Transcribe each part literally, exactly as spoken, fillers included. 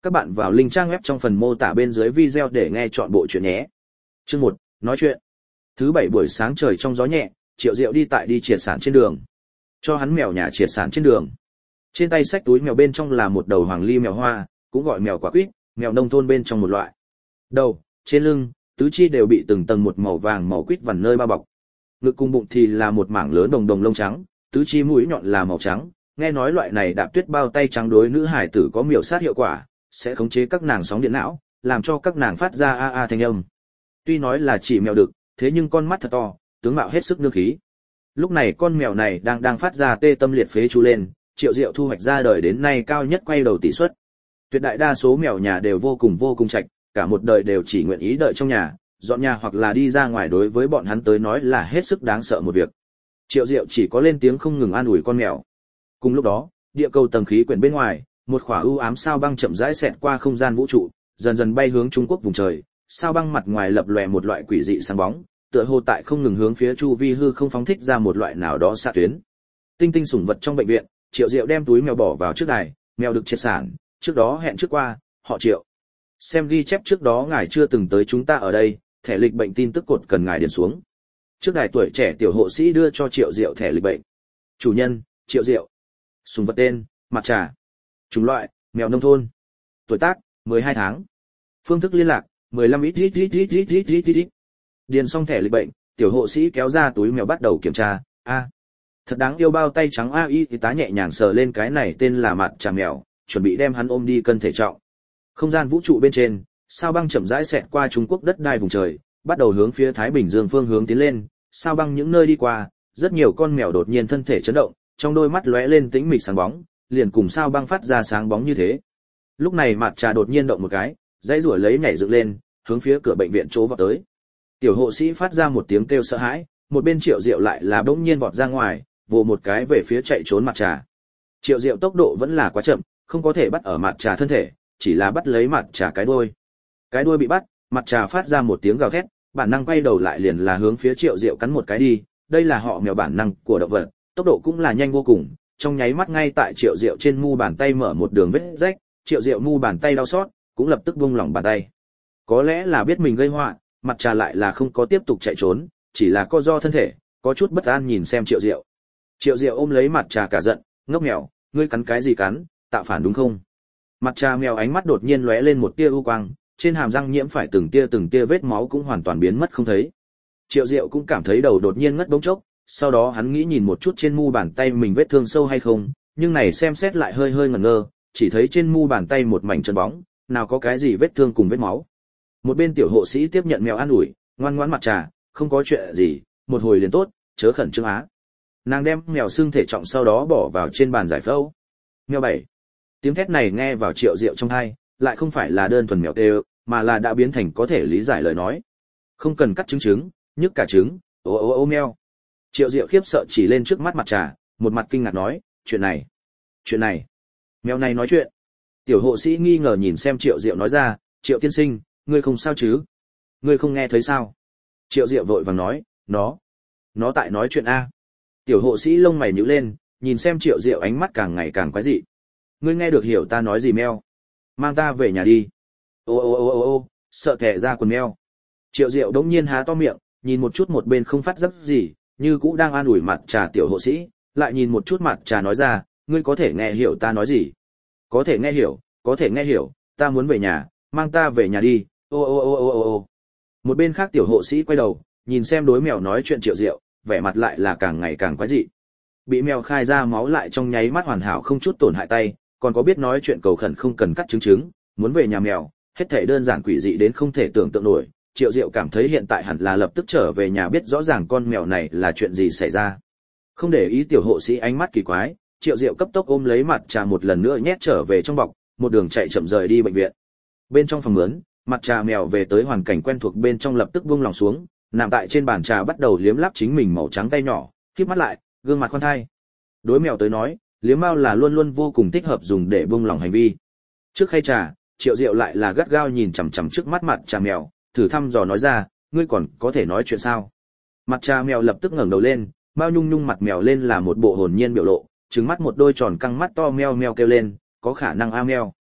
Các bạn vào link trang web trong phần mô tả bên dưới video để nghe trọn bộ chuyện nhé. Chương một, nói chuyện. Thứ bảy buổi sáng trời trong gió nhẹ, Triệu Diệu đi tại đi triệt sản trên đường. Cho hắn mèo nhà triệt sản trên đường. Trên tay xách túi mèo bên trong là một đầu hoàng ly mèo hoa, cũng gọi mèo quả quýt, mèo nông thôn bên trong một loại. Đầu, trên lưng, tứ chi đều bị từng tầng một màu vàng màu quýt vằn nơi bao bọc. Ngực cùng bụng thì là một mảng lớn đồng đồng lông trắng, tứ chi mũi nhọn là màu trắng. Nghe nói loại này đạp tuyết bao tay trắng đối nữ hải tử có miểu sát hiệu quả, sẽ khống chế các nàng sóng điện não, làm cho các nàng phát ra a a thanh âm. Tuy nói là chỉ mèo đực, thế nhưng con mắt thật to, tướng mạo hết sức nương khí. Lúc này con mèo này đang đang phát ra tê tâm liệt phế chú lên, Triệu Diệu thu hoạch ra đời đến nay cao nhất quay đầu tỷ suất. Tuyệt đại đa số mèo nhà đều vô cùng vô cùng trạch, cả một đời đều chỉ nguyện ý đợi trong nhà, dọn nhà hoặc là đi ra ngoài, đối với bọn hắn tới nói là hết sức đáng sợ một việc. Triệu Diệu chỉ có lên tiếng không ngừng an ủi con mèo. Cùng lúc đó, địa cầu tầng khí quyển bên ngoài, một khỏa ưu ám sao băng chậm rãi xẹt qua không gian vũ trụ, dần dần bay hướng Trung Quốc vùng trời. Sao băng mặt ngoài lập lòe một loại quỷ dị sáng bóng, tựa hồ tại không ngừng hướng phía chu vi hư không phóng thích ra một loại nào đó xạ tuyến. Tinh tinh sủng vật trong bệnh viện, Triệu Diệu đem túi mèo bỏ vào trước đài, mèo được triệt sản, trước đó hẹn trước qua, họ Triệu. Xem ghi chép trước đó ngài chưa từng tới chúng ta ở đây, thẻ lịch bệnh tin tức cột cần ngài điền xuống. Trước đài tuổi trẻ tiểu hộ sĩ đưa cho Triệu Diệu thẻ lịch bệnh. Chủ nhân, Triệu Diệu. Sủng vật tên, mặt trà. Chủng loại, mèo nông thôn. Tuổi tác, mười hai tháng. Phương thức liên lạc, mười lăm ít ít ít ít ít ít ít ít ít. Điền xong thẻ lịch bệnh, tiểu hộ sĩ kéo ra túi mèo bắt đầu kiểm tra. A, thật đáng yêu bao tay trắng. A y tá nhẹ nhàng sờ lên cái này tên là mặt trà mèo, chuẩn bị đem hắn ôm đi cân thể trọng. Không gian vũ trụ bên trên, sao băng chậm rãi xẹt qua Trung Quốc đất đai vùng trời, bắt đầu hướng phía Thái Bình Dương phương hướng tiến lên. Sao băng những nơi đi qua, rất nhiều con mèo đột nhiên thân thể chấn động, trong đôi mắt lóe lên tĩnh mịch sáng bóng, liền cùng sao băng phát ra sáng bóng như thế. Lúc này mặt trà đột nhiên động một cái, dãy rủa lấy nhảy dựng lên, hướng phía cửa bệnh viện chỗ vọt tới. Tiểu hộ sĩ phát ra một tiếng kêu sợ hãi, một bên Triệu Diệu lại là bỗng nhiên vọt ra ngoài, vồ một cái về phía chạy trốn mặt trà. Triệu Diệu tốc độ vẫn là quá chậm, không có thể bắt ở mặt trà thân thể, chỉ là bắt lấy mặt trà cái đuôi. Cái đuôi bị bắt, mặt trà phát ra một tiếng gào thét, bản năng quay đầu lại liền là hướng phía Triệu Diệu cắn một cái đi. Đây là họ mèo bản năng của động vật, tốc độ cũng là nhanh vô cùng, trong nháy mắt ngay tại Triệu Diệu trên mu bàn tay mở một đường vết rách, Triệu Diệu mu bàn tay đau xót, cũng lập tức buông lỏng bàn tay. Có lẽ là biết mình gây họa, mặt trà lại là không có tiếp tục chạy trốn, chỉ là co do thân thể, có chút bất an nhìn xem Triệu Diệu. Triệu Diệu ôm lấy mặt trà cả giận, ngốc mèo, ngươi cắn cái gì cắn, tạo phản đúng không? Mặt trà mèo ánh mắt đột nhiên lóe lên một tia u quang, trên hàm răng nhiễm phải từng tia từng tia vết máu cũng hoàn toàn biến mất không thấy. Triệu Diệu cũng cảm thấy đầu đột nhiên ngất bỗng chốc, sau đó hắn nghĩ nhìn một chút trên mu bàn tay mình vết thương sâu hay không, nhưng này xem xét lại hơi hơi ngẩn ngơ, chỉ thấy trên mu bàn tay một mảnh chân bóng, nào có cái gì vết thương cùng vết máu. Một bên tiểu hộ sĩ tiếp nhận mèo an ủi, ngoan ngoãn mặt trà, không có chuyện gì, một hồi liền tốt, chớ khẩn trương á. Nàng đem mèo xương thể trọng sau đó bỏ vào trên bàn giải phẫu. Mèo bảy. Tiếng thét này nghe vào Triệu Diệu trong tai, lại không phải là đơn thuần mèo kêu, mà là đã biến thành có thể lý giải lời nói. Không cần cắt trứng trứng, nhức cả trứng, ô ô ô mèo. Triệu Diệu khiếp sợ chỉ lên trước mắt mặt trà, một mặt kinh ngạc nói, chuyện này, chuyện này, mèo này nói chuyện. Tiểu hộ sĩ nghi ngờ nhìn xem Triệu Diệu nói ra, Triệu tiên sinh, ngươi không sao chứ? Ngươi không nghe thấy sao? Triệu Diệu vội vàng nói, nó, nó tại nói chuyện a. Tiểu hộ sĩ lông mày nhíu lên, nhìn xem Triệu Diệu ánh mắt càng ngày càng quái dị. Ngươi nghe được hiểu ta nói gì mèo? Mang ta về nhà đi. Ô ô ô ô ô, sợ thẻ ra quần mèo. Triệu Diệu đống nhiên há to miệng, nhìn một chút một bên không phát giác gì, như cũ đang an ủi mặt trà tiểu hộ sĩ, lại nhìn một chút mặt trà nói ra, ngươi có thể nghe hiểu ta nói gì? Có thể nghe hiểu, có thể nghe hiểu, ta muốn về nhà, mang ta về nhà đi. Ô ô ô ô ô ô. Một bên khác tiểu hộ sĩ quay đầu, nhìn xem đối mèo nói chuyện Triệu Diệu, vẻ mặt lại là càng ngày càng quái dị. Bị mèo khai ra máu lại trong nháy mắt hoàn hảo không chút tổn hại tay, còn có biết nói chuyện cầu khẩn không cần cắt trứng trứng, muốn về nhà mèo, hết thảy đơn giản quỷ dị đến không thể tưởng tượng nổi. Triệu Diệu cảm thấy hiện tại hẳn là lập tức trở về nhà biết rõ ràng con mèo này là chuyện gì xảy ra. Không để ý tiểu hộ sĩ ánh mắt kỳ quái, Triệu Diệu cấp tốc ôm lấy mặt trà một lần nữa nhét trở về trong bọc, một đường chạy chậm rời đi bệnh viện. Bên trong phòng mướn, mặt trà mèo về tới hoàn cảnh quen thuộc bên trong lập tức buông lòng xuống, nằm tại trên bàn trà bắt đầu liếm láp chính mình màu trắng tay nhỏ, khép mắt lại, gương mặt khoan thai. Đối mèo tới nói, liếm mao là luôn luôn vô cùng thích hợp dùng để buông lòng hành vi. Trước khay trà, Triệu Diệu lại là gắt gao nhìn chằm chằm trước mắt mặt trà mèo, thử thăm dò nói ra, ngươi còn có thể nói chuyện sao? Mặt trà mèo lập tức ngẩng đầu lên, mao nhung nhung mặt mèo lên là một bộ hồn nhiên biểu lộ, trừng mắt một đôi tròn căng mắt to meo meo kêu lên, có khả năng a meo.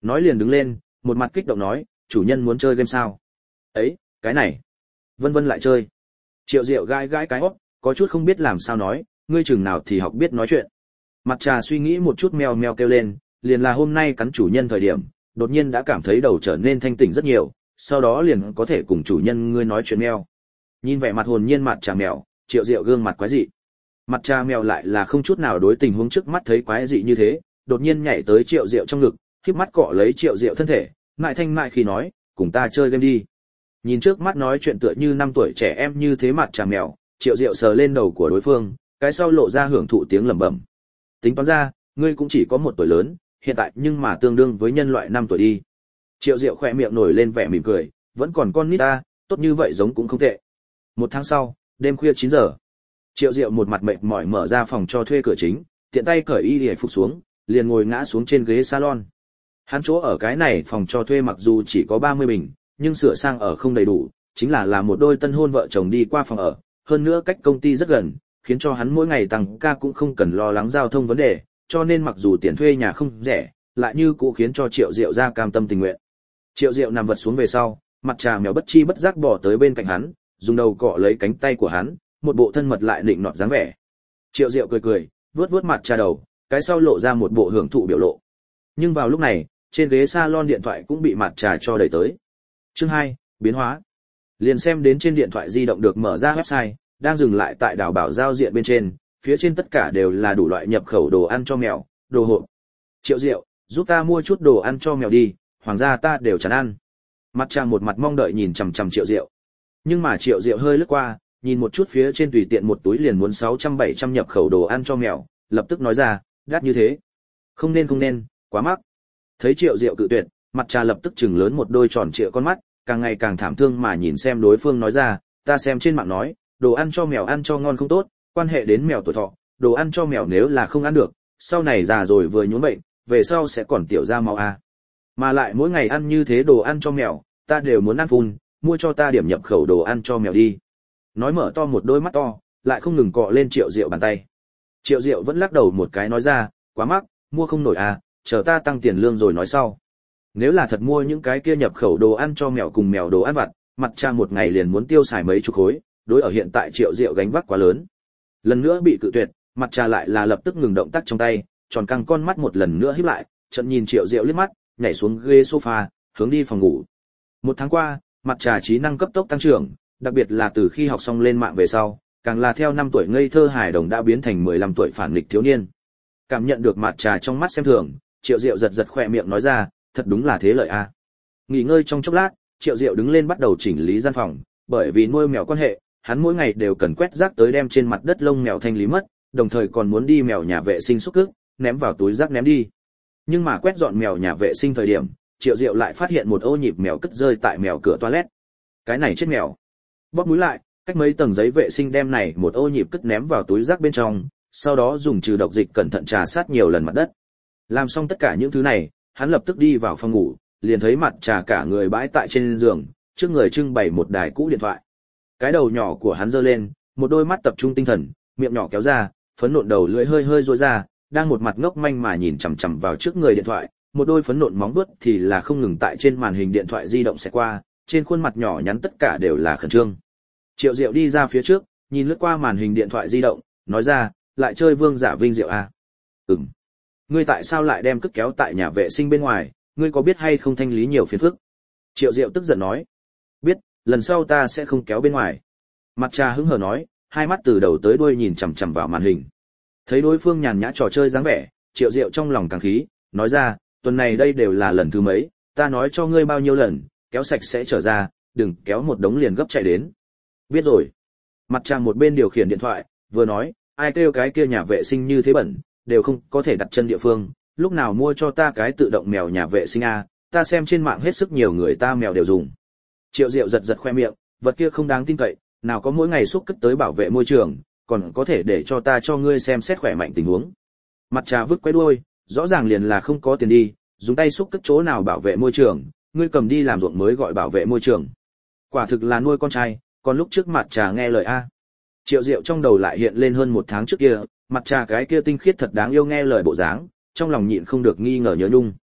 Nói liền đứng lên, một mặt kích động nói, chủ nhân muốn chơi game sao? Ấy, cái này. Vân Vân lại chơi. Triệu Diệu gãi gãi cái hót, có chút không biết làm sao nói, ngươi chừng nào thì học biết nói chuyện. Mặt trà suy nghĩ một chút meo meo kêu lên, liền là hôm nay cắn chủ nhân thời điểm, đột nhiên đã cảm thấy đầu trở nên thanh tỉnh rất nhiều, sau đó liền có thể cùng chủ nhân ngươi nói chuyện meo. Nhìn vẻ mặt hồn nhiên mặt trà mèo, Triệu Diệu gương mặt quái dị. Mặt trà mèo lại là không chút nào đối tình huống trước mắt thấy quái dị như thế, đột nhiên nhảy tới Triệu Diệu trong ngực, khép mắt cọ lấy Triệu Diệu thân thể, ngại thanh mại khi nói, cùng ta chơi game đi. Nhìn trước mắt nói chuyện tựa như năm tuổi trẻ em như thế mặt trà mèo, Triệu Diệu sờ lên đầu của đối phương, cái sau lộ ra hưởng thụ tiếng lẩm bẩm. Tính toán ra, ngươi cũng chỉ có một tuổi lớn, hiện tại nhưng mà tương đương với nhân loại năm tuổi đi. Triệu Diệu khỏe miệng nổi lên vẻ mỉm cười, vẫn còn con nít ta, tốt như vậy giống cũng không tệ. Một tháng sau, đêm khuya chín giờ. Triệu Diệu một mặt mệt mỏi mở ra phòng cho thuê cửa chính, tiện tay cởi y y phục xuống, liền ngồi ngã xuống trên ghế salon. Hắn chỗ ở cái này phòng cho thuê mặc dù chỉ có ba mươi bình, nhưng sửa sang ở không đầy đủ, chính là là một đôi tân hôn vợ chồng đi qua phòng ở, hơn nữa cách công ty rất gần, khiến cho hắn mỗi ngày tăng ca cũng không cần lo lắng giao thông vấn đề, cho nên mặc dù tiền thuê nhà không rẻ, lại như cũng khiến cho Triệu Diệu ra cam tâm tình nguyện. Triệu Diệu nằm vật xuống về sau, mặt trà mèo bất chi bất giác bỏ tới bên cạnh hắn, dùng đầu cọ lấy cánh tay của hắn, một bộ thân mật lại nịnh nọt dáng vẻ. Triệu Diệu cười cười, vuốt vuốt mặt trà đầu, cái sau lộ ra một bộ hưởng thụ biểu lộ. Nhưng vào lúc này, trên ghế salon điện thoại cũng bị mặt trà cho đẩy tới. Chương hai, biến hóa. Liền xem đến trên điện thoại di động được mở ra website, đang dừng lại tại đảo bảo giao diện bên trên, phía trên tất cả đều là đủ loại nhập khẩu đồ ăn cho mèo, đồ hộp. Triệu Diệu, giúp ta mua chút đồ ăn cho mèo đi, hoàng gia ta đều chán ăn. Mặt trà một mặt mong đợi nhìn chằm chằm Triệu Diệu. Nhưng mà Triệu Diệu hơi lướt qua, nhìn một chút phía trên tùy tiện một túi liền muốn sáu trăm bảy trăm nhập khẩu đồ ăn cho mèo, lập tức nói ra, đắt như thế. Không nên không nên, quá mắc. Thấy Triệu Diệu cự tuyệt, mặt trà lập tức chừng lớn một đôi tròn trịa con mắt, càng ngày càng thảm thương mà nhìn xem đối phương nói ra, ta xem trên mạng nói, đồ ăn cho mèo ăn cho ngon không tốt, quan hệ đến mèo tuổi thọ, đồ ăn cho mèo nếu là không ăn được, sau này già rồi vừa nhốn bệnh, về sau sẽ còn tiểu ra máu a. Mà lại mỗi ngày ăn như thế đồ ăn cho mèo, ta đều muốn ăn phun, mua cho ta điểm nhập khẩu đồ ăn cho mèo đi. Nói mở to một đôi mắt to, lại không ngừng cọ lên Triệu Diệu bàn tay. Triệu Diệu vẫn lắc đầu một cái nói ra, quá mắc, mua không nổi à, chờ ta tăng tiền lương rồi nói sau. Nếu là thật mua những cái kia nhập khẩu đồ ăn cho mèo cùng mèo đồ ăn vặt, mặt trà một ngày liền muốn tiêu xài mấy chục khối, đối ở hiện tại Triệu Diệu gánh vác quá lớn. Lần nữa bị cự tuyệt, mặt trà lại là lập tức ngừng động tác trong tay, tròn căng con mắt một lần nữa híp lại, trận nhìn Triệu Diệu liếc mắt, nhảy xuống ghế sofa, hướng đi phòng ngủ. Một tháng qua, mặt trà trí năng cấp tốc tăng trưởng, đặc biệt là từ khi học xong lên mạng về sau, càng là theo năm tuổi ngây thơ hài đồng đã biến thành mười lăm tuổi phản nghịch thiếu niên. Cảm nhận được mặt trà trong mắt xem thường, Triệu Diệu giật giật khỏe miệng nói ra, thật đúng là thế lợi a. À. Nghỉ ngơi trong chốc lát, Triệu Diệu đứng lên bắt đầu chỉnh lý gian phòng, bởi vì nuôi mèo quan hệ, hắn mỗi ngày đều cần quét rác tới đem trên mặt đất lông mèo thanh lý mất, đồng thời còn muốn đi mèo nhà vệ sinh xúc cước, ném vào túi rác ném đi. Nhưng mà quét dọn mèo nhà vệ sinh thời điểm, Triệu Diệu lại phát hiện một ô nhịp mèo cất rơi tại mèo cửa toilet. Cái này chết mèo. Bóp mũi lại, cách mấy tầng giấy vệ sinh đem này một ô nhịp cất ném vào túi rác bên trong, sau đó dùng trừ độc dịch cẩn thận trà sát nhiều lần mặt đất. Làm xong tất cả những thứ này, hắn lập tức đi vào phòng ngủ, liền thấy mặt trà cả người bãi tại trên giường, trước người trưng bày một đài cũ điện thoại. Cái đầu nhỏ của hắn giơ lên, một đôi mắt tập trung tinh thần, miệng nhỏ kéo ra, phấn nộn đầu lưỡi hơi hơi duỗi ra, đang một mặt ngốc manh mà nhìn chằm chằm vào trước người điện thoại, một đôi phấn nộn móng vuốt thì là không ngừng tại trên màn hình điện thoại di động xẹt qua, trên khuôn mặt nhỏ nhắn tất cả đều là khẩn trương. Triệu Diệu đi ra phía trước, nhìn lướt qua màn hình điện thoại di động, nói ra, lại chơi Vương Giả Vinh Diệu à? Ừm. Ngươi tại sao lại đem cất kéo tại nhà vệ sinh bên ngoài, ngươi có biết hay không thanh lý nhiều phiền phức? Triệu Diệu tức giận nói. Biết, lần sau ta sẽ không kéo bên ngoài. Mặt trà hứng hờ nói, hai mắt từ đầu tới đuôi nhìn chằm chằm vào màn hình. Thấy đối phương nhàn nhã trò chơi dáng vẻ, Triệu Diệu trong lòng càng khí, nói ra, tuần này đây đều là lần thứ mấy, ta nói cho ngươi bao nhiêu lần, kéo sạch sẽ trở ra, đừng kéo một đống liền gấp chạy đến. Biết rồi. Mặt trà một bên điều khiển điện thoại, vừa nói, ai kêu cái kia nhà vệ sinh như thế bẩn, đều không có thể đặt chân địa phương, lúc nào mua cho ta cái tự động mèo nhà vệ sinh a, ta xem trên mạng hết sức nhiều người ta mèo đều dùng. Triệu Diệu giật giật khoe miệng, vật kia không đáng tin cậy, nào có mỗi ngày xúc cất tới bảo vệ môi trường, còn có thể để cho ta cho ngươi xem xét khỏe mạnh tình huống. Mặt trà vứt quay đuôi, rõ ràng liền là không có tiền đi, dùng tay xúc cất chỗ nào bảo vệ môi trường, ngươi cầm đi làm ruộng mới gọi bảo vệ môi trường. Quả thực là nuôi con trai, còn lúc trước mặt trà nghe lời a. Triệu Diệu trong đầu lại hiện lên hơn một tháng trước kia, mặt trà cái kia tinh khiết thật đáng yêu nghe lời bộ dáng, trong lòng nhịn không được nghi ngờ nhớ nhung.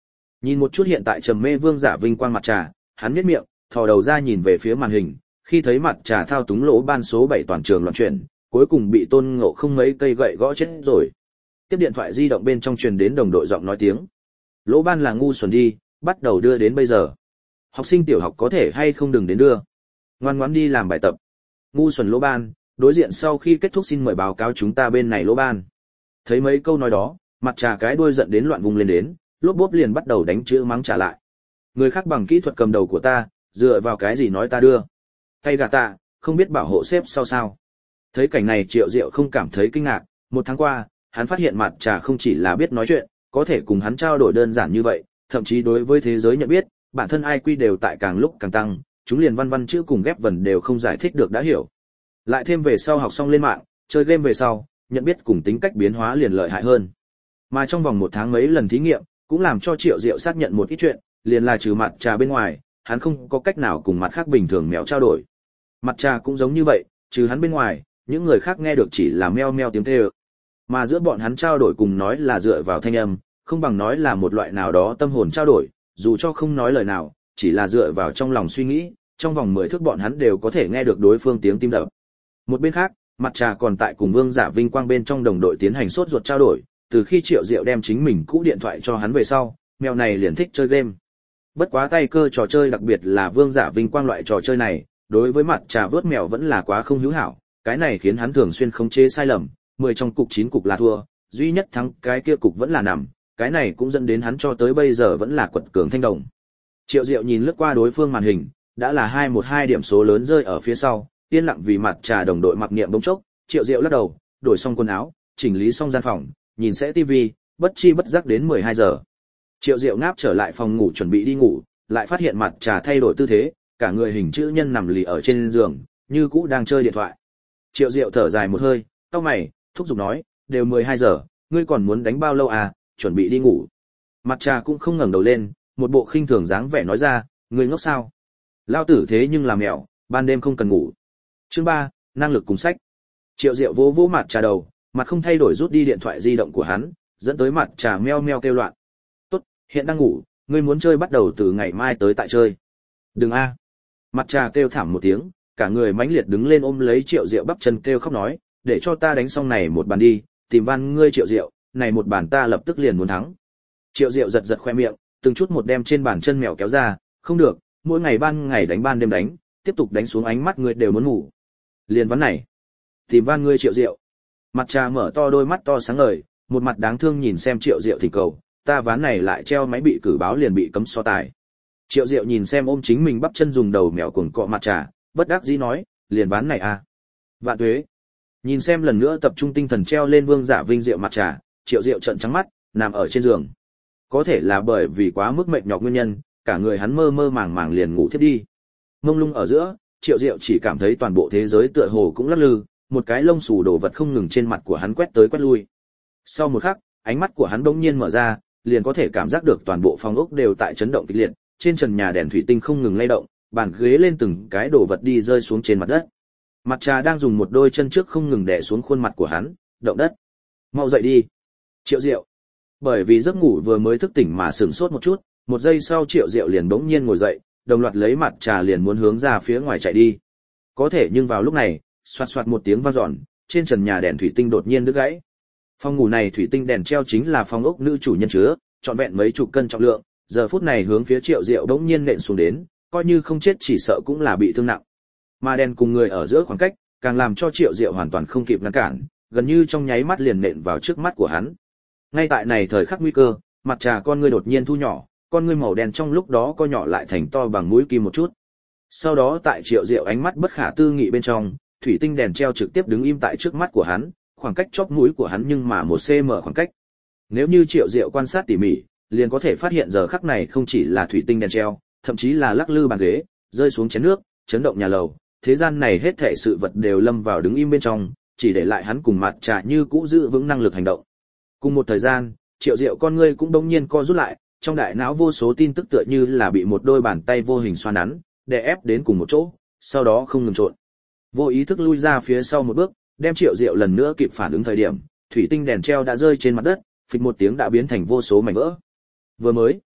Nhìn một chút hiện tại trầm mê Vương Giả Vinh quang mặt trà, hắn nhếch miệng, thò đầu ra nhìn về phía màn hình, khi thấy mặt trà thao túng lỗ ban số bảy toàn trường loạn chuyển, cuối cùng bị Tôn Ngộ Không mấy cây gậy gõ chết rồi. Tiếp điện thoại di động bên trong truyền đến đồng đội giọng nói tiếng. Lỗ ban là ngu xuẩn đi, bắt đầu đưa đến bây giờ. Học sinh tiểu học có thể hay không đừng đến đưa. Ngoan ngoãn đi làm bài tập. Ngu xuẩn lỗ ban, đối diện sau khi kết thúc xin mời báo cáo chúng ta bên này lỗ ban. Thấy mấy câu nói đó, mặt trà cái đuôi giận đến loạn vùng lên đến, lốp bốp liền bắt đầu đánh chữ mắng trả lại. Người khác bằng kỹ thuật cầm đầu của ta, dựa vào cái gì nói ta đưa. Tay gà tạ, không biết bảo hộ xếp sau sao. Thấy cảnh này Triệu Diệu không cảm thấy kinh ngạc, một tháng qua, hắn phát hiện mặt trà không chỉ là biết nói chuyện, có thể cùng hắn trao đổi đơn giản như vậy, thậm chí đối với thế giới nhận biết, bản thân i kiu đều tại càng lúc càng tăng, chúng liền văn văn chữ cùng ghép vần đều không giải thích được đã hiểu. Lại thêm về sau học xong lên mạng, chơi game về sau, nhận biết cùng tính cách biến hóa liền lợi hại hơn. Mà trong vòng một tháng mấy lần thí nghiệm, cũng làm cho Triệu Diệu xác nhận một ít chuyện, liền là trừ mặt trà bên ngoài, hắn không có cách nào cùng mặt khác bình thường mèo trao đổi. Mặt trà cũng giống như vậy, trừ hắn bên ngoài, những người khác nghe được chỉ là meo meo tiếng kêu. Mà giữa bọn hắn trao đổi cùng nói là dựa vào thanh âm, không bằng nói là một loại nào đó tâm hồn trao đổi, dù cho không nói lời nào, chỉ là dựa vào trong lòng suy nghĩ, trong vòng mười thước bọn hắn đều có thể nghe được đối phương tiếng tim đập. Một bên khác, mặt trà còn tại cùng Vương Giả Vinh quang bên trong đồng đội tiến hành sốt ruột trao đổi, từ khi Triệu Diệu đem chính mình cũ điện thoại cho hắn về sau, mèo này liền thích chơi game. Bất quá tay cơ trò chơi đặc biệt là Vương Giả Vinh quang loại trò chơi này, đối với mặt trà vớt mèo vẫn là quá không hữu hảo, cái này khiến hắn thường xuyên khống chế sai lầm, mười trong cục chín cục là thua, duy nhất thắng cái kia cục vẫn là nằm, cái này cũng dẫn đến hắn cho tới bây giờ vẫn là quật cường thanh đồng. Triệu Diệu nhìn lướt qua đối phương màn hình, đã là hai một hai điểm số lớn rơi ở phía sau, yên lặng vì mặt trà đồng đội mặc niệm bỗng chốc, Triệu Diệu lắc đầu, đổi xong quần áo, chỉnh lý xong gian phòng, nhìn sẽ tivi, bất chi bất giác đến mười hai giờ. Triệu Diệu ngáp trở lại phòng ngủ chuẩn bị đi ngủ, lại phát hiện mặt trà thay đổi tư thế, cả người hình chữ nhân nằm lì ở trên giường, như cũ đang chơi điện thoại. Triệu Diệu thở dài một hơi, cau mày, thúc giục nói, đều mười hai giờ, ngươi còn muốn đánh bao lâu à, chuẩn bị đi ngủ. Mặt trà cũng không ngẩng đầu lên, một bộ khinh thường dáng vẻ nói ra, ngươi ngốc sao? Lao tử thế nhưng là mèo, ban đêm không cần ngủ. Chương ba, năng lực cùng sách. Triệu Diệu vỗ vỗ mặt trà đầu, mặt không thay đổi rút đi điện thoại di động của hắn, dẫn tới mặt trà meo meo kêu loạn. Tốt, hiện đang ngủ, ngươi muốn chơi bắt đầu từ ngày mai tới tại chơi. Đừng a. Mặt trà kêu thảm một tiếng, cả người mãnh liệt đứng lên ôm lấy Triệu Diệu bắp chân kêu khóc nói, để cho ta đánh xong này một bàn đi, tìm văn ngươi Triệu Diệu, này một bàn ta lập tức liền muốn thắng. Triệu Diệu giật giật khoe miệng, từng chút một đem trên bàn chân mèo kéo ra, không được, mỗi ngày ban ngày đánh ban đêm đánh, tiếp tục đánh xuống ánh mắt ngươi đều muốn ngủ. Liền ván này, tìm van ngươi Triệu Diệu. Mặt trà mở to đôi mắt to sáng ngời, một mặt đáng thương nhìn xem Triệu Diệu thỉnh cầu, ta ván này lại treo máy bị cử báo liền bị cấm so tài. Triệu Diệu nhìn xem ôm chính mình bắp chân dùng đầu mèo cuồng cọ mặt trà, bất đắc dĩ nói, liền ván này à. Vạn tuế. Nhìn xem lần nữa tập trung tinh thần treo lên Vương Giả Vinh Diệu mặt trà, Triệu Diệu trợn trắng mắt, nằm ở trên giường. Có thể là bởi vì quá mức mệt nhọc nguyên nhân, cả người hắn mơ mơ màng màng liền ngủ thiếp đi. Mông lung ở giữa, Triệu Diệu chỉ cảm thấy toàn bộ thế giới tựa hồ cũng lắc lư, một cái lông xù đồ vật không ngừng trên mặt của hắn quét tới quét lui. Sau một khắc, ánh mắt của hắn bỗng nhiên mở ra, liền có thể cảm giác được toàn bộ phòng ốc đều tại chấn động kịch liệt, trên trần nhà đèn thủy tinh không ngừng lay động, bàn ghế lên từng cái đồ vật đi rơi xuống trên mặt đất. Mặt trà đang dùng một đôi chân trước không ngừng đè xuống khuôn mặt của hắn, động đất. Mau dậy đi. Triệu Diệu. Bởi vì giấc ngủ vừa mới thức tỉnh mà sửng sốt một chút, một giây sau Triệu Diệu liền bỗng nhiên ngồi dậy, đồng loạt lấy mặt trà liền muốn hướng ra phía ngoài chạy đi. Có thể nhưng vào lúc này, xoạt xoạt một tiếng vang dọn, trên trần nhà đèn thủy tinh đột nhiên đứt gãy. Phòng ngủ này thủy tinh đèn treo chính là phòng ốc nữ chủ nhân chứa, trọn vẹn mấy chục cân trọng lượng, giờ phút này hướng phía Triệu Diệu đống nhiên nện xuống đến, coi như không chết chỉ sợ cũng là bị thương nặng. Mà đèn cùng người ở giữa khoảng cách, càng làm cho Triệu Diệu hoàn toàn không kịp ngăn cản, gần như trong nháy mắt liền nện vào trước mắt của hắn. Ngay tại này thời khắc nguy cơ, mặt trà con ngươi đột nhiên thu nhỏ, con ngươi màu đen trong lúc đó co nhỏ lại thành to bằng mũi kim một chút. Sau đó tại Triệu Diệu ánh mắt bất khả tư nghị bên trong, thủy tinh đèn treo trực tiếp đứng im tại trước mắt của hắn, khoảng cách chóp mũi của hắn nhưng mà một xăng ti mét khoảng cách. Nếu như Triệu Diệu quan sát tỉ mỉ, liền có thể phát hiện giờ khắc này không chỉ là thủy tinh đèn treo, thậm chí là lắc lư bàn ghế, rơi xuống chén nước, chấn động nhà lầu, thế gian này hết thảy sự vật đều lâm vào đứng im bên trong, chỉ để lại hắn cùng mặt trà như cũ giữ vững năng lực hành động. Cùng một thời gian, Triệu Diệu con ngươi cũng bỗng nhiên co rút lại, trong đại não vô số tin tức tựa như là bị một đôi bàn tay vô hình xoa nắn, đè ép đến cùng một chỗ, sau đó không ngừng trộn. Vô ý thức lui ra phía sau một bước, đem Triệu Diệu lần nữa kịp phản ứng thời điểm, thủy tinh đèn treo đã rơi trên mặt đất, phịch một tiếng đã biến thành vô số mảnh vỡ. Vừa mới,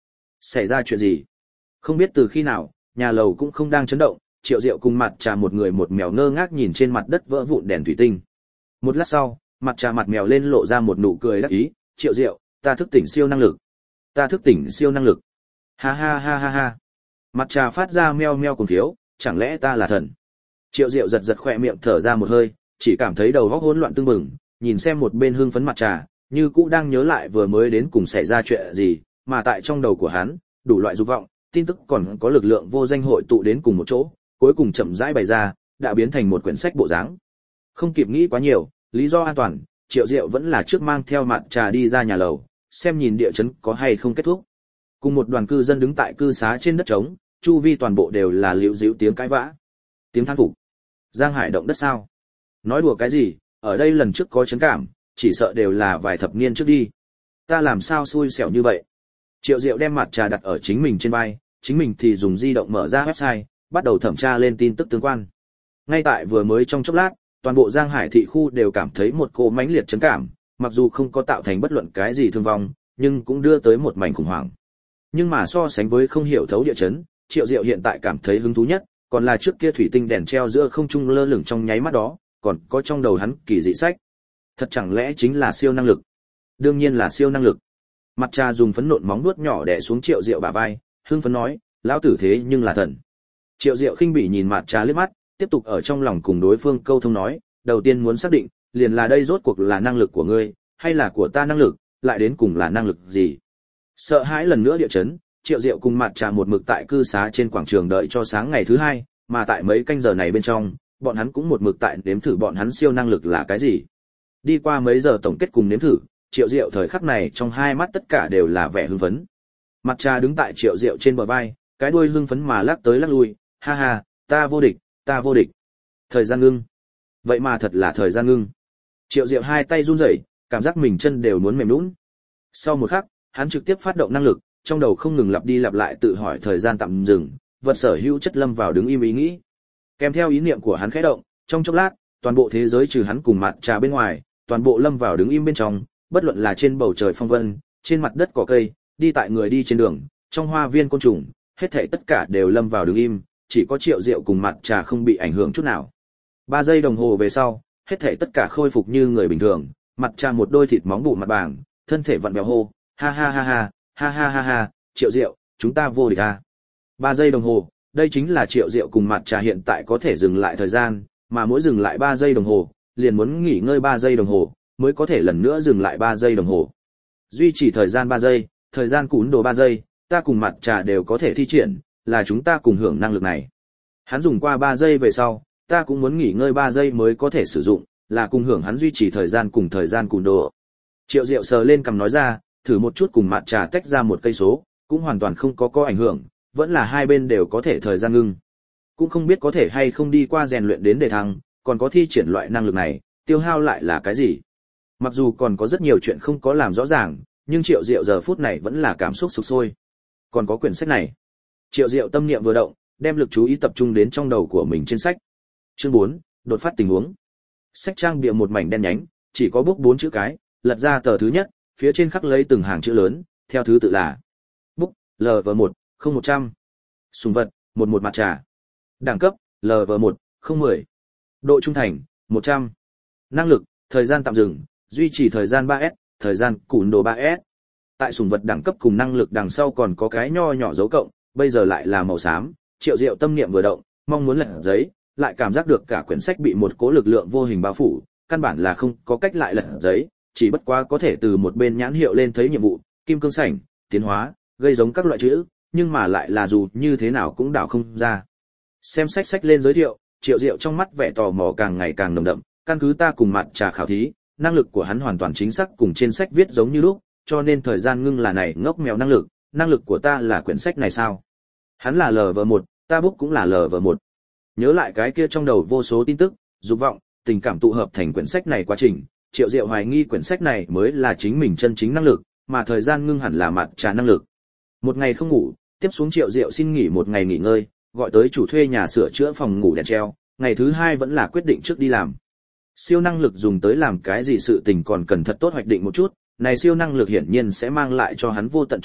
Xảy ra chuyện gì? Không biết từ khi nào, nhà lầu cũng không đang chấn động, Triệu Diệu cùng mặt trà một người một mèo ngơ ngác nhìn trên mặt đất vỡ vụn đèn thủy tinh. Một lát sau, mặt trà mặt mèo lên lộ ra một nụ cười đắc ý, Triệu Diệu, ta thức tỉnh siêu năng lực. Ta thức tỉnh siêu năng lực. Ha ha ha ha ha. Mặt trà phát ra meo meo cùng thiếu, chẳng lẽ ta là thần? Triệu Diệu giật giật khỏe miệng thở ra một hơi, chỉ cảm thấy đầu óc hỗn loạn tương bừng, nhìn xem một bên hưng phấn mặt trà, như cũ đang nhớ lại vừa mới đến cùng xảy ra chuyện gì, mà tại trong đầu của hắn, đủ loại dục vọng, tin tức còn có lực lượng vô danh hội tụ đến cùng một chỗ, cuối cùng chậm rãi bày ra, đã biến thành một quyển sách bộ dáng. Không kịp nghĩ quá nhiều, lý do an toàn, Triệu Diệu vẫn là trước mang theo mặt trà đi ra nhà lầu, xem nhìn địa chấn có hay không kết thúc. Cùng một đoàn cư dân đứng tại cư xá trên đất trống, chu vi toàn bộ đều là liễu díu tiếng cãi vã, tiếng than phục. Giang Hải động đất sao? Nói đùa cái gì, ở đây lần trước có chấn cảm, chỉ sợ đều là vài thập niên trước đi. Ta làm sao xui xẻo như vậy? Triệu Diệu đem mặt trà đặt ở chính mình trên vai, chính mình thì dùng di động mở ra website, bắt đầu thẩm tra lên tin tức tương quan. Ngay tại vừa mới trong chốc lát, toàn bộ Giang Hải thị khu đều cảm thấy một cỗ mãnh liệt chấn cảm, mặc dù không có tạo thành bất luận cái gì thương vong, nhưng cũng đưa tới một mảnh khủng hoảng. Nhưng mà so sánh với không hiểu thấu địa chấn, Triệu Diệu hiện tại cảm thấy hứng thú nhất, còn là trước kia thủy tinh đèn treo giữa không trung lơ lửng trong nháy mắt đó, còn có trong đầu hắn kỳ dị sách. Thật chẳng lẽ chính là siêu năng lực? Đương nhiên là siêu năng lực. Mặt trà dùng phấn nộn móng vuốt nhỏ đè xuống Triệu Diệu bả vai, hưng phấn nói, lão tử thế nhưng là thần. Triệu Diệu khinh bỉ nhìn mặt trà liếc mắt, tiếp tục ở trong lòng cùng đối phương câu thông nói, đầu tiên muốn xác định, liền là đây rốt cuộc là năng lực của ngươi, hay là của ta năng lực, lại đến cùng là năng lực gì? Sợ hãi lần nữa địa chấn, Triệu Diệu cùng mặt trà một mực tại cư xá trên quảng trường đợi cho sáng ngày thứ hai, mà tại mấy canh giờ này bên trong, bọn hắn cũng một mực tại nếm thử bọn hắn siêu năng lực là cái gì. Đi qua mấy giờ tổng kết cùng nếm thử, Triệu Diệu thời khắc này trong hai mắt tất cả đều là vẻ hưng phấn. Mặt trà đứng tại Triệu Diệu trên bờ vai, cái đuôi hưng phấn mà lắc tới lắc lui, ha ha, ta vô địch, ta vô địch. Thời gian ngưng. Vậy mà thật là thời gian ngưng. Triệu Diệu hai tay run rẩy, cảm giác mình chân đều muốn mềm nhũn. Sau một khắc, hắn trực tiếp phát động năng lực, trong đầu không ngừng lặp đi lặp lại tự hỏi thời gian tạm dừng, vật sở hữu chất lâm vào đứng im ý nghĩ. Kèm theo ý niệm của hắn khẽ động, trong chốc lát, toàn bộ thế giới trừ hắn cùng mặt trà bên ngoài, toàn bộ lâm vào đứng im bên trong, bất luận là trên bầu trời phong vân, trên mặt đất cỏ cây, đi tại người đi trên đường, trong hoa viên côn trùng, hết thảy tất cả đều lâm vào đứng im, chỉ có Triệu Diệu cùng mặt trà không bị ảnh hưởng chút nào. Ba giây đồng hồ về sau, hết thảy tất cả khôi phục như người bình thường, mặt trà một đôi thịt móng bụng mặt bảng, thân thể vặn vẹo hô, ha ha ha ha, ha ha ha ha, Triệu Diệu, chúng ta vô địch à. Ba giây đồng hồ, đây chính là Triệu Diệu cùng mặt trà hiện tại có thể dừng lại thời gian, mà mỗi dừng lại ba giây đồng hồ, liền muốn nghỉ ngơi ba giây đồng hồ, mới có thể lần nữa dừng lại ba giây đồng hồ. Duy trì thời gian ba giây, thời gian cún đồ ba giây, ta cùng mặt trà đều có thể thi triển, là chúng ta cùng hưởng năng lực này. Hắn dùng qua ba giây về sau, ta cũng muốn nghỉ ngơi ba giây mới có thể sử dụng, là cùng hưởng hắn duy trì thời gian cùng thời gian cún đồ. Triệu Diệu sờ lên cằm nói ra, thử một chút cùng mặt trà tách ra một cây số, cũng hoàn toàn không có có ảnh hưởng, vẫn là hai bên đều có thể thời gian ngưng. Cũng không biết có thể hay không đi qua rèn luyện đến đề thăng, còn có thi triển loại năng lực này, tiêu hao lại là cái gì? Mặc dù còn có rất nhiều chuyện không có làm rõ ràng, nhưng Triệu Diệu giờ phút này vẫn là cảm xúc sục sôi. Còn có quyển sách này. Triệu Diệu tâm niệm vừa động, đem lực chú ý tập trung đến trong đầu của mình trên sách. Chương bốn, đột phát tình huống. Sách trang bìa một mảnh đen nhánh, chỉ có book bốn chữ cái, lật ra tờ thứ nhất, phía trên khắc lấy từng hàng chữ lớn, theo thứ tự là book L V một, không một trăm. Sùng vật, một một mặt trà. Đẳng cấp, L V một, không mười. Độ trung thành, một trăm. Năng lực, thời gian tạm dừng, duy trì thời gian ba S, thời gian cún đồ ba S. Tại sùng vật đẳng cấp cùng năng lực đằng sau còn có cái nho nhỏ dấu cộng, bây giờ lại là màu xám. Triệu Diệu tâm niệm vừa động, mong muốn lật giấy, lại cảm giác được cả quyển sách bị một cỗ lực lượng vô hình bao phủ, căn bản là không có cách lại lật giấy, chỉ bất quá có thể từ một bên nhãn hiệu lên thấy nhiệm vụ, kim cương sảnh, tiến hóa, gây giống các loại chữ, nhưng mà lại là dù như thế nào cũng đảo không ra. Xem sách sách lên giới thiệu, Triệu Diệu trong mắt vẻ tò mò càng ngày càng nồng đậm, căn cứ ta cùng mặt trà khảo thí, năng lực của hắn hoàn toàn chính xác cùng trên sách viết giống như lúc, cho nên thời gian ngưng là này ngốc mèo năng lực, năng lực của ta là quyển sách này sao? Hắn là L V một, ta book cũng là L V một. Nhớ lại cái kia trong đầu vô số tin tức, dục vọng, tình cảm tụ hợp thành quyển sách này quá trình, Triệu Diệu hoài nghi quyển sách này mới là chính mình chân chính năng lực, mà thời gian ngưng hẳn là mặt trà năng lực. Một ngày không ngủ, tiếp xuống Triệu Diệu xin nghỉ một ngày nghỉ ngơi, gọi tới chủ thuê nhà sửa chữa phòng ngủ đèn treo, ngày thứ hai vẫn là quyết định trước đi làm. Siêu năng lực dùng tới làm cái gì sự tình còn cần thật tốt hoạch định một chút, này siêu năng lực hiển nhiên sẽ mang lại cho hắn vô tận chỗ tốt,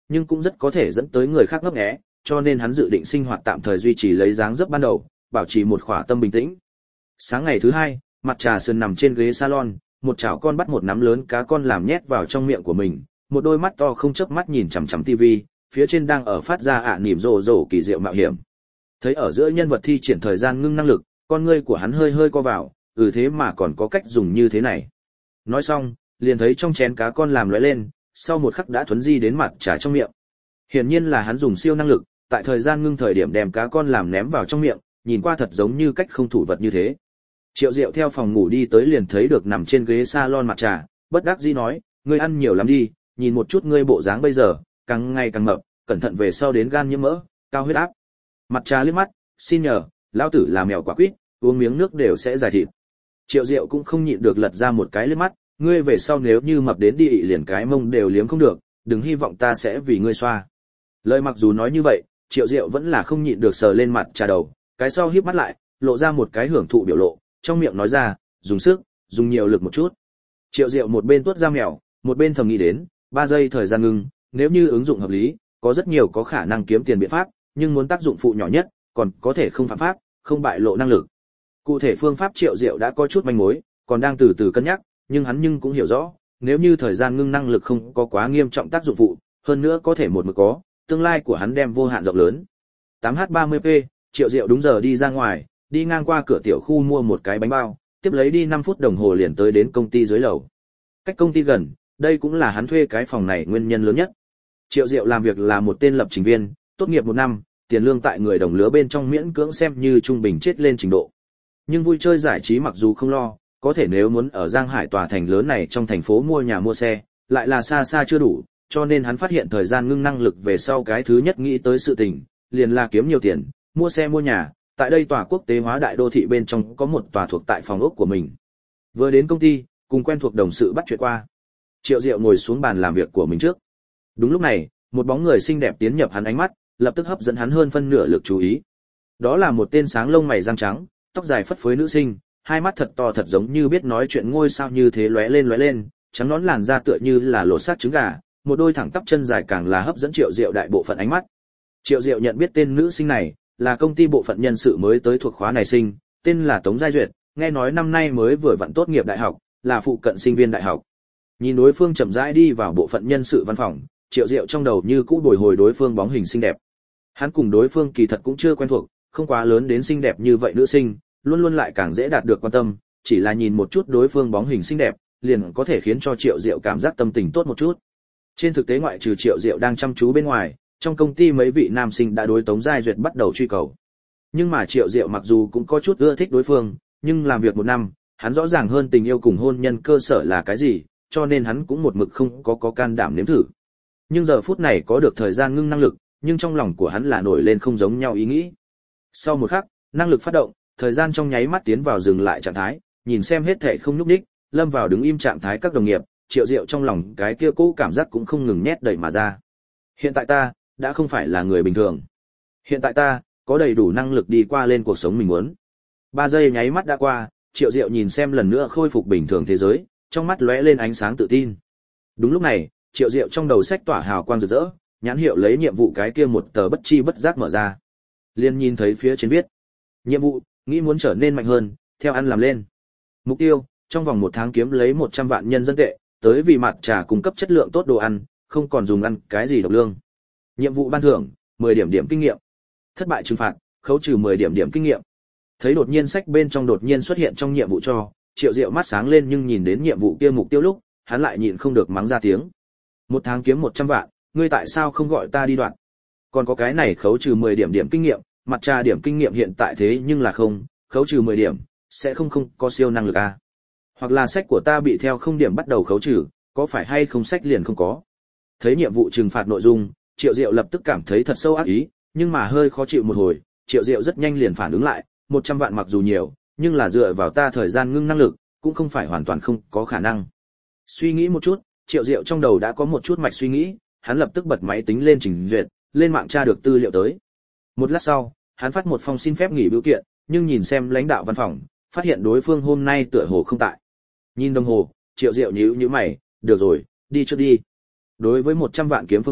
nhưng cũng rất có thể dẫn tới người khác ngấp nghé, cho nên hắn dự định sinh hoạt tạm thời duy trì lấy dáng dấp ban đầu, bảo trì một khỏa tâm bình tĩnh. Sáng ngày thứ hai, Mặt Trà sườn nằm trên ghế salon, một chảo con bắt một nắm lớn cá con làm nhét vào trong miệng của mình, một đôi mắt to không chớp mắt nhìn chằm chằm tivi, phía trên đang ở phát ra ạ niềm rồ rồ kỳ diệu mạo hiểm. Thấy ở giữa nhân vật thi triển thời gian ngưng năng lực, con ngươi của hắn hơi hơi co vào, ừ thế mà còn có cách dùng như thế này. Nói xong, liền thấy trong chén cá con làm lóe lên, sau một khắc đã thuấn di đến Mặt Trà trong miệng. Hiển nhiên là hắn dùng siêu năng lực, tại thời gian ngưng thời điểm đem cá con làm ném vào trong miệng, nhìn qua thật giống như cách không thủ vật như thế. Triệu Diệu theo phòng ngủ đi tới liền thấy được nằm trên ghế salon Mặt Trà, bất đắc dĩ nói, ngươi ăn nhiều lắm đi, nhìn một chút ngươi bộ dáng bây giờ, càng ngày càng mập, cẩn thận về sau đến gan nhiễm mỡ, cao huyết áp. Mặt Trà liếc mắt, xin nhờ, lão tử là mèo quả quýt, uống miếng nước đều sẽ giải thịt. Triệu Diệu cũng không nhịn được lật ra một cái liếc mắt, ngươi về sau nếu như mập đến đi ị liền cái mông đều liếm không được, đừng hy vọng ta sẽ vì ngươi xoa. Lời mặc dù nói như vậy, Triệu Diệu vẫn là không nhịn được sờ lên Mặt Trà đầu, cái sau híp mắt lại, lộ ra một cái hưởng thụ biểu lộ, trong miệng nói ra, dùng sức, dùng nhiều lực một chút. Triệu Diệu một bên tuốt ra mèo, một bên thầm nghĩ đến, ba giây thời gian ngưng, nếu như ứng dụng hợp lý, có rất nhiều có khả năng kiếm tiền biện pháp, nhưng muốn tác dụng phụ nhỏ nhất, còn có thể không phạm pháp, không bại lộ năng lực. Cụ thể phương pháp Triệu Diệu đã có chút manh mối, còn đang từ từ cân nhắc, nhưng hắn nhưng cũng hiểu rõ, nếu như thời gian ngưng năng lực không có quá nghiêm trọng tác dụng phụ, hơn nữa có thể một mực có, tương lai của hắn đem vô hạn rộng lớn. tám h ba mươi p, Triệu Diệu đúng giờ đi ra ngoài, đi ngang qua cửa tiểu khu mua một cái bánh bao, tiếp lấy đi năm phút đồng hồ liền tới đến công ty dưới lầu. Cách công ty gần, đây cũng là hắn thuê cái phòng này nguyên nhân lớn nhất. Triệu Diệu làm việc là một tên lập trình viên, tốt nghiệp một năm, tiền lương tại người đồng lứa bên trong miễn cưỡng xem như trung bình chết lên trình độ. Nhưng vui chơi giải trí mặc dù không lo, có thể nếu muốn ở Giang Hải tòa thành lớn này trong thành phố mua nhà mua xe, lại là xa xa chưa đủ, cho nên hắn phát hiện thời gian ngưng năng lực về sau cái thứ nhất nghĩ tới sự tình, liền là kiếm nhiều tiền, mua xe mua nhà. Tại đây tòa quốc tế hóa đại đô thị bên trong có một tòa thuộc tại phòng ốc của mình. Vừa đến công ty, cùng quen thuộc đồng sự bắt chuyện qua. Triệu Diệu ngồi xuống bàn làm việc của mình trước. Đúng lúc này, một bóng người xinh đẹp tiến nhập hắn ánh mắt, lập tức hấp dẫn hắn hơn phân nửa lực chú ý. Đó là một tên sáng lông mày răng trắng, tóc dài phất phới nữ sinh, hai mắt thật to thật giống như biết nói chuyện ngôi sao như thế lóe lên lóe lên, trắng nõn làn da tựa như là lột xác trứng gà, một đôi thẳng tắp chân dài càng là hấp dẫn Triệu Diệu đại bộ phận ánh mắt. Triệu Diệu nhận biết tên nữ sinh này, là công ty bộ phận nhân sự mới tới thuộc khóa này sinh, tên là Tống Giai Duyệt, nghe nói năm nay mới vừa vặn tốt nghiệp đại học, là phụ cận sinh viên đại học. Nhìn đối phương chậm rãi đi vào bộ phận nhân sự văn phòng, Triệu Diệu trong đầu như cũ bồi hồi đối phương bóng hình xinh đẹp. Hắn cùng đối phương kỳ thật cũng chưa quen thuộc, không quá lớn đến xinh đẹp như vậy nữ sinh, luôn luôn lại càng dễ đạt được quan tâm, chỉ là nhìn một chút đối phương bóng hình xinh đẹp, liền có thể khiến cho Triệu Diệu cảm giác tâm tình tốt một chút. Trên thực tế ngoại trừ Triệu Diệu đang chăm chú bên ngoài, trong công ty mấy vị nam sinh đã đối Tống Giai Duyệt bắt đầu truy cầu. Nhưng mà Triệu Diệu mặc dù cũng có chút ưa thích đối phương, nhưng làm việc một năm, hắn rõ ràng hơn tình yêu cùng hôn nhân cơ sở là cái gì, cho nên hắn cũng một mực không có có can đảm nếm thử. Nhưng giờ phút này có được thời gian ngưng năng lực, nhưng trong lòng của hắn là nổi lên không giống nhau ý nghĩ. Sau một khắc, năng lực phát động, thời gian trong nháy mắt tiến vào dừng lại trạng thái, nhìn xem hết thảy không nhúc nhích, lâm vào đứng im trạng thái các đồng nghiệp, Triệu Diệu trong lòng cái kia cũ cảm giác cũng không ngừng nhét đẩy mà ra. Hiện tại ta đã không phải là người bình thường. Hiện tại ta có đầy đủ năng lực đi qua lên cuộc sống mình muốn. Ba giây nháy mắt đã qua, Triệu Diệu nhìn xem lần nữa khôi phục bình thường thế giới, trong mắt lóe lên ánh sáng tự tin. Đúng lúc này, Triệu Diệu trong đầu sách tỏa hào quang rực rỡ, nhãn hiệu lấy nhiệm vụ cái kia một tờ bất chi bất giác mở ra. Liên nhìn thấy phía trên viết: nhiệm vụ, nghĩ muốn trở nên mạnh hơn, theo ăn làm lên. Mục tiêu, trong vòng một tháng kiếm lấy một trăm vạn nhân dân tệ, tới vì Mặt Trà cung cấp chất lượng tốt đồ ăn, không còn dùng ăn cái gì độc lương. Nhiệm vụ ban thưởng, mười điểm điểm kinh nghiệm. Thất bại trừng phạt, khấu trừ mười điểm điểm kinh nghiệm. Thấy đột nhiên sách bên trong đột nhiên xuất hiện trong nhiệm vụ cho, Triệu Diệu mắt sáng lên, nhưng nhìn đến nhiệm vụ kia mục tiêu lúc, hắn lại nhịn không được mắng ra tiếng. Một tháng kiếm một trăm vạn, ngươi tại sao không gọi ta đi đoạn? Còn có cái này khấu trừ mười điểm điểm kinh nghiệm, Mặt Trà điểm kinh nghiệm hiện tại thế nhưng là không, khấu trừ mười điểm, sẽ không không có siêu năng lực à? Hoặc là sách của ta bị theo không điểm bắt đầu khấu trừ, có phải hay không sách liền không có? Thấy nhiệm vụ trừng phạt nội dung, Triệu Diệu lập tức cảm thấy thật sâu ác ý, nhưng mà hơi khó chịu một hồi, Triệu Diệu rất nhanh liền phản ứng lại, một trăm vạn mặc dù nhiều, nhưng là dựa vào ta thời gian ngưng năng lực, cũng không phải hoàn toàn không có khả năng. Suy nghĩ một chút, Triệu Diệu trong đầu đã có một chút mạch suy nghĩ, hắn lập tức bật máy tính lên trình duyệt, lên mạng tra được tư liệu tới. Một lát sau, hắn phát một phong xin phép nghỉ biểu kiện, nhưng nhìn xem lãnh đạo văn phòng, phát hiện đối phương hôm nay tựa hồ không tại. Nhìn đồng hồ, Triệu Diệu nhíu nhíu mày, được rồi, đi trước đi. Đối với một trăm vạn kiếm phương pháp,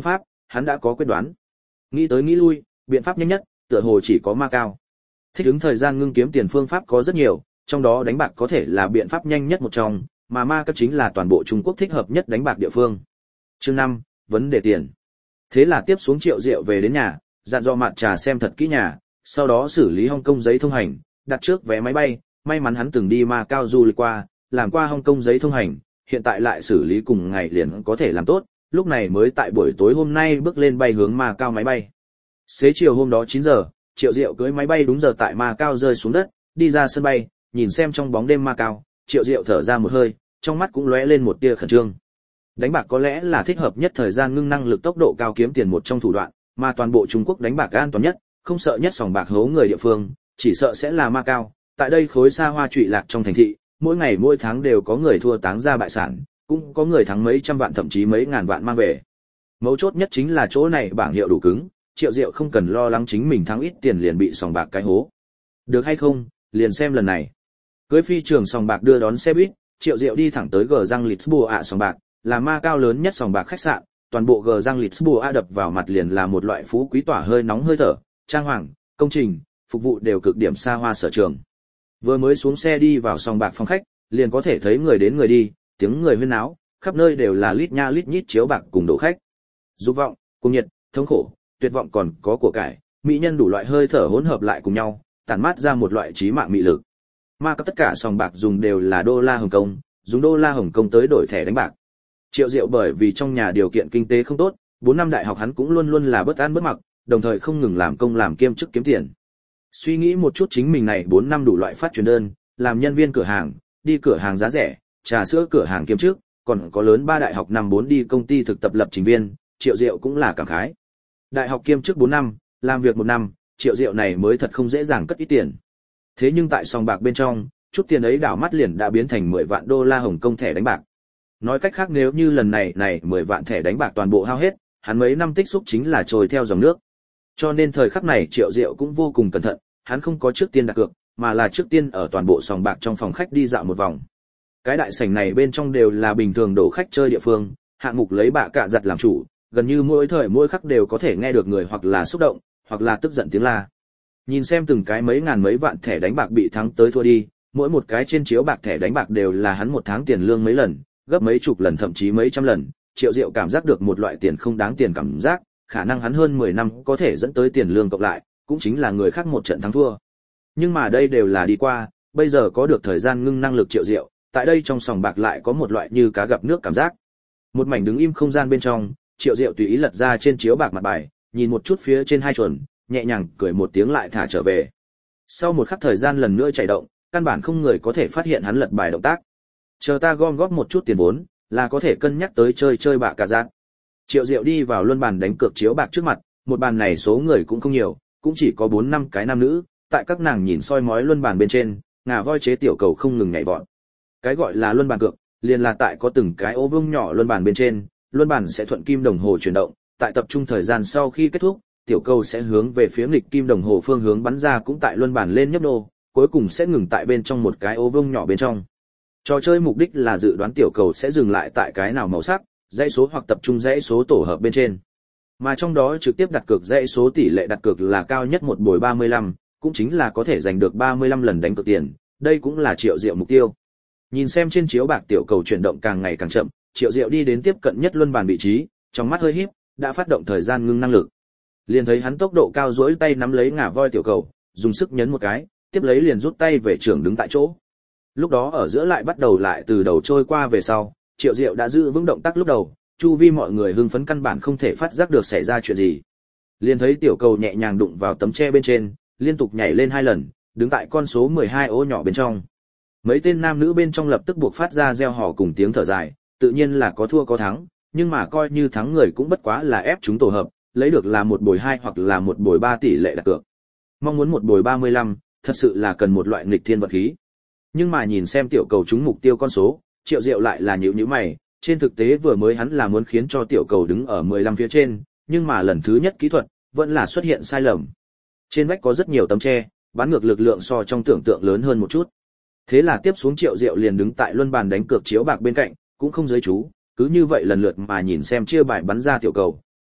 hắn đã có quyết đoán. Nghĩ tới nghĩ lui, biện pháp nhanh nhất, tựa hồ chỉ có Macau. Thích ứng thời gian ngưng kiếm tiền phương pháp có rất nhiều, trong đó đánh bạc có thể là biện pháp nhanh nhất một trong, mà Macau chính là toàn bộ Trung Quốc thích hợp nhất đánh bạc địa phương. Chương năm, vấn đề tiền. Thế là tiếp xuống Triệu Diệu về đến nhà, dặn dò Mạn Trà xem thật kỹ nhà, sau đó xử lý Hong Kong giấy thông hành, đặt trước vé máy bay, may mắn hắn từng đi Macau du lịch qua, làm qua Hong Kong giấy thông hành, hiện tại lại xử lý cùng ngày liền có thể làm tốt, lúc này mới tại buổi tối hôm nay bước lên bay hướng Macau máy bay. Xế chiều hôm đó chín giờ, Triệu Diệu cưỡi máy bay đúng giờ tại Macau rơi xuống đất, đi ra sân bay, nhìn xem trong bóng đêm Macau, Triệu Diệu thở ra một hơi, trong mắt cũng lóe lên một tia khẩn trương. Đánh bạc có lẽ là thích hợp nhất thời gian ngưng năng lực tốc độ cao kiếm tiền một trong thủ đoạn, mà toàn bộ Trung Quốc đánh bạc an toàn nhất, không sợ nhất sòng bạc hố người địa phương, chỉ sợ sẽ là Macau. Tại đây khối xa hoa trụy lạc trong thành thị, mỗi ngày mỗi tháng đều có người thua táng ra bại sản, cũng có người thắng mấy trăm vạn thậm chí mấy ngàn vạn mang về. Mấu chốt nhất chính là chỗ này bảng hiệu đủ cứng, Triệu Diệu không cần lo lắng chính mình thắng ít tiền liền bị sòng bạc cái hố. Được hay không, liền xem lần này. Cưới phi trường sòng bạc đưa đón xe buýt, Triệu Diệu đi thẳng tới G Răng Lisboa sòng bạc, là Macau lớn nhất sòng bạc khách sạn, toàn bộ G Răng Lisboa đập vào mặt liền là một loại phú quý tỏa hơi nóng hơi thở, trang hoàng, công trình, phục vụ đều cực điểm xa hoa sở trường. Vừa mới xuống xe đi vào sòng bạc phòng khách, liền có thể thấy người đến người đi, tiếng người huyên náo, khắp nơi đều là lít nha lít nhít chiếu bạc cùng đổ khách. Dục vọng, cuồng nhiệt, thống khổ, tuyệt vọng còn có của cải, mỹ nhân đủ loại hơi thở hỗn hợp lại cùng nhau, tản mát ra một loại trí mạng mị lực. Mà tất cả sòng bạc dùng đều là đô la Hồng Kông, dùng đô la Hồng Kông tới đổi thẻ đánh bạc. Triệu Diệu bởi vì trong nhà điều kiện kinh tế không tốt, bốn năm đại học hắn cũng luôn luôn là bất an bất mặc, đồng thời không ngừng làm công làm kiêm chức kiếm tiền. Suy nghĩ một chút chính mình này bốn năm đủ loại phát truyền đơn, làm nhân viên cửa hàng, đi cửa hàng giá rẻ, trà sữa cửa hàng kiêm chức, còn có lớn ba đại học năm bốn đi công ty thực tập lập trình viên, Triệu Diệu cũng là cảm khái. Đại học kiêm chức bốn năm, làm việc một năm, Triệu Diệu này mới thật không dễ dàng cất ít tiền. Thế nhưng tại sòng bạc bên trong, chút tiền ấy đảo mắt liền đã biến thành mười vạn đô la Hồng Kông thẻ đánh bạc. Nói cách khác nếu như lần này này mười vạn thẻ đánh bạc toàn bộ hao hết, hắn mấy năm tích xúc chính là trôi theo dòng nước. Cho nên thời khắc này Triệu Diệu cũng vô cùng cẩn thận, hắn không có trước tiên đặt cược, mà là trước tiên ở toàn bộ sòng bạc trong phòng khách đi dạo một vòng. Cái đại sảnh này bên trong đều là bình thường đổ khách chơi địa phương, hạng mục lấy bạ cạ giặt làm chủ, gần như mỗi thời mỗi khắc đều có thể nghe được người hoặc là xúc động, hoặc là tức giận tiếng la. Nhìn xem từng cái mấy ngàn mấy vạn thẻ đánh bạc bị thắng tới thua đi, mỗi một cái trên chiếu bạc thẻ đánh bạc đều là hắn một tháng tiền lương mấy lần, gấp mấy chục lần thậm chí mấy trăm lần, Triệu Diệu cảm giác được một loại tiền không đáng tiền cảm giác, khả năng hắn hơn mười năm có thể dẫn tới tiền lương cộng lại, cũng chính là người khác một trận thắng thua. Nhưng mà đây đều là đi qua, bây giờ có được thời gian ngưng năng lực Triệu Diệu, tại đây trong sòng bạc lại có một loại như cá gặp nước cảm giác. Một mảnh đứng im không gian bên trong, Triệu Diệu tùy ý lật ra trên chiếu bạc mặt bài, nhìn một chút phía trên hai chuẩn, nhẹ nhàng cười một tiếng lại thả trở về. Sau một khắc thời gian lần nữa chạy động, căn bản không người có thể phát hiện hắn lật bài động tác. Chờ ta gom góp một chút tiền vốn, là có thể cân nhắc tới chơi chơi bạc cả giác. Triệu Diệu đi vào luân bàn đánh cược chiếu bạc trước mặt, một bàn này số người cũng không nhiều, cũng chỉ có bốn năm cái nam nữ, tại các nàng nhìn soi mói luân bàn bên trên, ngà voi chế tiểu cầu không ngừng nhảy vọt. Cái gọi là luân bàn cược, liền là tại có từng cái ô vuông nhỏ luân bàn bên trên, luân bàn sẽ thuận kim đồng hồ chuyển động, tại tập trung thời gian sau khi kết thúc, tiểu cầu sẽ hướng về phía nghịch kim đồng hồ phương hướng bắn ra cũng tại luân bàn lên nhấp nô, cuối cùng sẽ ngừng tại bên trong một cái ô vuông nhỏ bên trong. Trò chơi mục đích là dự đoán tiểu cầu sẽ dừng lại tại cái nào màu sắc, dãy số hoặc tập trung dãy số tổ hợp bên trên. Mà trong đó trực tiếp đặt cược dãy số tỷ lệ đặt cược là cao nhất một buổi ba mươi lăm, cũng chính là có thể giành được ba mươi lăm lần đánh cược tiền, đây cũng là Triệu Diệu mục tiêu. Nhìn xem trên chiếu bạc tiểu cầu chuyển động càng ngày càng chậm, Triệu Diệu đi đến tiếp cận nhất luân bàn vị trí, trong mắt hơi híp, đã phát động thời gian ngưng năng lực. Liền thấy hắn tốc độ cao duỗi tay nắm lấy ngà voi tiểu cầu, dùng sức nhấn một cái, tiếp lấy liền rút tay về trưởng đứng tại chỗ. Lúc đó ở giữa lại bắt đầu lại từ đầu trôi qua về sau, Triệu Diệu đã giữ vững động tác lúc đầu, chu vi mọi người hưng phấn căn bản không thể phát giác được xảy ra chuyện gì. Liền thấy tiểu cầu nhẹ nhàng đụng vào tấm tre bên trên, liên tục nhảy lên hai lần, đứng tại con số mười hai ô nhỏ bên trong. Mấy tên nam nữ bên trong lập tức buộc phát ra reo hò cùng tiếng thở dài, tự nhiên là có thua có thắng, nhưng mà coi như thắng người cũng bất quá là ép chúng tổ hợp, lấy được là một bồi hai hoặc là một bồi ba tỷ lệ đặt cược. Mong muốn một bồi ba mươi lăm, thật sự là cần một loại nghịch thiên vật khí. Nhưng mà nhìn xem tiểu cầu trúng mục tiêu con số, Triệu Diệu lại là nhíu nhíu mày, trên thực tế vừa mới hắn là muốn khiến cho tiểu cầu đứng ở mười lăm phía trên, nhưng mà lần thứ nhất kỹ thuật vẫn là xuất hiện sai lầm. Trên vách có rất nhiều tấm tre, bán ngược lực lượng so trong tưởng tượng lớn hơn một chút. Thế là tiếp xuống Triệu Diệu liền đứng tại luân bàn đánh cược chiếu bạc bên cạnh, cũng không giới chú, cứ như vậy lần lượt mà nhìn xem chia bài bắn ra tiểu cầu,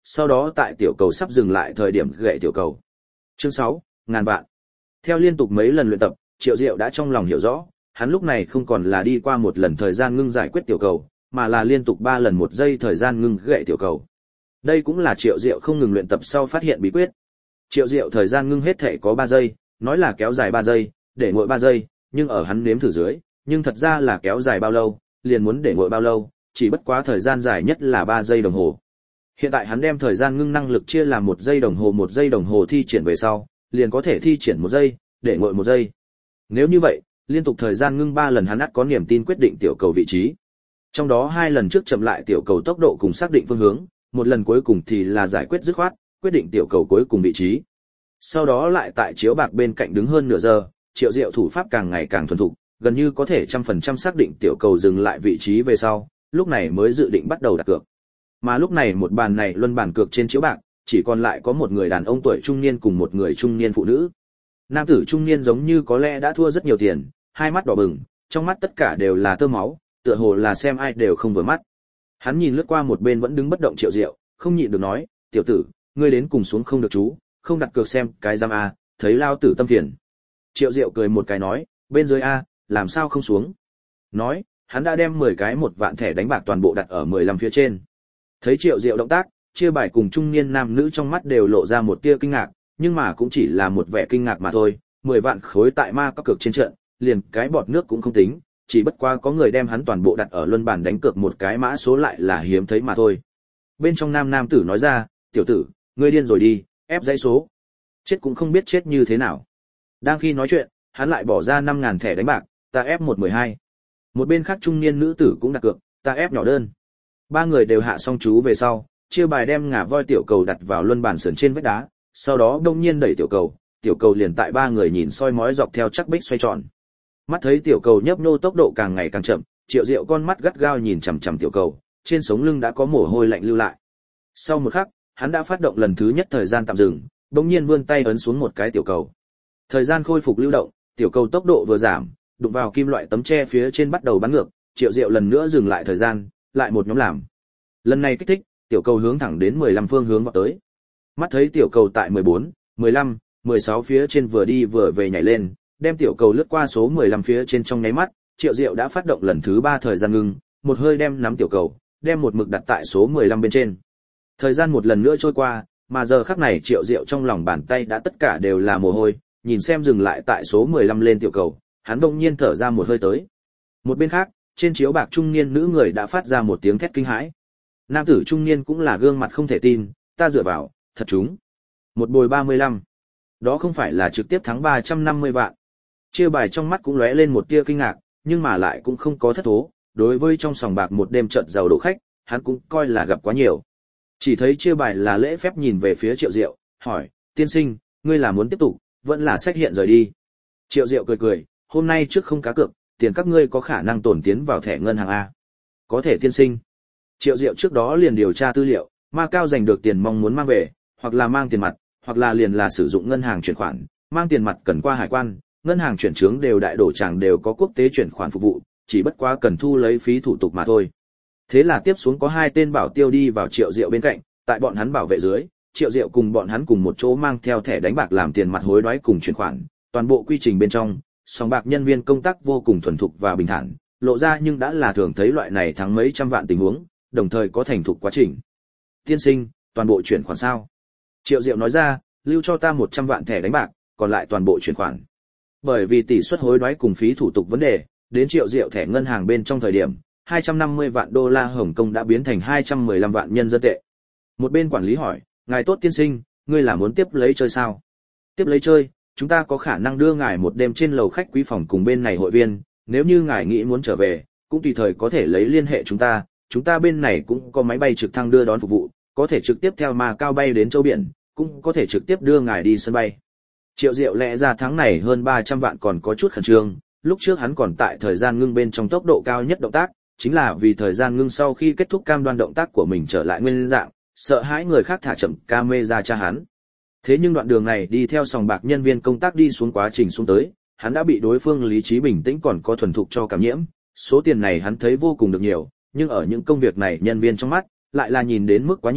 sau đó tại tiểu cầu sắp dừng lại thời điểm gậy tiểu cầu. Chương sáu, ngàn vạn. Theo liên tục mấy lần luyện tập, Triệu Diệu đã trong lòng hiểu rõ, hắn lúc này không còn là đi qua một lần thời gian ngưng giải quyết tiểu cầu, mà là liên tục ba lần một giây thời gian ngưng gậy tiểu cầu. Đây cũng là Triệu Diệu không ngừng luyện tập sau phát hiện bí quyết. Triệu Diệu thời gian ngưng hết thể có ba giây, nói là kéo dài ba giây, để nguội ba giây, nhưng ở hắn nếm thử dưới, nhưng thật ra là kéo dài bao lâu, liền muốn để nguội bao lâu, chỉ bất quá thời gian dài nhất là ba giây đồng hồ. Hiện tại hắn đem thời gian ngưng năng lực chia làm một giây đồng hồ một giây đồng hồ thi triển về sau, liền có thể thi triển một giây, để nguội một giây. Nếu như vậy, liên tục thời gian ngưng ba lần hắn ắt có niềm tin quyết định tiểu cầu vị trí. Trong đó hai lần trước chậm lại tiểu cầu tốc độ cùng xác định phương hướng, một lần cuối cùng thì là giải quyết dứt khoát, quyết định tiểu cầu cuối cùng vị trí. Sau đó lại tại chiếu bạc bên cạnh đứng hơn nửa giờ, Triệu Diệu thủ pháp càng ngày càng thuần thục, gần như có thể trăm phần trăm xác định tiểu cầu dừng lại vị trí về sau, lúc này mới dự định bắt đầu đặt cược. Mà lúc này một bàn này luân bàn cược trên chiếu bạc, chỉ còn lại có một người đàn ông tuổi trung niên cùng một người trung niên phụ nữ. Nam tử trung niên giống như có lẽ đã thua rất nhiều tiền, hai mắt đỏ bừng, trong mắt tất cả đều là tơ máu, tựa hồ là xem ai đều không vừa mắt. Hắn nhìn lướt qua một bên vẫn đứng bất động Triệu Diệu, không nhịn được nói, "Tiểu tử, ngươi đến cùng xuống không được chú, không đặt cược xem cái giam a, thấy lao tử tâm phiền." Triệu Diệu cười một cái nói, "Bên dưới a, làm sao không xuống?" Nói, hắn đã đem mười cái một vạn thẻ đánh bạc toàn bộ đặt ở mười lăm phía trên. Thấy Triệu Diệu động tác, chia bài cùng trung niên nam nữ trong mắt đều lộ ra một tia kinh ngạc, nhưng mà cũng chỉ là một vẻ kinh ngạc mà thôi, mười vạn khối tại ma các cược trên trận, liền cái bọt nước cũng không tính, chỉ bất quá có người đem hắn toàn bộ đặt ở luân bàn đánh cược một cái mã số lại là hiếm thấy mà thôi. Bên trong nam nam tử nói ra, "Tiểu tử, ngươi điên rồi đi, ép dãy số. Chết cũng không biết chết như thế nào." Đang khi nói chuyện, hắn lại bỏ ra năm ngàn thẻ đánh bạc, "Ta ép một mười hai." Một bên khác trung niên nữ tử cũng đặt cược, "Ta ép nhỏ đơn." Ba người đều hạ xong chú về sau, chia bài đem ngà voi tiểu cầu đặt vào luân bàn sườn trên vách đá, sau đó đông nhiên đẩy tiểu cầu, tiểu cầu liền tại ba người nhìn soi mói dọc theo chắc bích xoay tròn. Mắt thấy tiểu cầu nhấp nhô tốc độ càng ngày càng chậm, Triệu Diệu con mắt gắt gao nhìn chằm chằm tiểu cầu, trên sống lưng đã có mồ hôi lạnh lưu lại. Sau một khắc, hắn đã phát động lần thứ nhất thời gian tạm dừng, bỗng nhiên vươn tay ấn xuống một cái tiểu cầu. Thời gian khôi phục lưu động, tiểu cầu tốc độ vừa giảm, đụng vào kim loại tấm tre phía trên bắt đầu bắn ngược, Triệu Diệu lần nữa dừng lại thời gian, lại một nhóm làm. Lần này kích thích, tiểu cầu hướng thẳng đến mười lăm phương hướng vọt tới. Mắt thấy tiểu cầu tại mười bốn, mười lăm, mười sáu phía trên vừa đi vừa về nhảy lên, đem tiểu cầu lướt qua số mười lăm phía trên trong nháy mắt, Triệu Diệu đã phát động lần thứ ba thời gian ngưng, một hơi đem nắm tiểu cầu, đem một mực đặt tại số mười lăm bên trên. Thời gian một lần nữa trôi qua, mà giờ khắc này Triệu Diệu trong lòng bàn tay đã tất cả đều là mồ hôi, nhìn xem dừng lại tại số mười lăm lên tiểu cầu, hắn bỗng nhiên thở ra một hơi tới. Một bên khác, trên chiếu bạc trung niên nữ người đã phát ra một tiếng thét kinh hãi. Nam tử trung niên cũng là gương mặt không thể tin, "Ta dựa vào, thật trúng. Một bồi ba mươi lăm. Đó không phải là trực tiếp thắng ba trăm năm mươi vạn." Chia bài trong mắt cũng lóe lên một tia kinh ngạc, nhưng mà lại cũng không có thất thố, đối với trong sòng bạc một đêm trận giàu đổ khách, hắn cũng coi là gặp quá nhiều. Chỉ thấy chia bài là lễ phép nhìn về phía Triệu Diệu, hỏi, "Tiên sinh, ngươi là muốn tiếp tục, vẫn là sách hiện rời đi?" Triệu Diệu cười cười, "Hôm nay trước không cá cược, tiền các ngươi có khả năng tổn tiến vào thẻ ngân hàng a?" "Có thể tiên sinh." Triệu Diệu trước đó liền điều tra tư liệu, Ma Cao giành được tiền mong muốn mang về, hoặc là mang tiền mặt, hoặc là liền là sử dụng ngân hàng chuyển khoản, mang tiền mặt cần qua hải quan, ngân hàng chuyển chướng đều đại đổ chẳng đều có quốc tế chuyển khoản phục vụ, chỉ bất quá cần thu lấy phí thủ tục mà thôi. Thế là tiếp xuống có hai tên bảo tiêu đi vào Triệu Diệu bên cạnh, tại bọn hắn bảo vệ dưới, Triệu Diệu cùng bọn hắn cùng một chỗ mang theo thẻ đánh bạc làm tiền mặt hối đoái cùng chuyển khoản, toàn bộ quy trình bên trong, sòng bạc nhân viên công tác vô cùng thuần thục và bình thản, lộ ra nhưng đã là thường thấy loại này thắng mấy trăm vạn tình huống, đồng thời có thành thục quá trình. "Tiên sinh, toàn bộ chuyển khoản sao?" Triệu Diệu nói ra, "Lưu cho ta một trăm vạn thẻ đánh bạc, còn lại toàn bộ chuyển khoản." Bởi vì tỷ suất hối đoái cùng phí thủ tục vấn đề, đến Triệu Diệu thẻ ngân hàng bên trong thời điểm, hai trăm năm mươi vạn đô la Hồng Kông đã biến thành hai trăm mười lăm vạn nhân dân tệ. Một bên quản lý hỏi, "Ngài tốt tiên sinh, ngươi là muốn tiếp lấy chơi sao?" "Tiếp lấy chơi, chúng ta có khả năng đưa ngài một đêm trên lầu khách quý phòng cùng bên này hội viên, nếu như ngài nghĩ muốn trở về, cũng tùy thời có thể lấy liên hệ chúng ta, chúng ta bên này cũng có máy bay trực thăng đưa đón phục vụ, có thể trực tiếp theo Ma Cao bay đến châu biển, cũng có thể trực tiếp đưa ngài đi sân bay." Triệu Diệu lẽ ra tháng này hơn ba trăm vạn còn có chút khẩn trương, lúc trước hắn còn tại thời gian ngưng bên trong tốc độ cao nhất động tác, chính là vì thời gian ngưng sau khi kết thúc cam đoan động tác của mình trở lại nguyên dạng, sợ hãi người khác thả chậm camera tra hắn. Thế nhưng đoạn đường này đi theo sòng bạc nhân viên công tác đi xuống quá trình xuống tới, hắn đã bị đối phương lý trí bình tĩnh còn có thuần thục cho cảm nhiễm, số tiền này hắn thấy vô cùng được nhiều, nhưng ở những công việc này nhân viên trong mắt, lại là nhìn đến mức quá nhiều,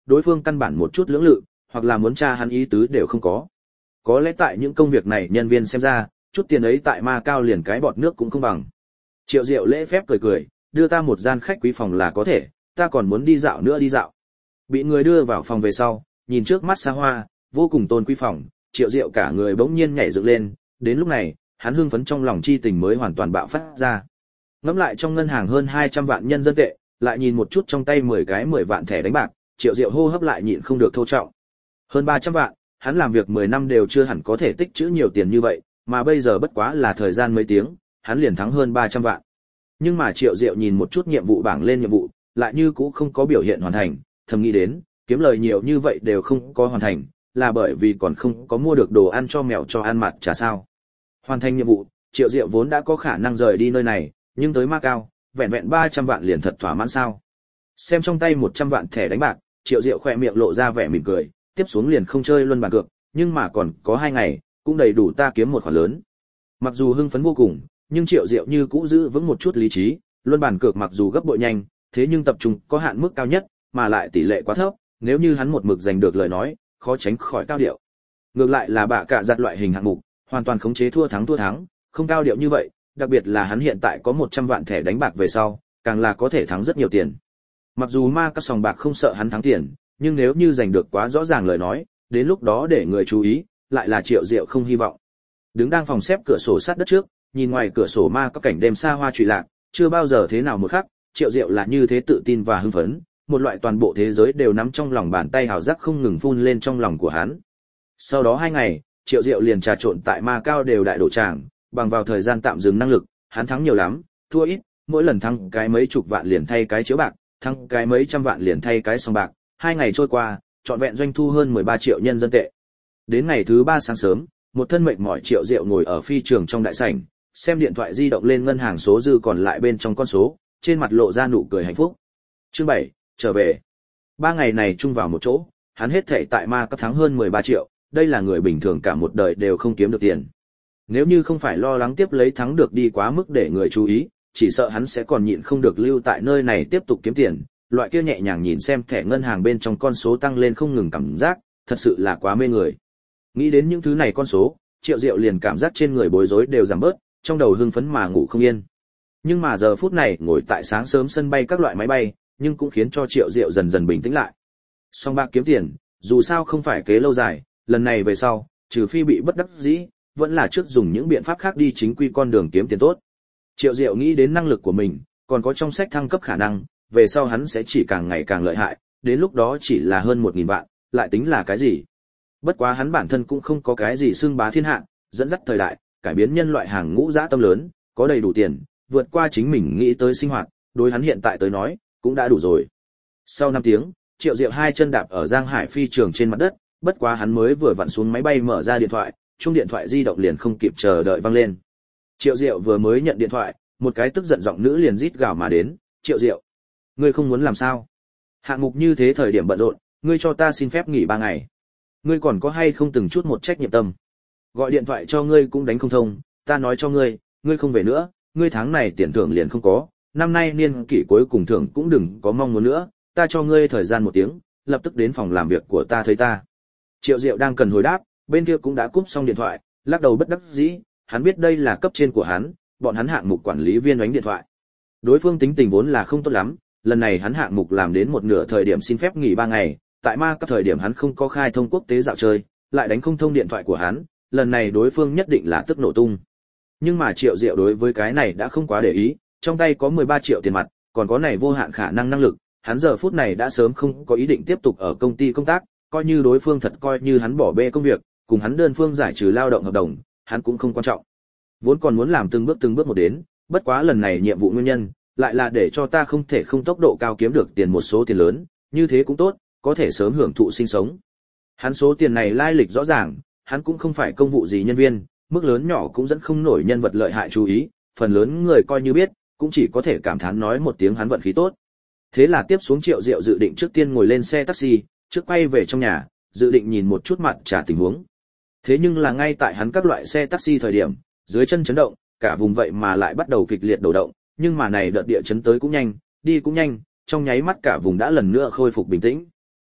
đối phương căn bản một chút lưỡng lự, hoặc là muốn tra hắn ý tứ đều không có. Có lẽ tại những công việc này nhân viên xem ra, chút tiền ấy tại Ma Cao liền cái bọt nước cũng không bằng. Triệu Diệu lễ phép cười cười, đưa ta một gian khách quý phòng là có thể, ta còn muốn đi dạo nữa đi dạo. Bị người đưa vào phòng về sau, nhìn trước mắt xa hoa, vô cùng tôn quý phòng, Triệu Diệu cả người bỗng nhiên nhảy dựng lên, đến lúc này, hắn hưng phấn trong lòng chi tình mới hoàn toàn bạo phát ra. Ngẫm lại trong ngân hàng hơn hai trăm vạn nhân dân tệ, lại nhìn một chút trong tay mười cái mười vạn thẻ đánh bạc, Triệu Diệu hô hấp lại nhịn không được thô trọng. Hơn ba trăm vạn, hắn làm việc mười năm đều chưa hẳn có thể tích trữ nhiều tiền như vậy, mà bây giờ bất quá là thời gian mấy tiếng, hắn liền thắng hơn ba trăm vạn. Nhưng mà Triệu Diệu nhìn một chút nhiệm vụ bảng lên nhiệm vụ, lại như cũ không có biểu hiện hoàn thành, thầm nghĩ đến, kiếm lời nhiều như vậy đều không có hoàn thành, là bởi vì còn không có mua được đồ ăn cho mèo cho ăn mặt chả sao. Hoàn thành nhiệm vụ, Triệu Diệu vốn đã có khả năng rời đi nơi này, nhưng tới Ma Cao, vẹn vẹn ba trăm vạn liền thật thỏa mãn sao. Xem trong tay một trăm vạn thẻ đánh bạc, Triệu Diệu khỏe miệng lộ ra vẻ mỉm cười, tiếp xuống liền không chơi luân bàn cược, nhưng mà còn có hai ngày, cũng đầy đủ ta kiếm một khoản lớn. Mặc dù hưng phấn vô cùng, nhưng Triệu Diệu như cũ giữ vững một chút lý trí, luân bàn cược mặc dù gấp bội nhanh, thế nhưng tập trung có hạn mức cao nhất, mà lại tỷ lệ quá thấp, nếu như hắn một mực giành được lời nói, khó tránh khỏi cao điệu. Ngược lại là bạ cả giặt loại hình hạng mục, hoàn toàn khống chế thua thắng thua thắng, không cao điệu như vậy, đặc biệt là hắn hiện tại có một trăm vạn thẻ đánh bạc về sau, càng là có thể thắng rất nhiều tiền. Mặc dù ma các sòng bạc không sợ hắn thắng tiền, nhưng nếu như giành được quá rõ ràng lời nói, đến lúc đó để người chú ý, lại là Triệu Diệu không hy vọng. Đứng đang phòng xếp cửa sổ sát đất trước, nhìn ngoài cửa sổ ma các cảnh đêm xa hoa trụy lạc, chưa bao giờ thế nào một khắc, Triệu Diệu là như thế tự tin và hưng phấn, một loại toàn bộ thế giới đều nắm trong lòng bàn tay hào giác không ngừng phun lên trong lòng của hắn. Sau đó hai ngày, Triệu Diệu liền trà trộn tại Ma Cao đều đại đổ tràng, bằng vào thời gian tạm dừng năng lực, hắn thắng nhiều lắm, thua ít, mỗi lần thắng cái mấy chục vạn liền thay cái chiếu bạc, thắng cái mấy trăm vạn liền thay cái sòng bạc. Hai ngày trôi qua, trọn vẹn doanh thu hơn mười ba triệu nhân dân tệ. Đến ngày thứ ba sáng sớm, một thân mệt mỏi Triệu Diệu ngồi ở phi trường trong đại sảnh, xem điện thoại di động lên ngân hàng số dư còn lại bên trong con số, trên mặt lộ ra nụ cười hạnh phúc. Chương bảy, trở về. Ba ngày này chung vào một chỗ, hắn hết thảy tại Ma Các thắng hơn mười ba triệu, đây là người bình thường cả một đời đều không kiếm được tiền. Nếu như không phải lo lắng tiếp lấy thắng được đi quá mức để người chú ý, chỉ sợ hắn sẽ còn nhịn không được lưu tại nơi này tiếp tục kiếm tiền. Loại kia nhẹ nhàng nhìn xem thẻ ngân hàng bên trong con số tăng lên không ngừng cảm giác, thật sự là quá mê người. Nghĩ đến những thứ này con số, Triệu Diệu liền cảm giác trên người bối rối đều giảm bớt, trong đầu hưng phấn mà ngủ không yên. Nhưng mà giờ phút này ngồi tại sáng sớm sân bay các loại máy bay, nhưng cũng khiến cho Triệu Diệu dần dần bình tĩnh lại. Song bạc kiếm tiền, dù sao không phải kế lâu dài, lần này về sau, trừ phi bị bất đắc dĩ, vẫn là trước dùng những biện pháp khác đi chính quy con đường kiếm tiền tốt. Triệu Diệu nghĩ đến năng lực của mình, còn có trong sách thăng cấp khả năng, về sau hắn sẽ chỉ càng ngày càng lợi hại, đến lúc đó chỉ là hơn một nghìn vạn, lại tính là cái gì? Bất quá hắn bản thân cũng không có cái gì xưng bá thiên hạ, dẫn dắt thời đại, cải biến nhân loại hàng ngũ dã tâm lớn, có đầy đủ tiền, vượt qua chính mình nghĩ tới sinh hoạt, đối hắn hiện tại tới nói, cũng đã đủ rồi. Sau năm tiếng, Triệu Diệu hai chân đạp ở Giang Hải phi trường trên mặt đất, bất quá hắn mới vừa vặn xuống máy bay mở ra điện thoại, chuông điện thoại di động liền không kịp chờ đợi vang lên. Triệu Diệu vừa mới nhận điện thoại, một cái tức giận giọng nữ liền rít gào mà đến, "Triệu Diệu, ngươi không muốn làm sao? Hạng mục như thế thời điểm bận rộn, ngươi cho ta xin phép nghỉ ba ngày. Ngươi còn có hay không từng chút một trách nhiệm tâm? Gọi điện thoại cho ngươi cũng đánh không thông, ta nói cho ngươi, ngươi không về nữa, ngươi tháng này tiền thưởng liền không có, năm nay niên kỷ cuối cùng thưởng cũng đừng có mong muốn nữa, ta cho ngươi thời gian một tiếng, lập tức đến phòng làm việc của ta thấy ta." Triệu Diệu đang cần hồi đáp, bên kia cũng đã cúp xong điện thoại, lắc đầu bất đắc dĩ, hắn biết đây là cấp trên của hắn, bọn hắn hạng mục quản lý viên đánh điện thoại. Đối phương tính tình vốn là không tốt lắm, lần này hắn hạng mục làm đến một nửa thời điểm xin phép nghỉ ba ngày, tại Ma Các thời điểm hắn không có khai thông quốc tế dạo chơi, lại đánh không thông điện thoại của hắn, lần này đối phương nhất định là tức nổ tung. Nhưng mà Triệu Diệu đối với cái này đã không quá để ý, trong tay có mười ba triệu tiền mặt, còn có này vô hạn khả năng năng lực, hắn giờ phút này đã sớm không có ý định tiếp tục ở công ty công tác, coi như đối phương thật coi như hắn bỏ bê công việc, cùng hắn đơn phương giải trừ lao động hợp đồng, hắn cũng không quan trọng. Vốn còn muốn làm từng bước từng bước một đến, bất quá lần này nhiệm vụ nguyên nhân, lại là để cho ta không thể không tốc độ cao kiếm được tiền một số tiền lớn, như thế cũng tốt, có thể sớm hưởng thụ sinh sống. Hắn số tiền này lai lịch rõ ràng, hắn cũng không phải công vụ gì nhân viên, mức lớn nhỏ cũng dẫn không nổi nhân vật lợi hại chú ý, phần lớn người coi như biết, cũng chỉ có thể cảm thán nói một tiếng hắn vận khí tốt. Thế là tiếp xuống Triệu Diệu dự định trước tiên ngồi lên xe taxi, trước quay về trong nhà, dự định nhìn một chút mặt trả tình huống. Thế nhưng là ngay tại hắn các loại xe taxi thời điểm, dưới chân chấn động, cả vùng vậy mà lại bắt đầu kịch liệt đổ động, nhưng mà này đợt địa chấn tới cũng nhanh, đi cũng nhanh, trong nháy mắt cả vùng đã lần nữa khôi phục bình tĩnh.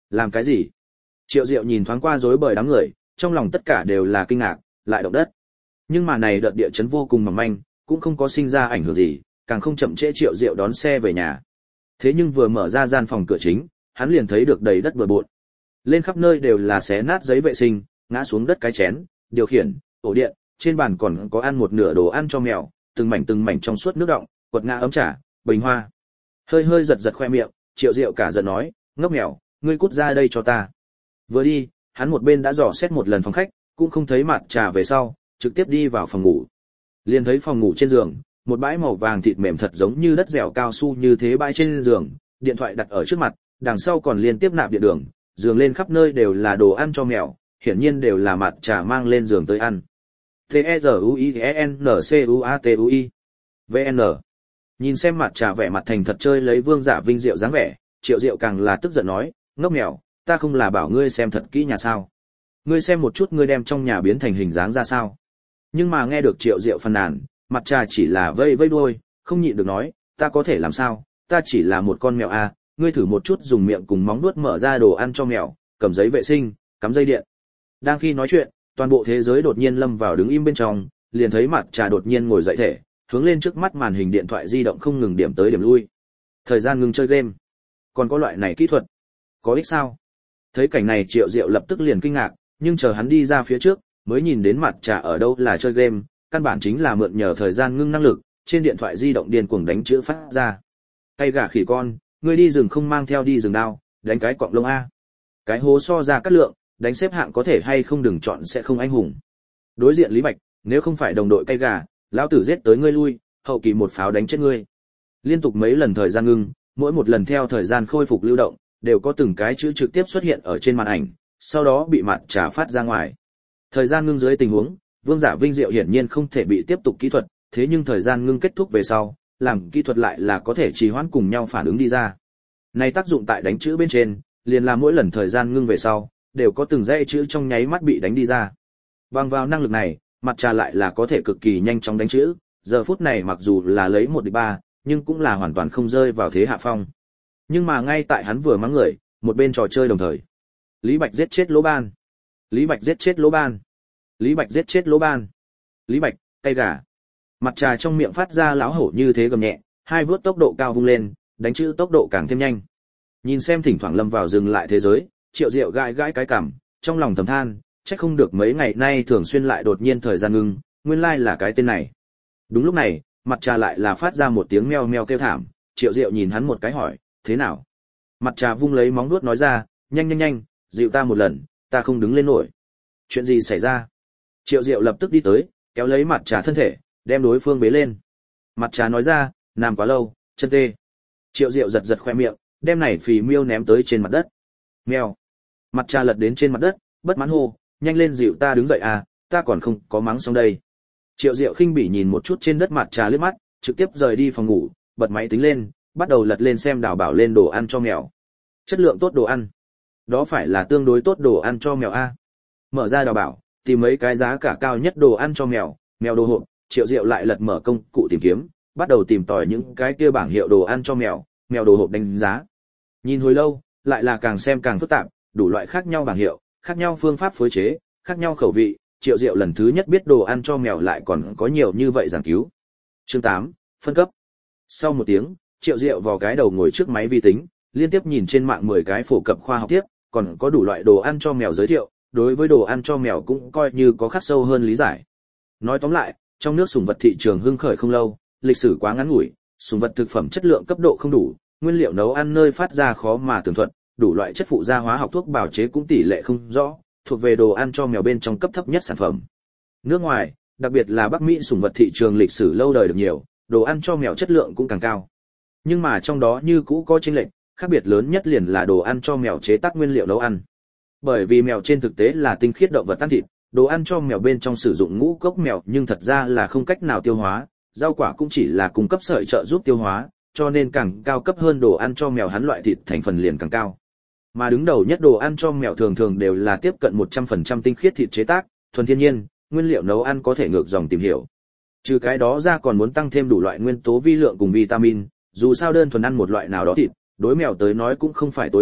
Làm cái gì? Triệu Diệu nhìn thoáng qua rối bời đám người, trong lòng tất cả đều là kinh ngạc, lại động đất. Nhưng mà này đợt địa chấn vô cùng mỏng manh, cũng không có sinh ra ảnh hưởng gì, càng không chậm trễ Triệu Diệu đón xe về nhà. Thế nhưng vừa mở ra gian phòng cửa chính, hắn liền thấy được đầy đất bừa bộn. Lên khắp nơi đều là xé nát giấy vệ sinh, ngã xuống đất cái chén, điều khiển, ổ điện, trên bàn còn có ăn một nửa đồ ăn cho mèo, từng mảnh từng mảnh trong suốt nước đọng, quật ngã ấm trà, bình hoa. Hơi hơi giật giật khoe miệng, Triệu Diệu cả giận nói, ngốc mèo, ngươi cút ra đây cho ta. Vừa đi, hắn một bên đã dò xét một lần phòng khách, cũng không thấy mặt trà về sau, trực tiếp đi vào phòng ngủ. Liền thấy phòng ngủ trên giường, một bãi màu vàng thịt mềm thật giống như đất dẻo cao su như thế bãi trên giường, điện thoại đặt ở trước mặt, đằng sau còn liên tiếp nạp điện đường, giường lên khắp nơi đều là đồ ăn cho mèo, hiển nhiên đều là mặt trà mang lên giường tới ăn. T E R U I E N C U A T U I V N. Nhìn xem mặt trà vẻ mặt thành thật chơi lấy Vương Giả Vinh Diệu dáng vẻ, Triệu Diệu càng là tức giận nói, ngốc mèo, ta không là bảo ngươi xem thật kỹ nhà sao? Ngươi xem một chút ngươi đem trong nhà biến thành hình dáng ra sao? Nhưng mà nghe được Triệu Diệu phàn nàn, mặt trà chỉ là vây vây đuôi, không nhịn được nói, ta có thể làm sao? Ta chỉ là một con mèo à, ngươi thử một chút dùng miệng cùng móng vuốt mở ra đồ ăn cho mèo, cầm giấy vệ sinh, cắm dây điện. Đang khi nói chuyện, toàn bộ thế giới đột nhiên lâm vào đứng im bên trong, liền thấy mặt trà đột nhiên ngồi dậy thể, hướng lên trước mắt màn hình điện thoại di động không ngừng điểm tới điểm lui. Thời gian ngừng chơi game. Còn có loại này kỹ thuật, có ích sao? Thấy cảnh này Triệu Diệu lập tức liền kinh ngạc, nhưng chờ hắn đi ra phía trước, mới nhìn đến mặt trà ở đâu là chơi game, căn bản chính là mượn nhờ thời gian ngưng năng lực, trên điện thoại di động điên cuồng đánh chữ phát ra. Tay gà khỉ con, ngươi đi rừng không mang theo đi rừng đao, đánh cái cọng lông a. Cái hố so ra cắt lượng, đánh xếp hạng có thể hay không đừng chọn sẽ không anh hùng. Đối diện Lý Bạch, nếu không phải đồng đội cây gà, lão tử giết tới ngươi lui, hậu kỳ một pháo đánh chết ngươi. Liên tục mấy lần thời gian ngưng, mỗi một lần theo thời gian khôi phục lưu động, đều có từng cái chữ trực tiếp xuất hiện ở trên màn ảnh, sau đó bị mặt trà phát ra ngoài. Thời gian ngưng dưới tình huống, Vương Giả Vinh Diệu hiển nhiên không thể bị tiếp tục kỹ thuật, thế nhưng thời gian ngưng kết thúc về sau, làm kỹ thuật lại là có thể trì hoãn cùng nhau phản ứng đi ra. Này tác dụng tại đánh chữ bên trên, liền là mỗi lần thời gian ngưng về sau, đều có từng dãy chữ trong nháy mắt bị đánh đi ra. Bằng vào năng lực này, mặt trà lại là có thể cực kỳ nhanh chóng đánh chữ, giờ phút này mặc dù là lấy một địch ba, nhưng cũng là hoàn toàn không rơi vào thế hạ phong. Nhưng mà ngay tại hắn vừa mắng người, một bên trò chơi đồng thời. Lý Bạch giết chết Lỗ Ban. Lý Bạch giết chết Lỗ Ban. Lý Bạch giết chết Lỗ Ban. Lý Bạch, tay gà. Mặt trà trong miệng phát ra láo hổ như thế gầm nhẹ, hai vớt tốc độ cao vung lên, đánh chữ tốc độ càng thêm nhanh. Nhìn xem thỉnh thoảng lâm vào dừng lại thế giới, Triệu Diệu gãi gãi cái cằm, trong lòng thầm than, chắc không được mấy ngày nay thường xuyên lại đột nhiên thời gian ngưng, nguyên lai là cái tên này. Đúng lúc này, mặt trà lại là phát ra một tiếng meo meo kêu thảm, Triệu Diệu nhìn hắn một cái hỏi, thế nào? Mặt trà vung lấy móng vuốt nói ra, nhanh nhanh nhanh, dịu ta một lần, ta không đứng lên nổi. Chuyện gì xảy ra? Triệu Diệu lập tức đi tới, kéo lấy mặt trà thân thể, đem đối phương bế lên. Mặt trà nói ra, nằm quá lâu, chân tê. Triệu Diệu giật giật khoe miệng, đem này phì miêu ném tới trên mặt đất. Mèo. Mặt trà lật đến trên mặt đất, bất mãn hô, nhanh lên dịu ta đứng dậy à, ta còn không có mắng xong đây. Triệu Diệu khinh bỉ nhìn một chút trên đất mặt trà liếc mắt, trực tiếp rời đi phòng ngủ, bật máy tính lên, bắt đầu lật lên xem đào bảo lên đồ ăn cho mèo. Chất lượng tốt đồ ăn. Đó phải là tương đối tốt đồ ăn cho mèo a. Mở ra đào bảo, tìm mấy cái giá cả cao nhất đồ ăn cho mèo, mèo đồ hộp, Triệu Diệu lại lật mở công cụ tìm kiếm, bắt đầu tìm tòi những cái kia bảng hiệu đồ ăn cho mèo, mèo đồ hộp đánh giá. Nhìn hồi lâu, lại là càng xem càng phức tạp, đủ loại khác nhau bảng hiệu, khác nhau phương pháp phối chế, khác nhau khẩu vị, Triệu Diệu lần thứ nhất biết đồ ăn cho mèo lại còn có nhiều như vậy giảng cứu. Chương tám, phân cấp. Sau một tiếng, Triệu Diệu vò cái đầu ngồi trước máy vi tính, liên tiếp nhìn trên mạng mười cái phổ cập khoa học tiếp, còn có đủ loại đồ ăn cho mèo giới thiệu, đối với đồ ăn cho mèo cũng coi như có khắc sâu hơn lý giải. Nói tóm lại, trong nước sủng vật thị trường hưng khởi không lâu, lịch sử quá ngắn ngủi, sủng vật thực phẩm chất lượng cấp độ không đủ, nguyên liệu nấu ăn nơi phát ra khó mà tường thuật, đủ loại chất phụ gia hóa học thuốc bào chế cũng tỷ lệ không rõ, thuộc về đồ ăn cho mèo bên trong cấp thấp nhất sản phẩm. Nước ngoài, đặc biệt là Bắc Mỹ sủng vật thị trường lịch sử lâu đời được nhiều, đồ ăn cho mèo chất lượng cũng càng cao. Nhưng mà trong đó như cũ có chênh lệch, khác biệt lớn nhất liền là đồ ăn cho mèo chế tác nguyên liệu nấu ăn. Bởi vì mèo trên thực tế là tinh khiết động vật ăn thịt, đồ ăn cho mèo bên trong sử dụng ngũ cốc mèo nhưng thật ra là không cách nào tiêu hóa, rau quả cũng chỉ là cung cấp sợi trợ giúp tiêu hóa, cho nên càng cao cấp hơn đồ ăn cho mèo hắn loại thịt thành phần liền càng cao. Mà đứng đầu nhất đồ ăn cho mèo thường thường đều là tiếp cận một trăm phần trăm tinh khiết thịt chế tác, thuần thiên nhiên, nguyên liệu nấu ăn có thể ngược dòng tìm hiểu. Trừ cái đó ra còn muốn tăng thêm đủ loại nguyên tố vi lượng cùng vitamin, dù sao đơn thuần ăn một loại nào đó thịt, đối mèo tới nói cũng không phải tối ưu,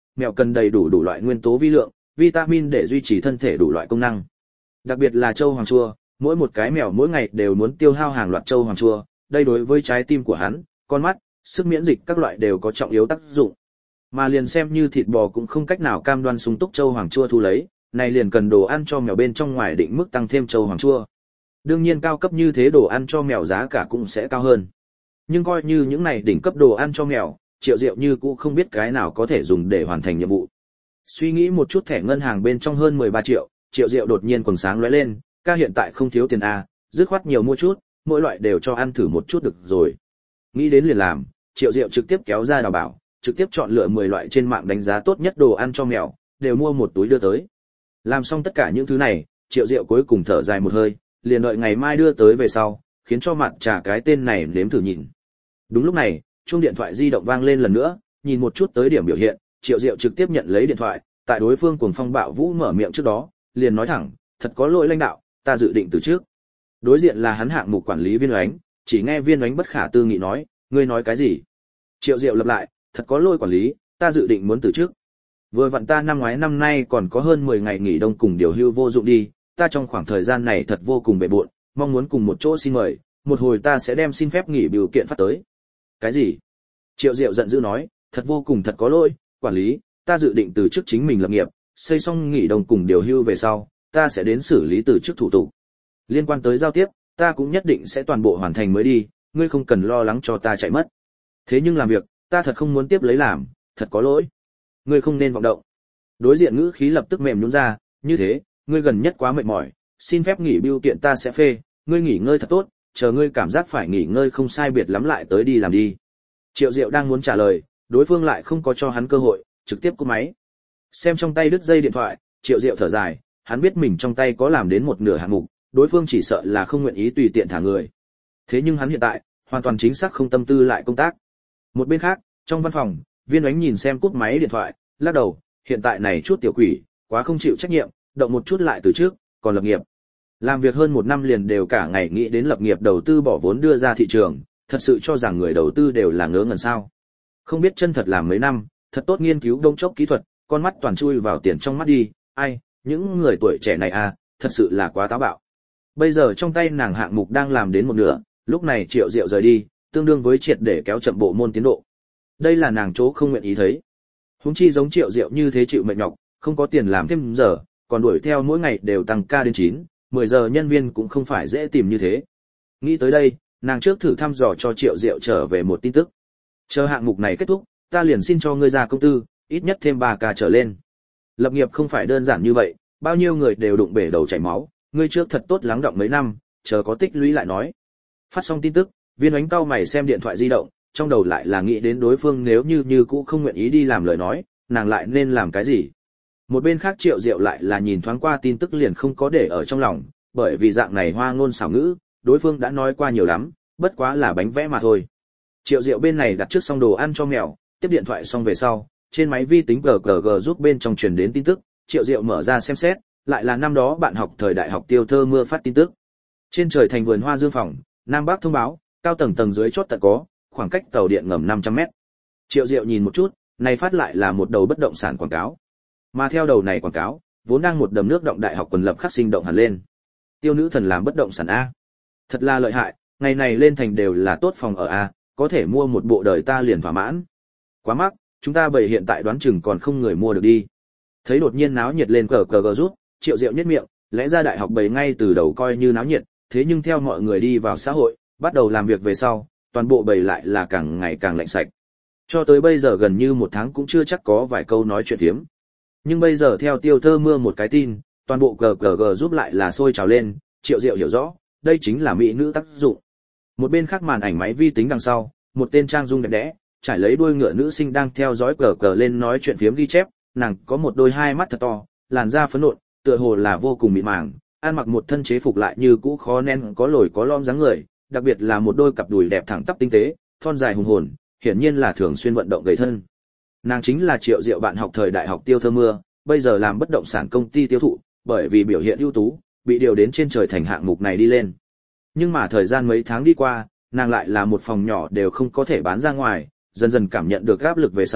mèo cần đầy đủ đủ loại nguyên tố vi lượng, vitamin để duy trì thân thể đủ loại công năng. Đặc biệt là châu hoàng chua, mỗi một cái mèo mỗi ngày đều muốn tiêu hao hàng loạt châu hoàng chua, đây đối với trái tim của hắn, con mắt, sức miễn dịch các loại đều có trọng yếu tác dụng. Mà liền xem như thịt bò cũng không cách nào cam đoan sung túc châu hoàng chua thu lấy, này liền cần đồ ăn cho mèo bên trong ngoài định mức tăng thêm châu hoàng chua. Đương nhiên cao cấp như thế đồ ăn cho mèo giá cả cũng sẽ cao hơn. Nhưng coi như những này đỉnh cấp đồ ăn cho mèo, Triệu Diệu như cũng không biết cái nào có thể dùng để hoàn thành nhiệm vụ. Suy nghĩ một chút thẻ ngân hàng bên trong hơn mười ba triệu, Triệu Diệu đột nhiên quầng sáng lóe lên, ca hiện tại không thiếu tiền a, dứt khoát nhiều mua chút, mỗi loại đều cho ăn thử một chút được rồi. Nghĩ đến liền làm, Triệu Diệu trực tiếp kéo ra đào bảo, trực tiếp chọn lựa mười loại trên mạng đánh giá tốt nhất đồ ăn cho mèo, đều mua một túi đưa tới. Làm xong tất cả những thứ này, Triệu Diệu cuối cùng thở dài một hơi, liền đợi ngày mai đưa tới về sau, khiến cho mặt trà cái tên này nếm thử nhìn. Đúng lúc này, chuông điện thoại di động vang lên lần nữa, nhìn một chút tới điểm biểu hiện, Triệu Diệu trực tiếp nhận lấy điện thoại, tại đối phương cuồng phong bạo vũ mở miệng trước đó, liền nói thẳng, thật có lỗi lãnh đạo, ta dự định từ trước. Đối diện là hắn hạng mục quản lý Viên Oánh, chỉ nghe Viên Oánh bất khả tư nghị nói, ngươi nói cái gì? Triệu Diệu lặp lại, thật có lỗi quản lý, ta dự định muốn từ trước. Vừa vặn ta năm ngoái năm nay còn có hơn mười ngày nghỉ đông cùng điều hưu vô dụng đi, ta trong khoảng thời gian này thật vô cùng bề bộn, mong muốn cùng một chỗ xin mời, một hồi ta sẽ đem xin phép nghỉ biểu kiện phát tới. Cái gì? Triệu Diệu giận dữ nói, thật vô cùng thật có lỗi, quản lý, ta dự định từ chức chính mình lập nghiệp, xây xong nghỉ đông cùng điều hưu về sau, ta sẽ đến xử lý từ chức thủ tục. Liên quan tới giao tiếp, ta cũng nhất định sẽ toàn bộ hoàn thành mới đi, ngươi không cần lo lắng cho ta chạy mất. Thế nhưng làm việc, ta thật không muốn tiếp lấy làm, thật có lỗi. Ngươi không nên vọng động. Đối diện ngữ khí lập tức mềm nhũn ra, như thế, ngươi gần nhất quá mệt mỏi, xin phép nghỉ biểu kiện ta sẽ phê, ngươi nghỉ ngơi thật tốt, chờ ngươi cảm giác phải nghỉ ngơi không sai biệt lắm lại tới đi làm đi. Triệu Diệu đang muốn trả lời, đối phương lại không có cho hắn cơ hội, trực tiếp cúp máy. Xem trong tay đứt dây điện thoại, Triệu Diệu thở dài, hắn biết mình trong tay có làm đến một nửa hạng mục, đối phương chỉ sợ là không nguyện ý tùy tiện thả người. Thế nhưng hắn hiện tại, hoàn toàn chính xác không tâm tư lại công tác. Một bên khác, trong văn phòng, Viên Oánh nhìn xem cúp máy điện thoại, lắc đầu, hiện tại này chút tiểu quỷ, quá không chịu trách nhiệm, động một chút lại từ trước, còn lập nghiệp. Làm việc hơn một năm liền đều cả ngày nghĩ đến lập nghiệp đầu tư bỏ vốn đưa ra thị trường, thật sự cho rằng người đầu tư đều là ngớ ngẩn sao. Không biết chân thật làm mấy năm, thật tốt nghiên cứu đông chốc kỹ thuật, con mắt toàn chui vào tiền trong mắt đi, ai, những người tuổi trẻ này à, thật sự là quá táo bạo. Bây giờ trong tay nàng hạng mục đang làm đến một nửa, lúc này Triệu Diệu rời đi, tương đương với triệt để kéo chậm bộ môn tiến độ. Đây là nàng chỗ không nguyện ý thấy. Huống chi giống Triệu Diệu như thế chịu mệt nhọc, không có tiền làm thêm giờ, còn đuổi theo mỗi ngày đều tăng ca đến chín, mười giờ nhân viên cũng không phải dễ tìm như thế. Nghĩ tới đây, nàng trước thử thăm dò cho Triệu Diệu trở về một tin tức. Chờ hạng mục này kết thúc, ta liền xin cho ngươi ra công tư, ít nhất thêm ba ca trở lên. Lập nghiệp không phải đơn giản như vậy, bao nhiêu người đều đụng bể đầu chảy máu, ngươi trước thật tốt lắng động mấy năm, chờ có tích lũy lại nói. Phát xong tin tức, Viên Oánh cau mày xem điện thoại di động, trong đầu lại là nghĩ đến đối phương nếu như như cũ không nguyện ý đi làm lời nói, nàng lại nên làm cái gì. Một bên khác Triệu Diệu lại là nhìn thoáng qua tin tức liền không có để ở trong lòng, bởi vì dạng này hoa ngôn xảo ngữ, đối phương đã nói qua nhiều lắm, bất quá là bánh vẽ mà thôi. Triệu Diệu bên này đặt trước xong đồ ăn cho mèo, tiếp điện thoại xong về sau, trên máy vi tính giê giê giê giúp bên trong truyền đến tin tức, Triệu Diệu mở ra xem xét, lại là năm đó bạn học thời đại học Tiêu Thơ Mưa phát tin tức. Trên trời thành vườn hoa dương phòng, Nam Bắc thông báo, cao tầng tầng dưới chót tận có, khoảng cách tàu điện ngầm năm trăm mét. Triệu Diệu nhìn một chút, này phát lại là một đầu bất động sản quảng cáo. Mà theo đầu này quảng cáo, vốn đang một đầm nước động đại học quần lập khắc sinh động hẳn lên. Tiêu nữ thần làm bất động sản a. Thật là lợi hại, ngày này lên thành đều là tốt phòng ở a, có thể mua một bộ đời ta liền thỏa mãn. Quá mắc, chúng ta bầy hiện tại đoán chừng còn không người mua được đi. Thấy đột nhiên náo nhiệt lên cờ cờ gờ rút, Triệu Diệu nhếch miệng, lẽ ra đại học bầy ngay từ đầu coi như náo nhiệt, thế nhưng theo mọi người đi vào xã hội, bắt đầu làm việc về sau, toàn bộ bầy lại là càng ngày càng lạnh sạch. Cho tới bây giờ gần như một tháng cũng chưa chắc có vài câu nói chuyện thiếm. Nhưng bây giờ theo Tiêu Thơ Mưa một cái tin, toàn bộ gờ gờ gờ giúp lại là sôi trào lên, Triệu Diệu hiểu rõ, đây chính là mỹ nữ tác dụng. Một bên khác màn ảnh máy vi tính đằng sau, một tên trang dung đẹp đẽ, trải lấy đuôi ngựa nữ sinh đang theo dõi gờ gờ lên nói chuyện phiếm ghi chép, nàng có một đôi hai mắt thật to, làn da phấn nộn, tựa hồ là vô cùng mịn màng, ăn mặc một thân chế phục lại như cũ khó nén có lồi có lõm dáng người, đặc biệt là một đôi cặp đùi đẹp thẳng tắp tinh tế, thon dài hùng hồn, hiển nhiên là thường xuyên vận động gầy thân. Nàng chính là Triệu Diệu bạn học thời đại học Tiêu Thơ Mưa, bây giờ làm bất động sản công ty tiêu thụ, bởi vì biểu hiện ưu tú, bị điều đến trên trời thành hạng mục này đi lên. Nhưng mà thời gian mấy tháng đi qua, nàng lại là một phòng nhỏ đều không có thể bán ra ngoài, dần dần cảm nhận được áp lực về sau,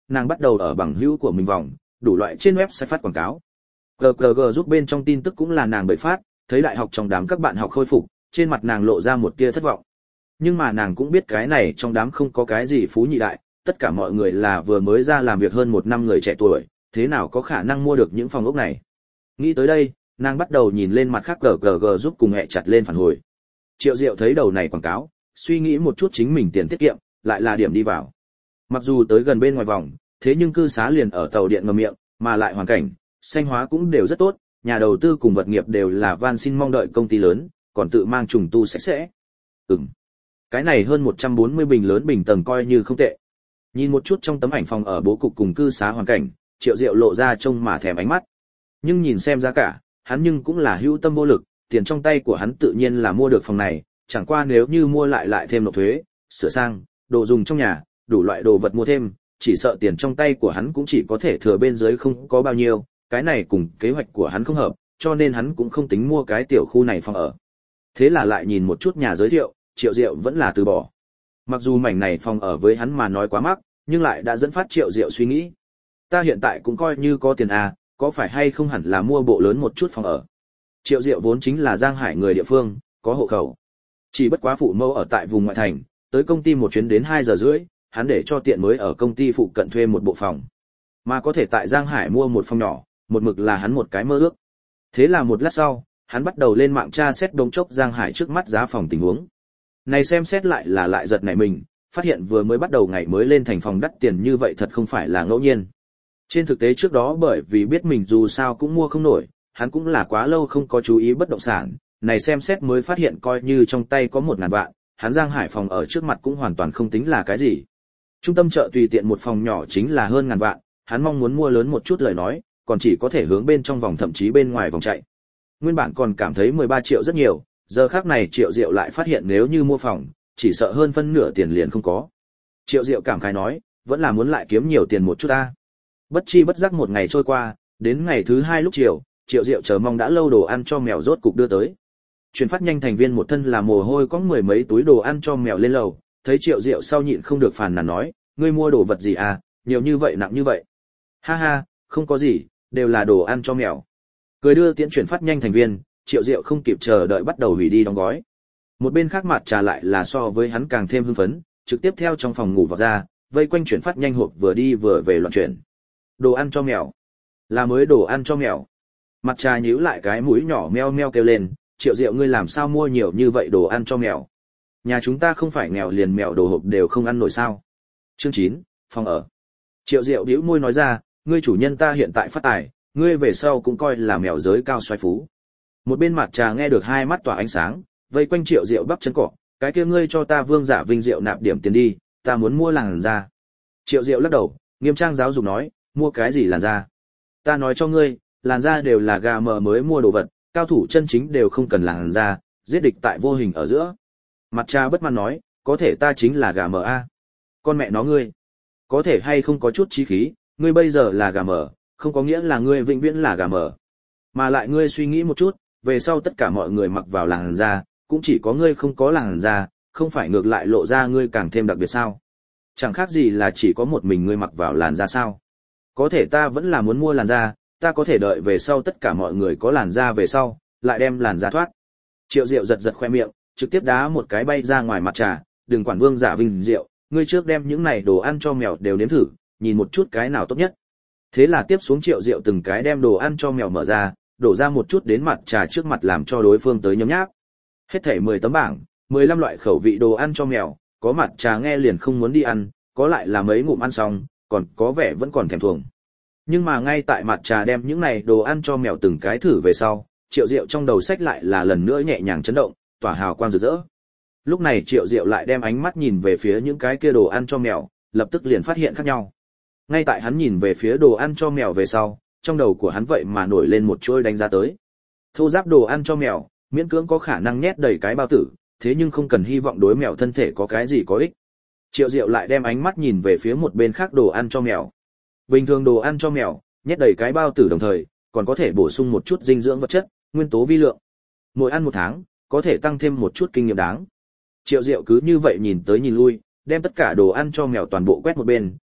nàng bắt đầu ở bằng hữu của mình vòng, đủ loại trên website phát quảng cáo. giê giê giê giúp bên trong tin tức cũng là nàng bậy phát, thấy đại học trong đám các bạn học khôi phục, trên mặt nàng lộ ra một tia thất vọng. Nhưng mà nàng cũng biết cái này trong đám không có cái gì phú nhị đại, tất cả mọi người là vừa mới ra làm việc hơn một năm người trẻ tuổi, thế nào có khả năng mua được những phòng ốc này. Nghĩ tới đây, nàng bắt đầu nhìn lên mặt khác giê giê giê giúp cùng hẹ chặt lên phản hồi. Triệu Diệu thấy đầu này quảng cáo, suy nghĩ một chút chính mình tiền tiết kiệm, lại là điểm đi vào. Mặc dù tới gần bên ngoài vòng, thế nhưng cư xá liền ở tàu điện ngầm miệng, mà lại hoàn cảnh, xanh hóa cũng đều rất tốt, nhà đầu tư cùng vật nghiệp đều là van xin mong đợi công ty lớn, còn tự mang trùng tu sạch sẽ. Ừm. Cái này hơn một trăm bốn mươi bình lớn bình tầng coi như không tệ. Nhìn một chút trong tấm ảnh phòng ở bố cục cùng cư xá hoàn cảnh, Triệu Diệu lộ ra trông mà thèm ánh mắt. Nhưng nhìn xem giá cả, hắn nhưng cũng là hữu tâm vô lực, tiền trong tay của hắn tự nhiên là mua được phòng này, chẳng qua nếu như mua lại lại thêm nộp thuế, sửa sang, đồ dùng trong nhà, đủ loại đồ vật mua thêm, chỉ sợ tiền trong tay của hắn cũng chỉ có thể thừa bên dưới không có bao nhiêu, cái này cùng kế hoạch của hắn không hợp, cho nên hắn cũng không tính mua cái tiểu khu này phòng ở. Thế là lại nhìn một chút nhà giới thiệu, Triệu Diệu vẫn là từ bỏ. Mặc dù mảnh này phòng ở với hắn mà nói quá mắc, nhưng lại đã dẫn phát Triệu Diệu suy nghĩ. Ta hiện tại cũng coi như có tiền à, có phải hay không hẳn là mua bộ lớn một chút phòng ở. Triệu Diệu vốn chính là Giang Hải người địa phương, có hộ khẩu. Chỉ bất quá phụ mẫu ở tại vùng ngoại thành, tới công ty một chuyến đến hai giờ rưỡi, hắn để cho tiện mới ở công ty phụ cận thuê một bộ phòng. Mà có thể tại Giang Hải mua một phòng nhỏ, một mực là hắn một cái mơ ước. Thế là một lát sau, hắn bắt đầu lên mạng tra xét đống chốc Giang Hải trước mắt giá phòng tình huống. Này xem xét lại là lại giật nảy mình, phát hiện vừa mới bắt đầu ngày mới lên thành phòng đắt tiền như vậy thật không phải là ngẫu nhiên. Trên thực tế trước đó bởi vì biết mình dù sao cũng mua không nổi, hắn cũng là quá lâu không có chú ý bất động sản, này xem xét mới phát hiện coi như trong tay có một ngàn vạn, hắn Giang Hải phòng ở trước mặt cũng hoàn toàn không tính là cái gì. Trung tâm chợ tùy tiện một phòng nhỏ chính là hơn ngàn vạn, hắn mong muốn mua lớn một chút lời nói, còn chỉ có thể hướng bên trong vòng thậm chí bên ngoài vòng chạy. Nguyên bản còn cảm thấy mười ba triệu rất nhiều, giờ khác này Triệu Diệu lại phát hiện nếu như mua phòng, chỉ sợ hơn phân nửa tiền liền không có. Triệu Diệu cảm khái nói, vẫn là muốn lại kiếm nhiều tiền một chút ta. Bất chi bất giác một ngày trôi qua, đến ngày thứ hai lúc chiều, Triệu Diệu chờ mong đã lâu đồ ăn cho mèo rốt cục đưa tới. Chuyển phát nhanh thành viên một thân là mồ hôi có mười mấy túi đồ ăn cho mèo lên lầu, thấy Triệu Diệu sau nhịn không được phàn nàn nói, ngươi mua đồ vật gì à, nhiều như vậy nặng như vậy. Ha ha, không có gì, đều là đồ ăn cho mèo. Cười đưa tiễn chuyển phát nhanh thành viên, Triệu Diệu không kịp chờ đợi bắt đầu hủy đi đóng gói. Một bên khác mặt trà lại là so với hắn càng thêm hưng phấn, trực tiếp theo trong phòng ngủ vào ra, vây quanh chuyển phát nhanh hộp vừa đi vừa về loạn chuyển. Đồ ăn cho mèo, là mới đồ ăn cho mèo. Mặt trà nhíu lại cái mũi nhỏ meo meo kêu lên, Triệu Diệu ngươi làm sao mua nhiều như vậy đồ ăn cho mèo? Nhà chúng ta không phải nghèo liền mèo đồ hộp đều không ăn nổi sao? Chương chín, phòng ở. Triệu Diệu bĩu môi nói ra, ngươi chủ nhân ta hiện tại phát tài, ngươi về sau cũng coi là mèo giới cao xoái phú. Một bên mặt trà nghe được hai mắt tỏa ánh sáng, vây quanh Triệu Diệu bắp chân cỏ, cái kia ngươi cho ta Vương Giả Vinh Diệu nạp điểm tiền đi, ta muốn mua làn da. Triệu Diệu lắc đầu, nghiêm trang giáo dục nói, mua cái gì làn da? Ta nói cho ngươi, làn da đều là gà mờ mới mua đồ vật, cao thủ chân chính đều không cần làn da, giết địch tại vô hình ở giữa. Mặt trà bất mãn nói, có thể ta chính là gà mờ a. Con mẹ nó ngươi, có thể hay không có chút chí khí, ngươi bây giờ là gà mờ, không có nghĩa là ngươi vĩnh viễn là gà mờ. Mà lại ngươi suy nghĩ một chút, về sau tất cả mọi người mặc vào làn da, cũng chỉ có ngươi không có làn da, không phải ngược lại lộ ra ngươi càng thêm đặc biệt sao? Chẳng khác gì là chỉ có một mình ngươi mặc vào làn da sao? Có thể ta vẫn là muốn mua làn da, ta có thể đợi về sau tất cả mọi người có làn da về sau, lại đem làn da thoát. Triệu Diệu giật giật khoe miệng, trực tiếp đá một cái bay ra ngoài mặt trà, đừng quản Vương Giả Vinh Diệu, ngươi trước đem những này đồ ăn cho mèo đều nếm thử, nhìn một chút cái nào tốt nhất. Thế là tiếp xuống Triệu Diệu từng cái đem đồ ăn cho mèo mở ra, đổ ra một chút đến mặt trà trước mặt làm cho đối phương tới nhấm nháp. Hết thảy mười tấm bảng, mười lăm loại khẩu vị đồ ăn cho mèo, có mặt trà nghe liền không muốn đi ăn, có lại là mấy ngụm ăn xong, còn có vẻ vẫn còn thèm thuồng. Nhưng mà ngay tại mặt trà đem những này đồ ăn cho mèo từng cái thử về sau, Triệu Diệu trong đầu sách lại là lần nữa nhẹ nhàng chấn động, tỏa hào quang rực rỡ. Lúc này Triệu Diệu lại đem ánh mắt nhìn về phía những cái kia đồ ăn cho mèo, lập tức liền phát hiện khác nhau. Ngay tại hắn nhìn về phía đồ ăn cho mèo về sau, trong đầu của hắn vậy mà nổi lên một chuỗi đánh giá tới. Thô giáp đồ ăn cho mèo, miễn cưỡng có khả năng nhét đầy cái bao tử, thế nhưng không cần hy vọng đối mèo thân thể có cái gì có ích. Triệu Diệu lại đem ánh mắt nhìn về phía một bên khác đồ ăn cho mèo. Bình thường đồ ăn cho mèo, nhét đầy cái bao tử đồng thời, còn có thể bổ sung một chút dinh dưỡng vật chất, nguyên tố vi lượng. Mỗi ăn một tháng, có thể tăng thêm một chút kinh nghiệm đáng. Triệu Diệu cứ như vậy nhìn tới nhìn lui, đem tất cả đồ ăn cho mèo toàn bộ quét một bên,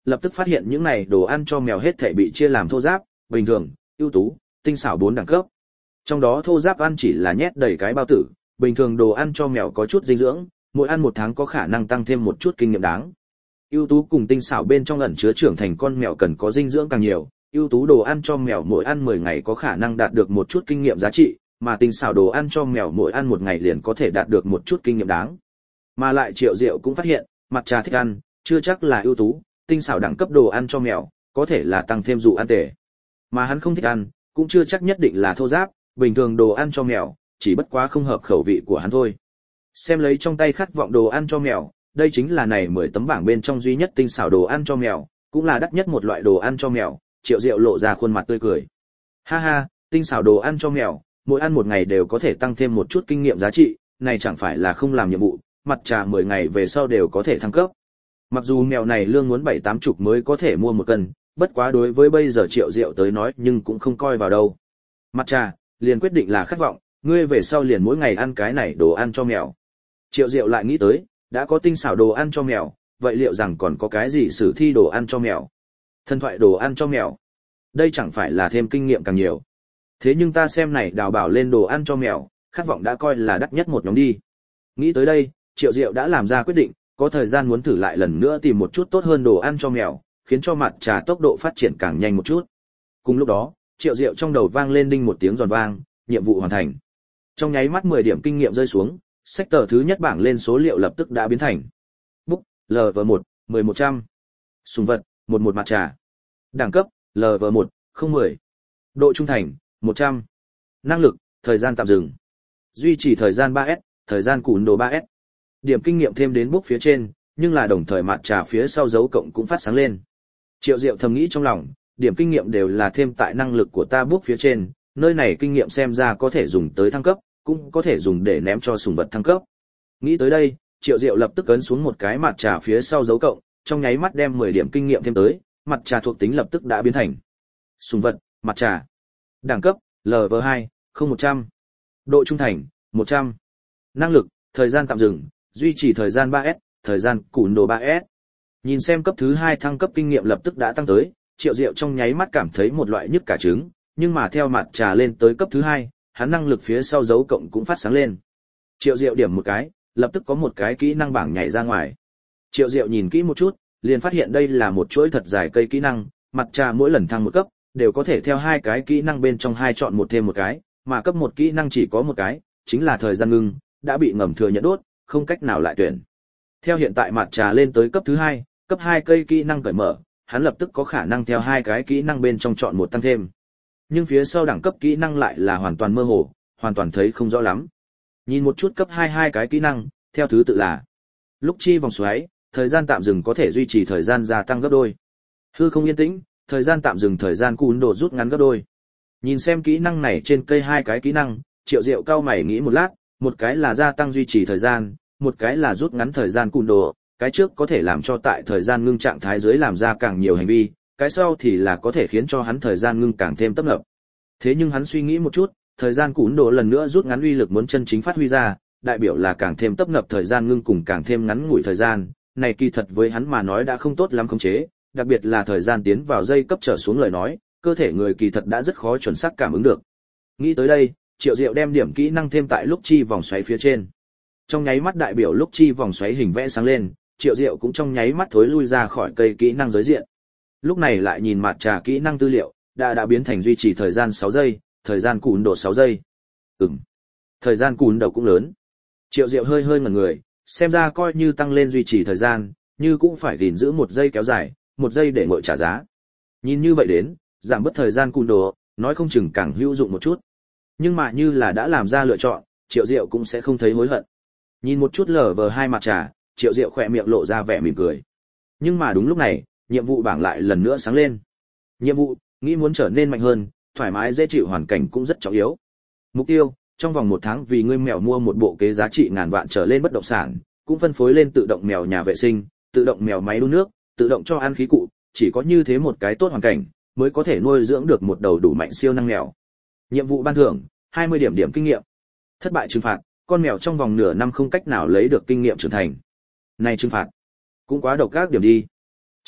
lập tức phát hiện những này đồ ăn cho mèo hết thảy bị chia làm thô giáp, bình thường, ưu tú, tinh xảo bốn đẳng cấp. Trong đó thô giáp ăn chỉ là nhét đầy cái bao tử, bình thường đồ ăn cho mèo có chút dinh dưỡng, mỗi ăn một tháng có khả năng tăng thêm một chút kinh nghiệm đáng. Ưu tú cùng tinh xảo bên trong ẩn chứa trưởng thành con mèo cần có dinh dưỡng càng nhiều, ưu tú đồ ăn cho mèo mỗi ăn mười ngày có khả năng đạt được một chút kinh nghiệm giá trị, mà tinh xảo đồ ăn cho mèo mỗi ăn một ngày liền có thể đạt được một chút kinh nghiệm đáng. Mà lại Triệu Diệu cũng phát hiện, mặt trà thích ăn, chưa chắc là ưu tú, tinh xảo đẳng cấp đồ ăn cho mèo, có thể là tăng thêm dụ ăn tể. Mà hắn không thích ăn, cũng chưa chắc nhất định là thô giáp, bình thường đồ ăn cho mèo, chỉ bất quá không hợp khẩu vị của hắn thôi. Xem lấy trong tay khát vọng đồ ăn cho mèo, đây chính là này mười tấm bảng bên trong duy nhất tinh xảo đồ ăn cho mèo, cũng là đắt nhất một loại đồ ăn cho mèo. Triệu Diệu lộ ra khuôn mặt tươi cười. Ha ha, tinh xảo đồ ăn cho mèo, mỗi ăn một ngày đều có thể tăng thêm một chút kinh nghiệm giá trị, này chẳng phải là không làm nhiệm vụ, mặt trà mười ngày về sau đều có thể thăng cấp. Mặc dù mèo này lương muốn bảy tám chục mới có thể mua một cân, bất quá đối với bây giờ Triệu Diệu tới nói nhưng cũng không coi vào đâu. Mặt trà, liền quyết định là khát vọng, ngươi về sau liền mỗi ngày ăn cái này đồ ăn cho mèo. Triệu Diệu lại nghĩ tới, đã có tinh xảo đồ ăn cho mèo, vậy liệu rằng còn có cái gì sử thi đồ ăn cho mèo? Thần thoại đồ ăn cho mèo. Đây chẳng phải là thêm kinh nghiệm càng nhiều. Thế nhưng ta xem này đào bảo lên đồ ăn cho mèo, khát vọng đã coi là đắt nhất một nhóm đi. Nghĩ tới đây, Triệu Diệu đã làm ra quyết định, có thời gian muốn thử lại lần nữa tìm một chút tốt hơn đồ ăn cho mèo, khiến cho mặt trà tốc độ phát triển càng nhanh một chút. Cùng lúc đó, Triệu Diệu trong đầu vang lên đinh một tiếng giòn vang, nhiệm vụ hoàn thành. Trong nháy mắt mười điểm kinh nghiệm rơi xuống, sách tờ thứ nhất bảng lên số liệu lập tức đã biến thành Book, lờ vê một, mười một trăm. Sùng vật, một một mặt trà. Đẳng cấp, lờ vê một, không mười. Độ trung thành, một trăm. Năng lực, thời gian tạm dừng. Duy trì thời gian ba S, thời gian cùn đồ ba S. Điểm kinh nghiệm thêm đến book phía trên, nhưng là đồng thời mặt trà phía sau dấu cộng cũng phát sáng lên. Triệu Diệu thầm nghĩ trong lòng, điểm kinh nghiệm đều là thêm tại năng lực của ta book phía trên, nơi này kinh nghiệm xem ra có thể dùng tới thăng cấp, cũng có thể dùng để ném cho sùng vật thăng cấp. Nghĩ tới đây, Triệu Diệu lập tức ấn xuống một cái mặt trà phía sau dấu cộng, trong nháy mắt đem mười điểm kinh nghiệm thêm tới, mặt trà thuộc tính lập tức đã biến thành sùng vật, mặt trà. Đẳng cấp, lờ vê hai, không một trăm. Độ trung thành, một trăm. Năng lực, thời gian tạm dừng, duy trì thời gian ba S, thời gian cùn đồ ba S. Nhìn xem cấp thứ hai thăng cấp kinh nghiệm lập tức đã tăng tới, Triệu Diệu trong nháy mắt cảm thấy một loại nhức cả trứng, nhưng mà theo mặt trà lên tới cấp thứ hai, hắn năng lực phía sau dấu cộng cũng phát sáng lên. Triệu Diệu điểm một cái, lập tức có một cái kỹ năng bảng nhảy ra ngoài. Triệu Diệu nhìn kỹ một chút, liền phát hiện đây là một chuỗi thật dài cây kỹ năng, mặt trà mỗi lần thăng một cấp, đều có thể theo hai cái kỹ năng bên trong hai chọn một thêm một cái, mà cấp một kỹ năng chỉ có một cái, chính là thời gian ngưng, đã bị ngầm thừa nhận đốt, không cách nào lại tuyển. Theo hiện tại mặt trà lên tới cấp thứ hai, cấp hai cây kỹ năng cởi mở, hắn lập tức có khả năng theo hai cái kỹ năng bên trong chọn một tăng thêm. Nhưng phía sau đẳng cấp kỹ năng lại là hoàn toàn mơ hồ, hoàn toàn thấy không rõ lắm. Nhìn một chút cấp hai hai cái kỹ năng, theo thứ tự là lúc chi vòng xoáy, thời gian tạm dừng có thể duy trì thời gian gia tăng gấp đôi. Hư không yên tĩnh, thời gian tạm dừng thời gian cùn đồ rút ngắn gấp đôi. Nhìn xem kỹ năng này trên cây hai cái kỹ năng, Triệu Diệu cao mày nghĩ một lát, một cái là gia tăng duy trì thời gian, một cái là rút ngắn thời gian cùn đồ, cái trước có thể làm cho tại thời gian ngưng trạng thái dưới làm ra càng nhiều hành vi, cái sau thì là có thể khiến cho hắn thời gian ngưng càng thêm tấp nập. Thế nhưng hắn suy nghĩ một chút, thời gian cùn đồ lần nữa rút ngắn uy lực muốn chân chính phát huy ra, đại biểu là càng thêm tấp nập thời gian ngưng cùng càng thêm ngắn ngủi thời gian, này kỳ thật với hắn mà nói đã không tốt lắm khống chế, đặc biệt là thời gian tiến vào giây cấp trở xuống lời nói, cơ thể người kỳ thật đã rất khó chuẩn xác cảm ứng được. Nghĩ tới đây, Triệu Diệu đem điểm kỹ năng thêm tại lúc chi vòng xoáy phía trên. Trong nháy mắt đại biểu lúc chi vòng xoáy hình vẽ sáng lên, Triệu Diệu cũng trong nháy mắt thối lui ra khỏi cây kỹ năng giới diện. Lúc này lại nhìn mặt trà kỹ năng tư liệu, đã đã biến thành duy trì thời gian sáu giây, thời gian cùn độ sáu giây. Ừm. Thời gian cùn đầu cũng lớn. Triệu Diệu hơi hơi ngẩn người, xem ra coi như tăng lên duy trì thời gian, như cũng phải gìn giữ một giây kéo dài, một giây để ngội trả giá. Nhìn như vậy đến, giảm bớt thời gian cùn độ, nói không chừng càng hữu dụng một chút. Nhưng mà như là đã làm ra lựa chọn, Triệu Diệu cũng sẽ không thấy hối hận. Nhìn một chút lờ vờ hai mặt trà, Triệu Diệu khỏe miệng lộ ra vẻ mỉm cười. Nhưng mà đúng lúc này, nhiệm vụ bảng lại lần nữa sáng lên. Nhiệm vụ, nghĩ muốn trở nên mạnh hơn, thoải mái dễ chịu hoàn cảnh cũng rất trọng yếu. Mục tiêu, trong vòng một tháng vì ngươi mèo mua một bộ kế giá trị ngàn vạn trở lên bất động sản, cũng phân phối lên tự động mèo nhà vệ sinh, tự động mèo máy đun nước, tự động cho ăn khí cụ, chỉ có như thế một cái tốt hoàn cảnh, mới có thể nuôi dưỡng được một đầu đủ mạnh siêu năng mèo. Nhiệm vụ ban thưởng, hai mươi điểm điểm kinh nghiệm. Thất bại trừng phạt, con mèo trong vòng nửa năm không cách nào lấy được kinh nghiệm trưởng thành. Này trừng phạt, cũng quá độc ác điểm đi.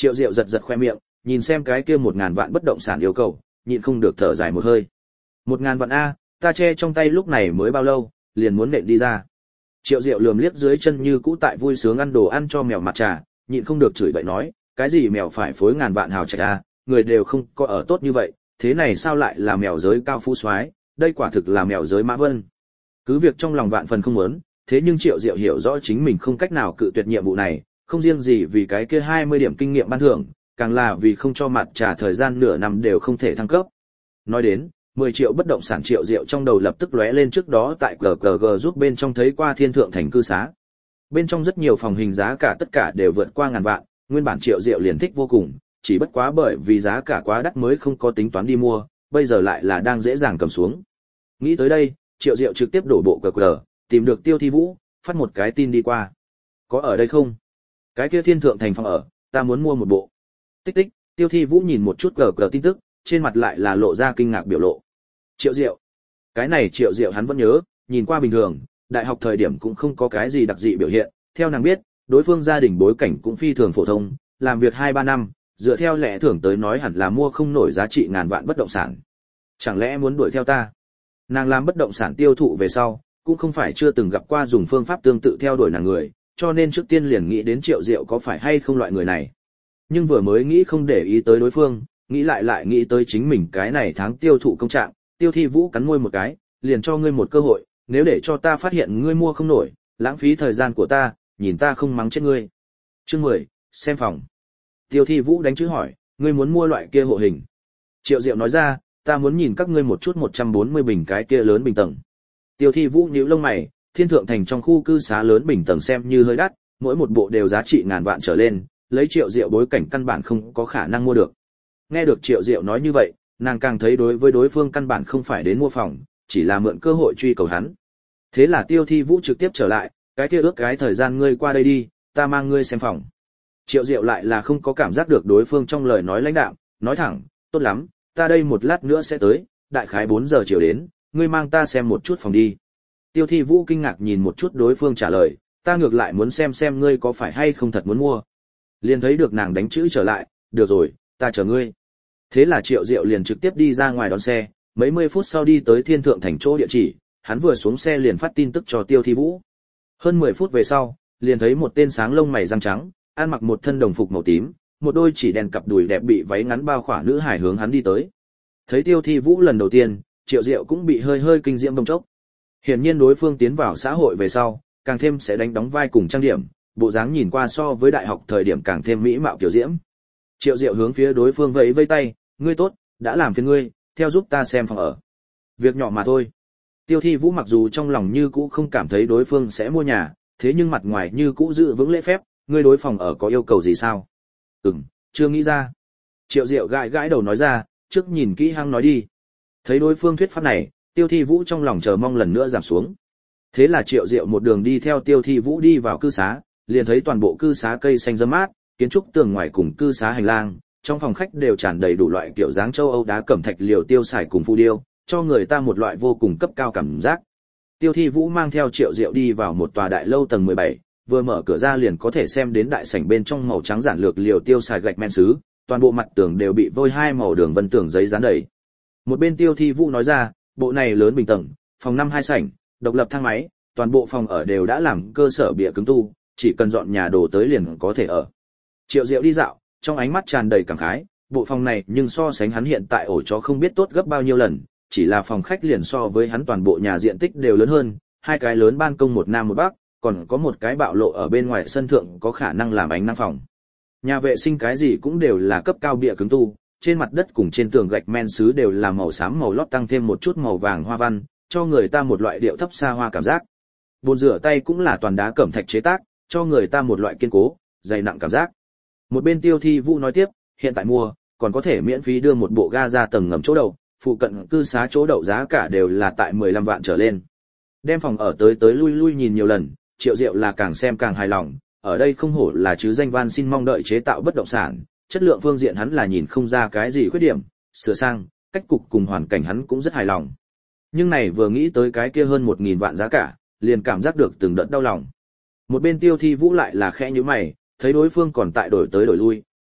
Triệu Diệu giật giật khoe miệng, nhìn xem cái kia một ngàn vạn bất động sản yêu cầu, nhịn không được thở dài một hơi. Một ngàn vạn a, ta che trong tay lúc này mới bao lâu, liền muốn nện đi ra. Triệu Diệu lườm liếc dưới chân như cũ tại vui sướng ăn đồ ăn cho mèo mặt trà, nhịn không được chửi bậy nói, cái gì mèo phải phối ngàn vạn hào trạch a, người đều không có ở tốt như vậy, thế này sao lại là mèo giới cao phú soái, đây quả thực là mèo giới Mã Vân. Cứ việc trong lòng vạn phần không muốn, thế nhưng Triệu Diệu hiểu rõ chính mình không cách nào cự tuyệt nhiệm vụ này, không riêng gì vì cái kia hai mươi điểm kinh nghiệm ban thưởng, càng là vì không cho mặt trà thời gian nửa năm đều không thể thăng cấp. Nói đến, mười triệu bất động sản Triệu Diệu trong đầu lập tức lóe lên trước đó tại giê giê giê giúp bên trong thấy qua Thiên Thượng Thành cư xá. Bên trong rất nhiều phòng hình giá cả tất cả đều vượt qua ngàn vạn, nguyên bản Triệu Diệu liền thích vô cùng, chỉ bất quá bởi vì giá cả quá đắt mới không có tính toán đi mua, bây giờ lại là đang dễ dàng cầm xuống. Nghĩ tới đây, Triệu Diệu trực tiếp đổ bộ giê giê, tìm được Tiêu Thi Vũ, phát một cái tin đi qua. Có ở đây không? Cái kia Thiên Thượng Thành phòng ở, ta muốn mua một bộ. Tích tích, Tiêu Thi Vũ nhìn một chút giê giê tin tức, trên mặt lại là lộ ra kinh ngạc biểu lộ. Triệu Diệu. Cái này Triệu Diệu hắn vẫn nhớ, nhìn qua bình thường, đại học thời điểm cũng không có cái gì đặc dị biểu hiện, theo nàng biết, đối phương gia đình bối cảnh cũng phi thường phổ thông, làm việc hai ba năm, dựa theo lẽ thường tới nói hẳn là mua không nổi giá trị ngàn vạn bất động sản. Chẳng lẽ muốn đuổi theo ta? Nàng làm bất động sản tiêu thụ về sau, cũng không phải chưa từng gặp qua dùng phương pháp tương tự theo đuổi nàng người, cho nên trước tiên liền nghĩ đến Triệu Diệu có phải hay không loại người này. Nhưng vừa mới nghĩ không để ý tới đối phương, nghĩ lại lại nghĩ tới chính mình cái này tháng tiêu thụ công trạng, Tiêu Thi Vũ cắn môi một cái, liền cho ngươi một cơ hội, nếu để cho ta phát hiện ngươi mua không nổi, lãng phí thời gian của ta, nhìn ta không mắng chết ngươi. Chương mười, xem phòng. Tiêu Thi Vũ đánh chữ hỏi, ngươi muốn mua loại kia hộ hình? Triệu Diệu nói ra, ta muốn nhìn các ngươi một chút một trăm bốn mươi bình cái kia lớn bình tầng. Tiêu Thi Vũ nhíu lông mày, Thiên Thượng Thành trong khu cư xá lớn bình tầng xem như hơi đắt, mỗi một bộ đều giá trị ngàn vạn trở lên, lấy Triệu Diệu bối cảnh căn bản không có khả năng mua được. Nghe được Triệu Diệu nói như vậy, nàng càng thấy đối với đối phương căn bản không phải đến mua phòng, chỉ là mượn cơ hội truy cầu hắn. Thế là Tiêu Thi Vũ trực tiếp trở lại, cái kia ước cái thời gian ngươi qua đây đi, ta mang ngươi xem phòng. Triệu Diệu lại là không có cảm giác được đối phương trong lời nói lãnh đạm, nói thẳng, tốt lắm, ta đây một lát nữa sẽ tới, đại khái bốn giờ chiều đến, ngươi mang ta xem một chút phòng đi. Tiêu Thi Vũ kinh ngạc nhìn một chút đối phương trả lời, ta ngược lại muốn xem xem ngươi có phải hay không thật muốn mua. Liền thấy được nàng đánh chữ trở lại, được rồi, ta chờ ngươi. Thế là Triệu Diệu liền trực tiếp đi ra ngoài đón xe, mấy mươi phút sau đi tới Thiên Thượng Thành chỗ địa chỉ, hắn vừa xuống xe liền phát tin tức cho Tiêu Thi Vũ. Hơn mười phút về sau, liền thấy một tên sáng lông mày răng trắng, ăn mặc một thân đồng phục màu tím, một đôi chỉ đèn cặp đùi đẹp bị váy ngắn bao khỏa nữ hài hướng hắn đi tới. Thấy Tiêu Thi Vũ lần đầu tiên, Triệu Diệu cũng bị hơi hơi kinh diễm bông chốc. Hiển nhiên đối phương tiến vào xã hội về sau, càng thêm sẽ đánh đóng vai cùng trang điểm, bộ dáng nhìn qua so với đại học thời điểm càng thêm mỹ mạo kiểu diễm. Triệu Diệu hướng phía đối phương vẫy vẫy tay, ngươi tốt, đã làm phiền ngươi, theo giúp ta xem phòng ở. Việc nhỏ mà thôi. Tiêu Thi Vũ mặc dù trong lòng như cũ không cảm thấy đối phương sẽ mua nhà, thế nhưng mặt ngoài như cũ giữ vững lễ phép, ngươi đối phòng ở có yêu cầu gì sao? Ừm, chưa nghĩ ra. Triệu Diệu gãi gãi đầu nói ra, trước nhìn kỹ hăng nói đi. Thấy đối phương thuyết pháp này, Tiêu Thi Vũ trong lòng chờ mong lần nữa giảm xuống. Thế là Triệu Diệu một đường đi theo Tiêu Thi Vũ đi vào cư xá, liền thấy toàn bộ cư xá cây xanh râm mát, kiến trúc tường ngoài cùng cư xá hành lang, trong phòng khách đều tràn đầy đủ loại kiểu dáng châu Âu đá cẩm thạch liều tiêu xài cùng phù điêu, cho người ta một loại vô cùng cấp cao cảm giác. Tiêu Thi Vũ mang theo Triệu Diệu đi vào một tòa đại lâu tầng mười bảy, vừa mở cửa ra liền có thể xem đến đại sảnh bên trong màu trắng giản lược liều tiêu xài gạch men sứ, toàn bộ mặt tường đều bị vôi hai màu đường vân tường giấy dán đầy. Một bên Tiêu Thi Vũ nói ra, bộ này lớn bình tầng, phòng năm hai sảnh, độc lập thang máy, toàn bộ phòng ở đều đã làm cơ sở bìa cứng tu, chỉ cần dọn nhà đồ tới liền có thể ở. Triệu Diệu đi dạo, trong ánh mắt tràn đầy cảm khái, bộ phòng này nhưng so sánh hắn hiện tại ổ chó không biết tốt gấp bao nhiêu lần, chỉ là phòng khách liền so với hắn toàn bộ nhà diện tích đều lớn hơn, hai cái lớn ban công một nam một bắc, còn có một cái bạo lộ ở bên ngoài sân thượng có khả năng làm ánh năng phòng. Nhà vệ sinh cái gì cũng đều là cấp cao bìa cứng tu, trên mặt đất cùng trên tường gạch men sứ đều là màu xám màu lót tăng thêm một chút màu vàng hoa văn, cho người ta một loại điệu thấp xa hoa cảm giác. Bồn rửa tay cũng là toàn đá cẩm thạch chế tác, cho người ta một loại kiên cố, dày nặng cảm giác. Một bên Tiêu Thi Vũ nói tiếp, hiện tại mua, còn có thể miễn phí đưa một bộ ga ra tầng ngầm chỗ đậu, phụ cận cư xá chỗ đậu giá cả đều là tại mười lăm vạn trở lên. Đem phòng ở tới tới lui lui nhìn nhiều lần, Triệu Diệu là càng xem càng hài lòng, ở đây không hổ là chứ danh van xin mong đợi chế tạo bất động sản, chất lượng phương diện hắn là nhìn không ra cái gì khuyết điểm, sửa sang, cách cục cùng hoàn cảnh hắn cũng rất hài lòng. Nhưng này vừa nghĩ tới cái kia hơn một nghìn vạn giá cả, liền cảm giác được từng đợt đau lòng. Một bên Tiêu Thi Vũ lại là khẽ nhíu mày, thấy đối phương còn tại đổi tới đổi lui,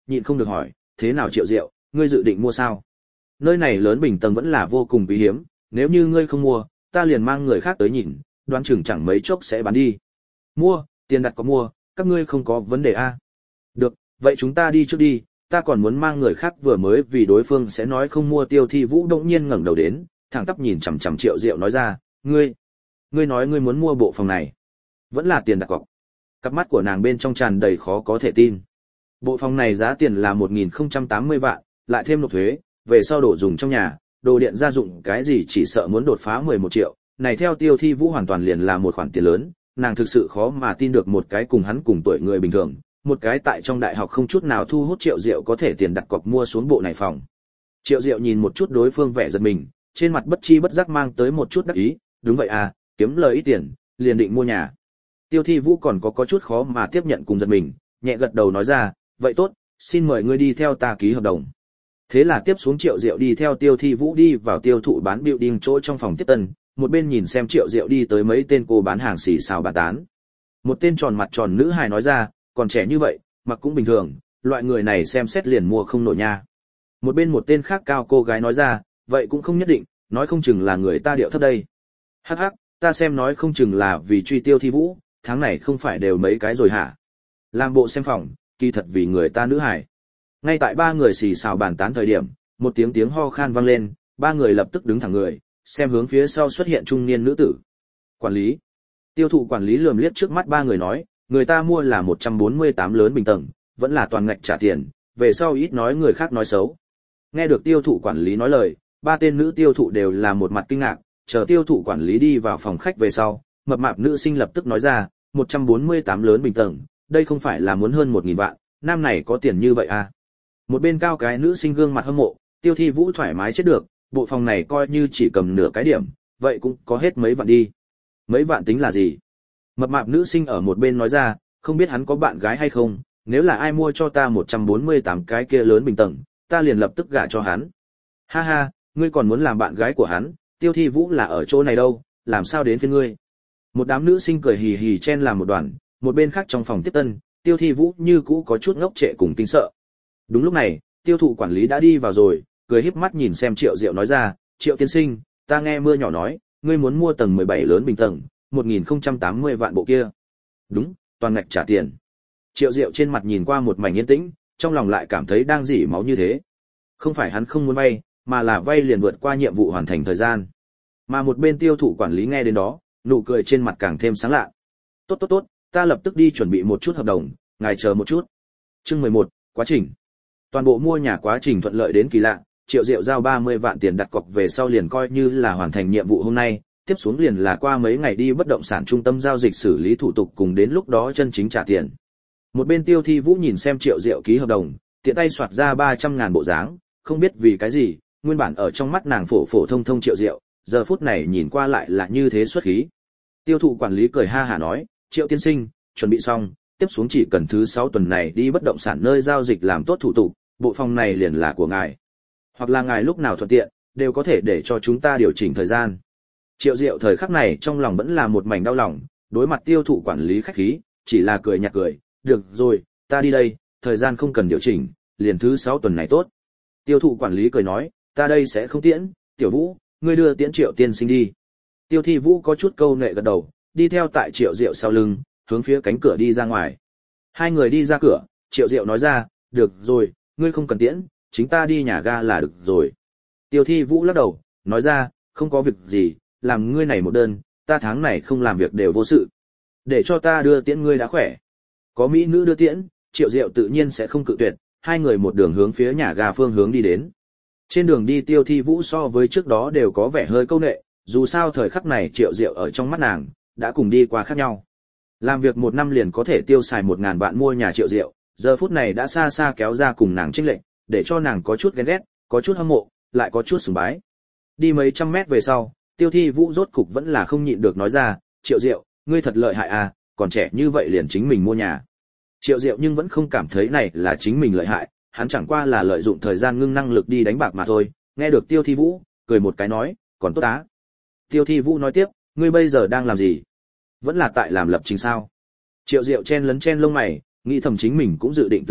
nhịn không được hỏi, thế nào Triệu Diệu, ngươi dự định mua sao? Nơi này lớn bình tầng vẫn là vô cùng quý hiếm, nếu như ngươi không mua, ta liền mang người khác tới nhìn, đoán chừng chẳng mấy chốc sẽ bán đi. Mua, tiền đặt có mua, các ngươi không có vấn đề a. Được, vậy chúng ta đi trước đi, ta còn muốn mang người khác vừa mới vì đối phương sẽ nói không mua. Tiêu Thi Vũ đột nhiên ngẩng đầu đến, thẳng tắp nhìn chằm chằm Triệu Diệu nói ra, ngươi, ngươi nói ngươi muốn mua bộ phòng này, vẫn là tiền đặt cọc. Cặp mắt của nàng bên trong tràn đầy khó có thể tin. Bộ phòng này giá tiền là một nghìn không trăm tám mươi vạn, lại thêm nộp thuế, về sau đồ dùng trong nhà, đồ điện gia dụng cái gì chỉ sợ muốn đột phá mười một triệu, này theo Tiêu Thi Vũ hoàn toàn liền là một khoản tiền lớn, nàng thực sự khó mà tin được một cái cùng hắn cùng tuổi người bình thường, một cái tại trong đại học không chút nào thu hút Triệu Diệu có thể tiền đặt cọc mua xuống bộ này phòng. Triệu Diệu nhìn một chút đối phương vẻ giật mình, trên mặt bất chi bất giác mang tới một chút đắc ý, đúng vậy à, kiếm lời ít tiền, liền định mua nhà. Tiêu Thi Vũ còn có có chút khó mà tiếp nhận cùng giật mình, nhẹ gật đầu nói ra, vậy tốt, xin mời ngươi đi theo ta ký hợp đồng. Thế là tiếp xuống Triệu Diệu đi theo Tiêu Thi Vũ đi vào tiêu thụ bán building chỗ trong phòng tiếp tân, một bên nhìn xem Triệu Diệu đi tới mấy tên cô bán hàng xì xào bà tán. Một tên tròn mặt tròn nữ hài nói ra, còn trẻ như vậy, mặc cũng bình thường, loại người này xem xét liền mua không nổi nha. Một bên một tên khác cao cô gái nói ra, vậy cũng không nhất định, nói không chừng là người ta điệu thấp đây. Hắc hắc, ta xem nói không chừng là vì truy Tiêu Thi Vũ, tháng này không phải đều mấy cái rồi hả? Làm bộ xem phòng, kỳ thật vì người ta nữ hài. Ngay tại ba người xì xào bàn tán thời điểm, một tiếng tiếng ho khan vang lên, ba người lập tức đứng thẳng người, xem hướng phía sau xuất hiện trung niên nữ tử. Quản lý. Tiêu thụ quản lý lườm liếc trước mắt ba người nói, người ta mua là một trăm bốn mươi tám lớn bình tầng, vẫn là toàn ngạch trả tiền, về sau ít nói người khác nói xấu. Nghe được tiêu thụ quản lý nói lời, ba tên nữ tiêu thụ đều là một mặt kinh ngạc, chờ tiêu thụ quản lý đi vào phòng khách về sau, mập mạp nữ sinh lập tức nói ra, một trăm bốn mươi tám lớn bình tầng, đây không phải là muốn hơn một nghìn vạn, nam này có tiền như vậy à? Một bên cao cái nữ sinh gương mặt hâm mộ, Tiêu Thi Vũ thoải mái chết được, bộ phòng này coi như chỉ cầm nửa cái điểm, vậy cũng có hết mấy vạn đi. Mấy vạn tính là gì? Mập mạp nữ sinh ở một bên nói ra, không biết hắn có bạn gái hay không, nếu là ai mua cho ta một trăm bốn mươi tám cái kia lớn bình tầng, ta liền lập tức gả cho hắn. Ha ha, ngươi còn muốn làm bạn gái của hắn, Tiêu Thi Vũ là ở chỗ này đâu, làm sao đến phiên ngươi? Một đám nữ sinh cười hì hì chen làm một đoàn, một bên khác trong phòng tiếp tân, Tiêu Thi Vũ như cũ có chút ngốc trệ cùng kinh sợ. Đúng lúc này, tiêu thụ quản lý đã đi vào rồi, cười híp mắt nhìn xem Triệu Diệu nói ra, Triệu tiên sinh, ta nghe mưa nhỏ nói, ngươi muốn mua tầng mười bảy lớn bình tầng, một nghìn không trăm tám mươi vạn bộ kia. Đúng, toàn ngạch trả tiền. Triệu Diệu trên mặt nhìn qua một mảnh yên tĩnh, trong lòng lại cảm thấy đang rỉ máu như thế. Không phải hắn không muốn vay, mà là vay liền vượt qua nhiệm vụ hoàn thành thời gian. Mà một bên tiêu thụ quản lý nghe đến đó, nụ cười trên mặt càng thêm sáng lạ. Tốt tốt tốt, ta lập tức đi chuẩn bị một chút hợp đồng, ngài chờ một chút. Chương mười một, quá trình. Toàn bộ mua nhà quá trình thuận lợi đến kỳ lạ, Triệu Diệu giao ba mươi vạn tiền đặt cọc về sau liền coi như là hoàn thành nhiệm vụ hôm nay, tiếp xuống liền là qua mấy ngày đi bất động sản trung tâm giao dịch xử lý thủ tục cùng đến lúc đó chân chính trả tiền. Một bên Tiêu Thi Vũ nhìn xem Triệu Diệu ký hợp đồng, tiện tay soạt ra ba trăm ngàn bộ dáng, không biết vì cái gì, nguyên bản ở trong mắt nàng phổ phổ thông thông Triệu Diệu, giờ phút này nhìn qua lại là như thế xuất khí. Tiêu thụ quản lý cười ha hả nói, Triệu tiên sinh, chuẩn bị xong, tiếp xuống chỉ cần thứ sáu tuần này đi bất động sản nơi giao dịch làm tốt thủ tục, bộ phòng này liền là của ngài. Hoặc là ngài lúc nào thuận tiện, đều có thể để cho chúng ta điều chỉnh thời gian. Triệu Diệu thời khắc này trong lòng vẫn là một mảnh đau lòng, đối mặt tiêu thụ quản lý khách khí, chỉ là cười nhạt cười, được rồi, ta đi đây, thời gian không cần điều chỉnh, liền thứ sáu tuần này tốt. Tiêu thụ quản lý cười nói, ta đây sẽ không tiễn, Tiểu Vũ, ngươi đưa tiễn Triệu tiên sinh đi. Tiêu Thi Vũ có chút câu nệ gật đầu, đi theo tại Triệu Diệu sau lưng, hướng phía cánh cửa đi ra ngoài. Hai người đi ra cửa, Triệu Diệu nói ra, được rồi, ngươi không cần tiễn, chính ta đi nhà ga là được rồi. Tiêu Thi Vũ lắc đầu, nói ra, không có việc gì, làm ngươi này một đơn, ta tháng này không làm việc đều vô sự. Để cho ta đưa tiễn ngươi đã khỏe. Có mỹ nữ đưa tiễn, Triệu Diệu tự nhiên sẽ không cự tuyệt, hai người một đường hướng phía nhà ga phương hướng đi đến. Trên đường đi Tiêu Thi Vũ so với trước đó đều có vẻ hơi câu nệ, dù sao thời khắc này Triệu Diệu ở trong mắt nàng, đã cùng đi qua khác nhau. Làm việc một năm liền có thể tiêu xài một ngàn vạn mua nhà Triệu Diệu, giờ phút này đã xa xa kéo ra cùng nàng chênh lệch, để cho nàng có chút ghen ghét, có chút hâm mộ, lại có chút sùng bái. Đi mấy trăm mét về sau, Tiêu Thi Vũ rốt cục vẫn là không nhịn được nói ra, Triệu Diệu, ngươi thật lợi hại à, còn trẻ như vậy liền chính mình mua nhà. Triệu Diệu nhưng vẫn không cảm thấy này là chính mình lợi hại, hắn chẳng qua là lợi dụng thời gian ngưng năng lực đi đánh bạc mà thôi. Nghe được Tiêu Thi Vũ, cười một cái nói, còn tốt á. Tiêu Thi Vũ nói tiếp, ngươi bây giờ đang làm gì? Vẫn là tại làm lập trình sao? Triệu Diệu chen lấn chen lông mày, nghĩ thầm chính mình cũng dự định từ trước,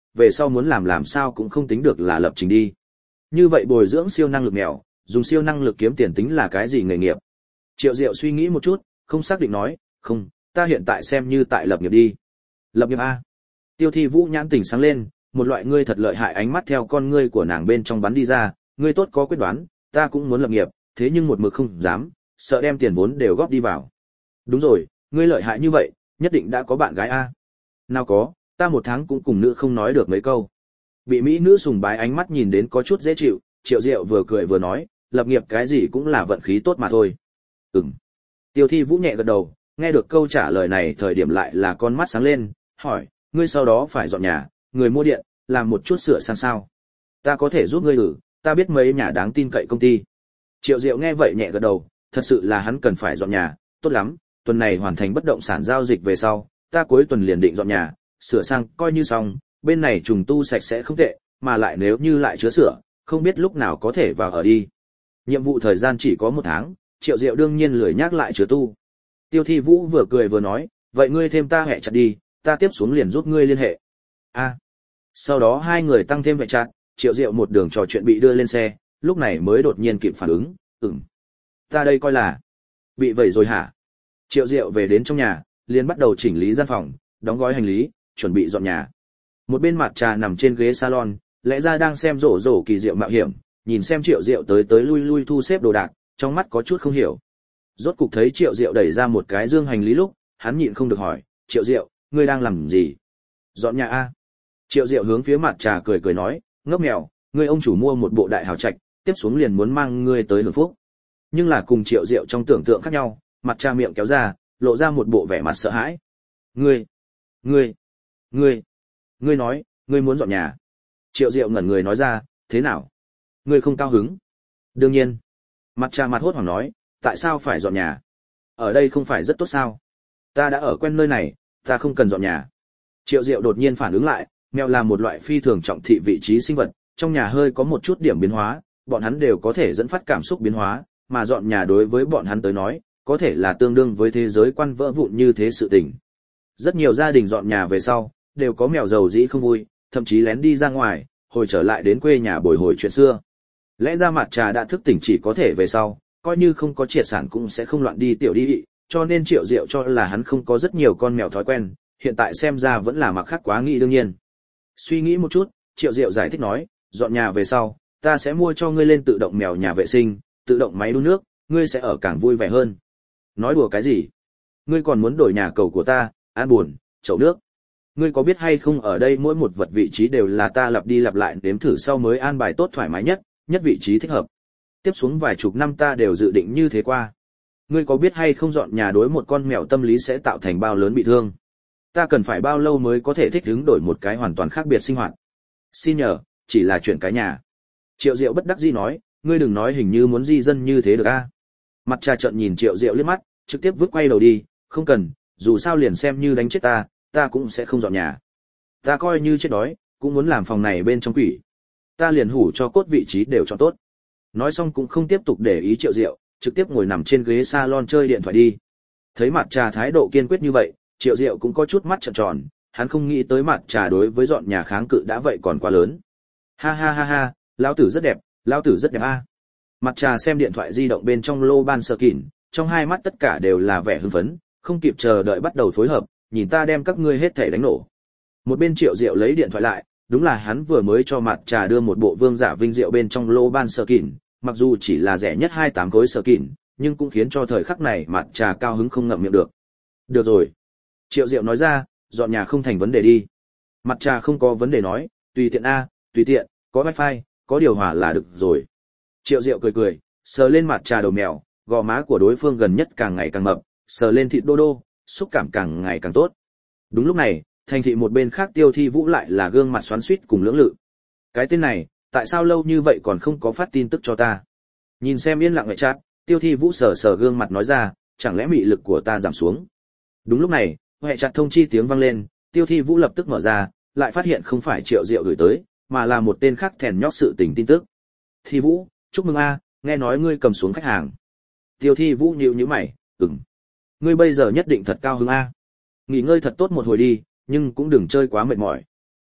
về sau muốn làm làm sao cũng không tính được là lập trình đi. Như vậy bồi dưỡng siêu năng lực mèo, dùng siêu năng lực kiếm tiền tính là cái gì nghề nghiệp? Triệu Diệu suy nghĩ một chút, không xác định nói, không, ta hiện tại xem như tại lập nghiệp đi. Lập nghiệp a? Tiêu Thi Vũ nhãn tỉnh sáng lên, một loại ngươi thật lợi hại ánh mắt theo con ngươi của nàng bên trong bắn đi ra, ngươi tốt có quyết đoán, ta cũng muốn lập nghiệp, thế nhưng một mực không dám, sợ đem tiền vốn đều góp đi vào. Đúng rồi, ngươi lợi hại như vậy, nhất định đã có bạn gái a? Nào có, ta một tháng cũng cùng nữ không nói được mấy câu. Bị mỹ nữ sùng bái ánh mắt nhìn đến có chút dễ chịu, Triệu Diệu vừa cười vừa nói, lập nghiệp cái gì cũng là vận khí tốt mà thôi. Ừm. Tiêu Thi Vũ nhẹ gật đầu, nghe được câu trả lời này thời điểm lại là con mắt sáng lên, hỏi, ngươi sau đó phải dọn nhà, người mua điện, làm một chút sửa sang sao? Ta có thể giúp ngươi ử, ta biết mấy nhà đáng tin cậy công ty. Triệu Diệu nghe vậy nhẹ gật đầu, thật sự là hắn cần phải dọn nhà, tốt lắm, tuần này hoàn thành bất động sản giao dịch về sau, ta cuối tuần liền định dọn nhà, sửa sang coi như xong, bên này trùng tu sạch sẽ không tệ, mà lại nếu như lại chứa sửa, không biết lúc nào có thể vào ở đi. Nhiệm vụ thời gian chỉ có một tháng, Triệu Diệu đương nhiên lười nhắc lại chứa tu. Tiêu Thi Vũ vừa cười vừa nói, vậy ngươi thêm ta hẹ chặt đi, ta tiếp xuống liền giúp ngươi liên hệ. A. À. Sau đó hai người tăng thêm hẹ chặt, Triệu Diệu một đường trò chuyện bị đưa lên xe, lúc này mới đột nhiên kịp phản ứng, ừm. Ta đây coi là bị vẩy rồi hả? Triệu Diệu về đến trong nhà, liền bắt đầu chỉnh lý gian phòng, đóng gói hành lý, chuẩn bị dọn nhà. Một bên mặt trà nằm trên ghế salon, lẽ ra đang xem rổ rổ kỳ diệu mạo hiểm, nhìn xem Triệu Diệu tới tới lui lui thu xếp đồ đạc, trong mắt có chút không hiểu. Rốt cục thấy Triệu Diệu đẩy ra một cái dương hành lý lúc, hắn nhịn không được hỏi, Triệu Diệu, ngươi đang làm gì? Dọn nhà a? Triệu Diệu hướng phía mặt trà cười cười nói, ngốc mèo, ngươi ông chủ mua một bộ đại hào trạch, tiếp xuống liền muốn mang ngươi tới hưởng phúc. Nhưng là cùng Triệu Diệu trong tưởng tượng khác nhau, mặt trà miệng kéo ra, lộ ra một bộ vẻ mặt sợ hãi. Ngươi, ngươi, ngươi, ngươi nói, ngươi muốn dọn nhà. Triệu Diệu ngẩn người nói ra, thế nào? Ngươi không cao hứng? Đương nhiên. Mặt trà mặt hốt hoảng nói, tại sao phải dọn nhà? Ở đây không phải rất tốt sao? Ta đã ở quen nơi này, ta không cần dọn nhà. Triệu Diệu đột nhiên phản ứng lại, mèo là một loại phi thường trọng thị vị trí sinh vật, trong nhà hơi có một chút điểm biến hóa, bọn hắn đều có thể dẫn phát cảm xúc biến hóa, mà dọn nhà đối với bọn hắn tới nói, có thể là tương đương với thế giới quan vỡ vụn như thế sự tình. Rất nhiều gia đình dọn nhà về sau, đều có mèo giàu dĩ không vui, thậm chí lén đi ra ngoài, hồi trở lại đến quê nhà bồi hồi chuyện xưa. Lẽ ra mặt trà đã thức tỉnh chỉ có thể về sau, coi như không có triệt sản cũng sẽ không loạn đi tiểu đi, cho nên Triệu Diệu cho là hắn không có rất nhiều con mèo thói quen, hiện tại xem ra vẫn là mặc khác quá nghĩ đương nhiên. Suy nghĩ một chút, Triệu Diệu giải thích nói, dọn nhà về sau, ta sẽ mua cho ngươi lên tự động mèo nhà vệ sinh, tự động máy đun nước, ngươi sẽ ở càng vui vẻ hơn. Nói đùa cái gì? Ngươi còn muốn đổi nhà cầu của ta, an buồn, chậu nước. Ngươi có biết hay không ở đây mỗi một vật vị trí đều là ta lặp đi lặp lại đếm thử sau mới an bài tốt thoải mái nhất, nhất vị trí thích hợp. Tiếp xuống vài chục năm ta đều dự định như thế qua. Ngươi có biết hay không dọn nhà đối một con mèo tâm lý sẽ tạo thành bao lớn bị thương? Ta cần phải bao lâu mới có thể thích ứng đổi một cái hoàn toàn khác biệt sinh hoạt? Xin nhờ, chỉ là chuyện cái nhà. Triệu Diệu bất đắc dĩ nói, ngươi đừng nói hình như muốn di dân như thế được a. Mặt trà trợn nhìn Triệu Diệu liếc mắt, trực tiếp vứt quay đầu đi, không cần, dù sao liền xem như đánh chết ta, ta cũng sẽ không dọn nhà. Ta coi như chết đói, cũng muốn làm phòng này bên trong quỷ. Ta liền hủ cho cốt vị trí đều chọn tốt. Nói xong cũng không tiếp tục để ý Triệu Diệu, trực tiếp ngồi nằm trên ghế salon chơi điện thoại đi. Thấy mặt trà thái độ kiên quyết như vậy, Triệu Diệu cũng có chút mắt trợn tròn, hắn không nghĩ tới mặt trà đối với dọn nhà kháng cự đã vậy còn quá lớn. Ha ha ha ha, lão tử rất đẹp, lão tử rất đẹp a. Mặt trà xem điện thoại di động bên trong lô ban sờ kỉn, trong hai mắt tất cả đều là vẻ hưng phấn, không kịp chờ đợi bắt đầu phối hợp, nhìn ta đem các ngươi hết thể đánh nổ. Một bên Triệu Diệu lấy điện thoại lại, đúng là hắn vừa mới cho mặt trà đưa một bộ vương giả vinh diệu bên trong lô ban sờ kỉn, mặc dù chỉ là rẻ nhất hai mươi tám khối sờ kỉn, nhưng cũng khiến cho thời khắc này mặt trà cao hứng không ngậm miệng được. Được rồi. Triệu Diệu nói ra, dọn nhà không thành vấn đề đi. Mặt trà không có vấn đề nói, tùy tiện a, tùy tiện, có wifi, có điều hòa là được rồi. Triệu Diệu cười cười, sờ lên mặt trà đầu mèo, gò má của đối phương gần nhất càng ngày càng mập, sờ lên thịt đô đô, xúc cảm càng ngày càng tốt. Đúng lúc này, thành thị một bên khác Tiêu Thi Vũ lại là gương mặt xoắn xuýt cùng lưỡng lự. Cái tên này, tại sao lâu như vậy còn không có phát tin tức cho ta? Nhìn xem yên lặng ngoại chat, Tiêu Thi Vũ sờ sờ gương mặt nói ra, chẳng lẽ mị lực của ta giảm xuống? Đúng lúc này, ngoại chat thông chi tiếng vang lên, Tiêu Thi Vũ lập tức mở ra, lại phát hiện không phải Triệu Diệu gửi tới, mà là một tên khác thèn nhóc sự tình tin tức. Thi Vũ, chúc mừng a, nghe nói ngươi cầm xuống khách hàng. Tiêu Thi Vũ nhíu nhíu mày, ừm. Ngươi bây giờ nhất định thật cao hứng a. Nghỉ ngơi thật tốt một hồi đi, nhưng cũng đừng chơi quá mệt mỏi.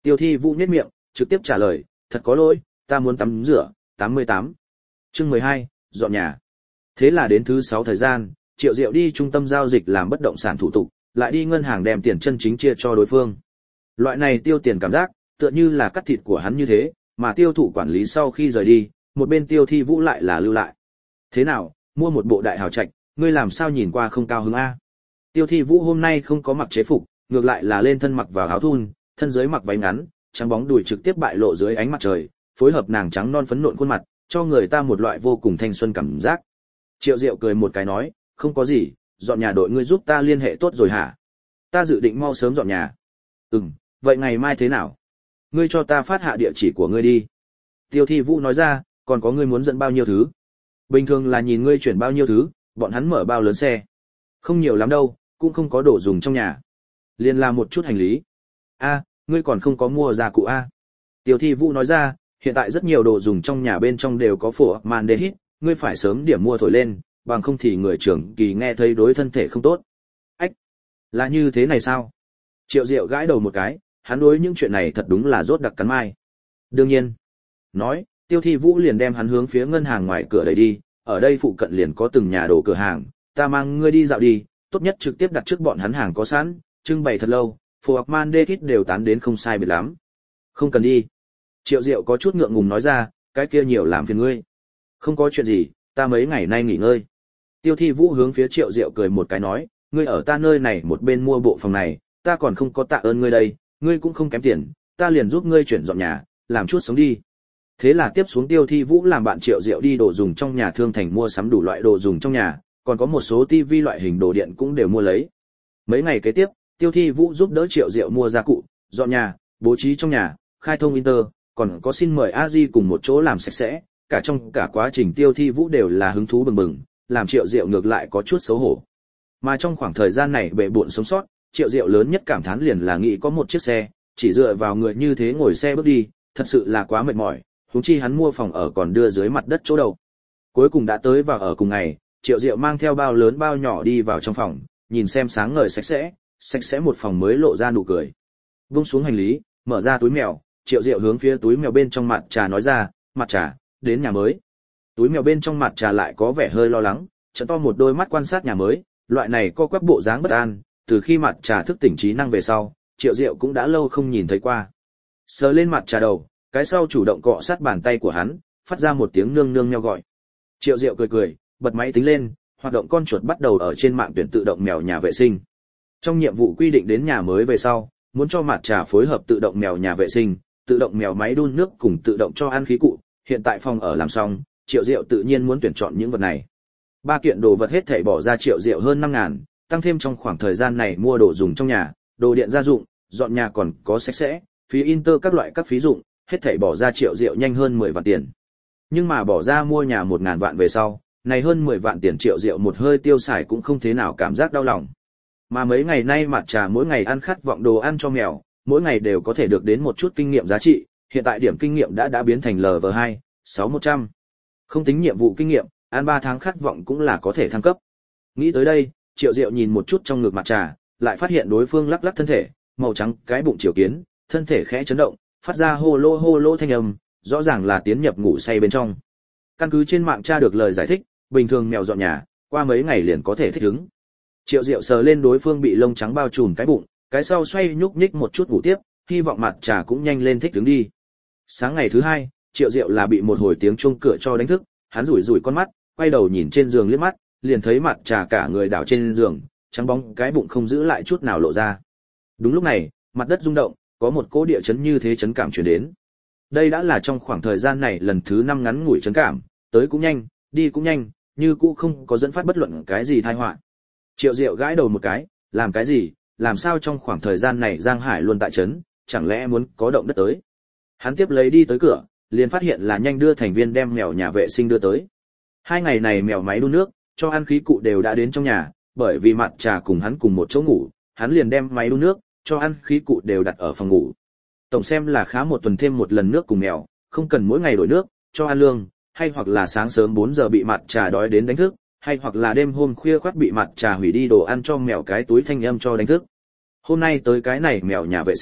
Tiêu Thi Vũ nhếch miệng, trực tiếp trả lời, thật có lỗi, ta muốn tắm rửa, tám mươi tám. Chương mười hai, dọn nhà. Thế là đến thứ sáu thời gian, Triệu Diệu đi trung tâm giao dịch làm bất động sản thủ tục, lại đi ngân hàng đem tiền chân chính chia cho đối phương. Loại này tiêu tiền cảm giác, tựa như là cắt thịt của hắn như thế, mà tiêu thụ quản lý sau khi rời đi, một bên Tiêu Thi Vũ lại là lưu lại. Thế nào, mua một bộ đại hào trạch, ngươi làm sao nhìn qua không cao hứng a? Tiêu Thi Vũ hôm nay không có mặc chế phục, ngược lại là lên thân mặc vào áo thun, thân dưới mặc váy ngắn, trắng bóng đùi trực tiếp bại lộ dưới ánh mặt trời, phối hợp nàng trắng non phấn nộn khuôn mặt, cho người ta một loại vô cùng thanh xuân cảm giác. Triệu Diệu cười một cái nói, không có gì, dọn nhà đội ngươi giúp ta liên hệ tốt rồi hả? Ta dự định mau sớm dọn nhà. Ừm, vậy ngày mai thế nào? Ngươi cho ta phát hạ địa chỉ của ngươi đi. Tiêu Thi Vũ nói ra, còn có ngươi muốn dẫn bao nhiêu thứ? Bình thường là nhìn ngươi chuyển bao nhiêu thứ, bọn hắn mở bao lớn xe. Không nhiều lắm đâu, cũng không có đồ dùng trong nhà. Liên là một chút hành lý. A, ngươi còn không có mua gia cụ a? Tiêu Thi Vũ nói ra, hiện tại rất nhiều đồ dùng trong nhà bên trong đều có phổ màn đê hít, ngươi phải sớm điểm mua thổi lên, bằng không thì người trưởng kỳ nghe thấy đối thân thể không tốt. Ách, là như thế này sao? Triệu Diệu gãi đầu một cái, hắn đối những chuyện này thật đúng là rốt đặc cắn mai. Đương nhiên. Nói, Tiêu Thi Vũ liền đem hắn hướng phía ngân hàng ngoài cửa đẩy đi, ở đây phụ cận liền có từng nhà đồ cửa hàng, ta mang ngươi đi dạo đi, tốt nhất trực tiếp đặt trước bọn hắn hàng có sẵn, trưng bày thật lâu, phổ man đê kít đều tán đến không sai biệt lắm. Không cần đi. Triệu Diệu có chút ngượng ngùng nói ra, cái kia nhiều làm phiền ngươi. Không có chuyện gì, ta mấy ngày nay nghỉ ngơi. Tiêu Thi Vũ hướng phía Triệu Diệu cười một cái nói, ngươi ở ta nơi này một bên mua bộ phòng này, ta còn không có tạ ơn ngươi đây, ngươi cũng không kém tiền, ta liền giúp ngươi chuyển dọn nhà, làm chút sống đi. Thế là tiếp xuống Tiêu Thi Vũ làm bạn Triệu Diệu đi đồ dùng trong nhà thương thành mua sắm đủ loại đồ dùng trong nhà, còn có một số tivi loại hình đồ điện cũng đều mua lấy. Mấy ngày kế tiếp, Tiêu Thi Vũ giúp đỡ Triệu Diệu mua gia cụ, dọn nhà, bố trí trong nhà, khai thông Inter, còn có xin mời a di cùng một chỗ làm sạch sẽ, cả trong cả quá trình Tiêu Thi Vũ đều là hứng thú bừng bừng, làm Triệu Diệu ngược lại có chút xấu hổ. Mà trong khoảng thời gian này bệ bội sống sót, Triệu Diệu lớn nhất cảm thán liền là nghĩ có một chiếc xe, chỉ dựa vào người như thế ngồi xe bước đi, thật sự là quá mệt mỏi, huống chi hắn mua phòng ở còn đưa dưới mặt đất chỗ đầu. Cuối cùng đã tới vào ở cùng ngày, Triệu Diệu mang theo bao lớn bao nhỏ đi vào trong phòng, nhìn xem sáng ngời sạch sẽ, sạch sẽ một phòng mới lộ ra nụ cười. Vung xuống hành lý, mở ra túi mèo, Triệu Diệu hướng phía túi mèo bên trong mặt trà nói ra, mặt trà, đến nhà mới. Túi mèo bên trong mặt trà lại có vẻ hơi lo lắng, trợn to một đôi mắt quan sát nhà mới, loại này co quắp bộ dáng bất an, từ khi mặt trà thức tỉnh trí năng về sau, Triệu Diệu cũng đã lâu không nhìn thấy qua. Sờ lên mặt trà đầu, cái sau chủ động cọ sát bàn tay của hắn, phát ra một tiếng nương nương nheo gọi. Triệu Diệu cười cười, bật máy tính lên, hoạt động con chuột bắt đầu ở trên mạng tuyển tự động mèo nhà vệ sinh. Trong nhiệm vụ quy định đến nhà mới về sau, muốn cho mặt trà phối hợp tự động mèo nhà vệ sinh, tự động mèo máy đun nước cùng tự động cho ăn khí cụ, hiện tại phòng ở làm xong, Triệu Diệu tự nhiên muốn tuyển chọn những vật này. Ba kiện đồ vật hết thảy bỏ ra Triệu Diệu hơn năm ngàn, tăng thêm trong khoảng thời gian này mua đồ dùng trong nhà, đồ điện gia dụng, dọn nhà còn có sạch sẽ, phí Inter các loại các phí dụng, hết thảy bỏ ra Triệu Diệu nhanh hơn mười vạn tiền. Nhưng mà bỏ ra mua nhà một ngàn vạn về sau, này hơn mười vạn tiền Triệu Diệu một hơi tiêu xài cũng không thế nào cảm giác đau lòng. Mà mấy ngày nay mặt trà mỗi ngày ăn khát vọng đồ ăn cho mèo, mỗi ngày đều có thể được đến một chút kinh nghiệm giá trị, hiện tại điểm kinh nghiệm đã đã biến thành L V hai, sáu một trăm. Không tính nhiệm vụ kinh nghiệm, ăn ba tháng khát vọng cũng là có thể thăng cấp. Nghĩ tới đây, Triệu Diệu nhìn một chút trong ngực mặt trà, lại phát hiện đối phương lắc lắc thân thể, màu trắng cái bụng chiều kiến, thân thể khẽ chấn động, phát ra hô lô hô lô thanh âm, rõ ràng là tiến nhập ngủ say bên trong. Căn cứ trên mạng tra được lời giải thích, bình thường mèo dọn nhà, qua mấy ngày liền có thể thích ứng. Triệu Diệu sờ lên đối phương bị lông trắng bao trùm cái bụng, cái sau xoay nhúc nhích một chút ngủ tiếp, hy vọng mặt trà cũng nhanh lên thích ứng đi. Sáng ngày thứ hai, Triệu Diệu là bị một hồi tiếng chuông cửa cho đánh thức, hắn rủi rủi con mắt, quay đầu nhìn trên giường liếc mắt, liền thấy mặt trà cả người đảo trên giường, trắng bóng cái bụng không giữ lại chút nào lộ ra. Đúng lúc này, mặt đất rung động, có một cỗ địa chấn như thế chấn cảm truyền đến. Đây đã là trong khoảng thời gian này lần thứ năm ngắn ngủi chấn cảm, tới cũng nhanh, đi cũng nhanh, như cũ không có dẫn phát bất luận cái gì tai họa. Triệu Diệu gãi đầu một cái, làm cái gì, làm sao trong khoảng thời gian này Giang Hải luôn tại chấn, chẳng lẽ muốn có động đất tới. Hắn tiếp lấy đi tới cửa, liền phát hiện là nhanh đưa thành viên đem mèo nhà vệ sinh đưa tới. Hai ngày này mèo máy đun nước, cho ăn khí cụ đều đã đến trong nhà, bởi vì mặt trà cùng hắn cùng một chỗ ngủ, hắn liền đem máy đun nước, cho ăn khí cụ đều đặt ở phòng ngủ. Tổng xem là khá một tuần thêm một lần nước cùng mèo, không cần mỗi ngày đổi nước, cho ăn lương, hay hoặc là sáng sớm bốn giờ bị mặt trà đói đến đánh thức, hay hoặc là đêm hôm khuya khoắt bị mặt trà hủy đi đồ ăn cho mèo cái túi thanh âm cho đánh thức. Hôm nay tới cái này mèo nhà vệ sinh,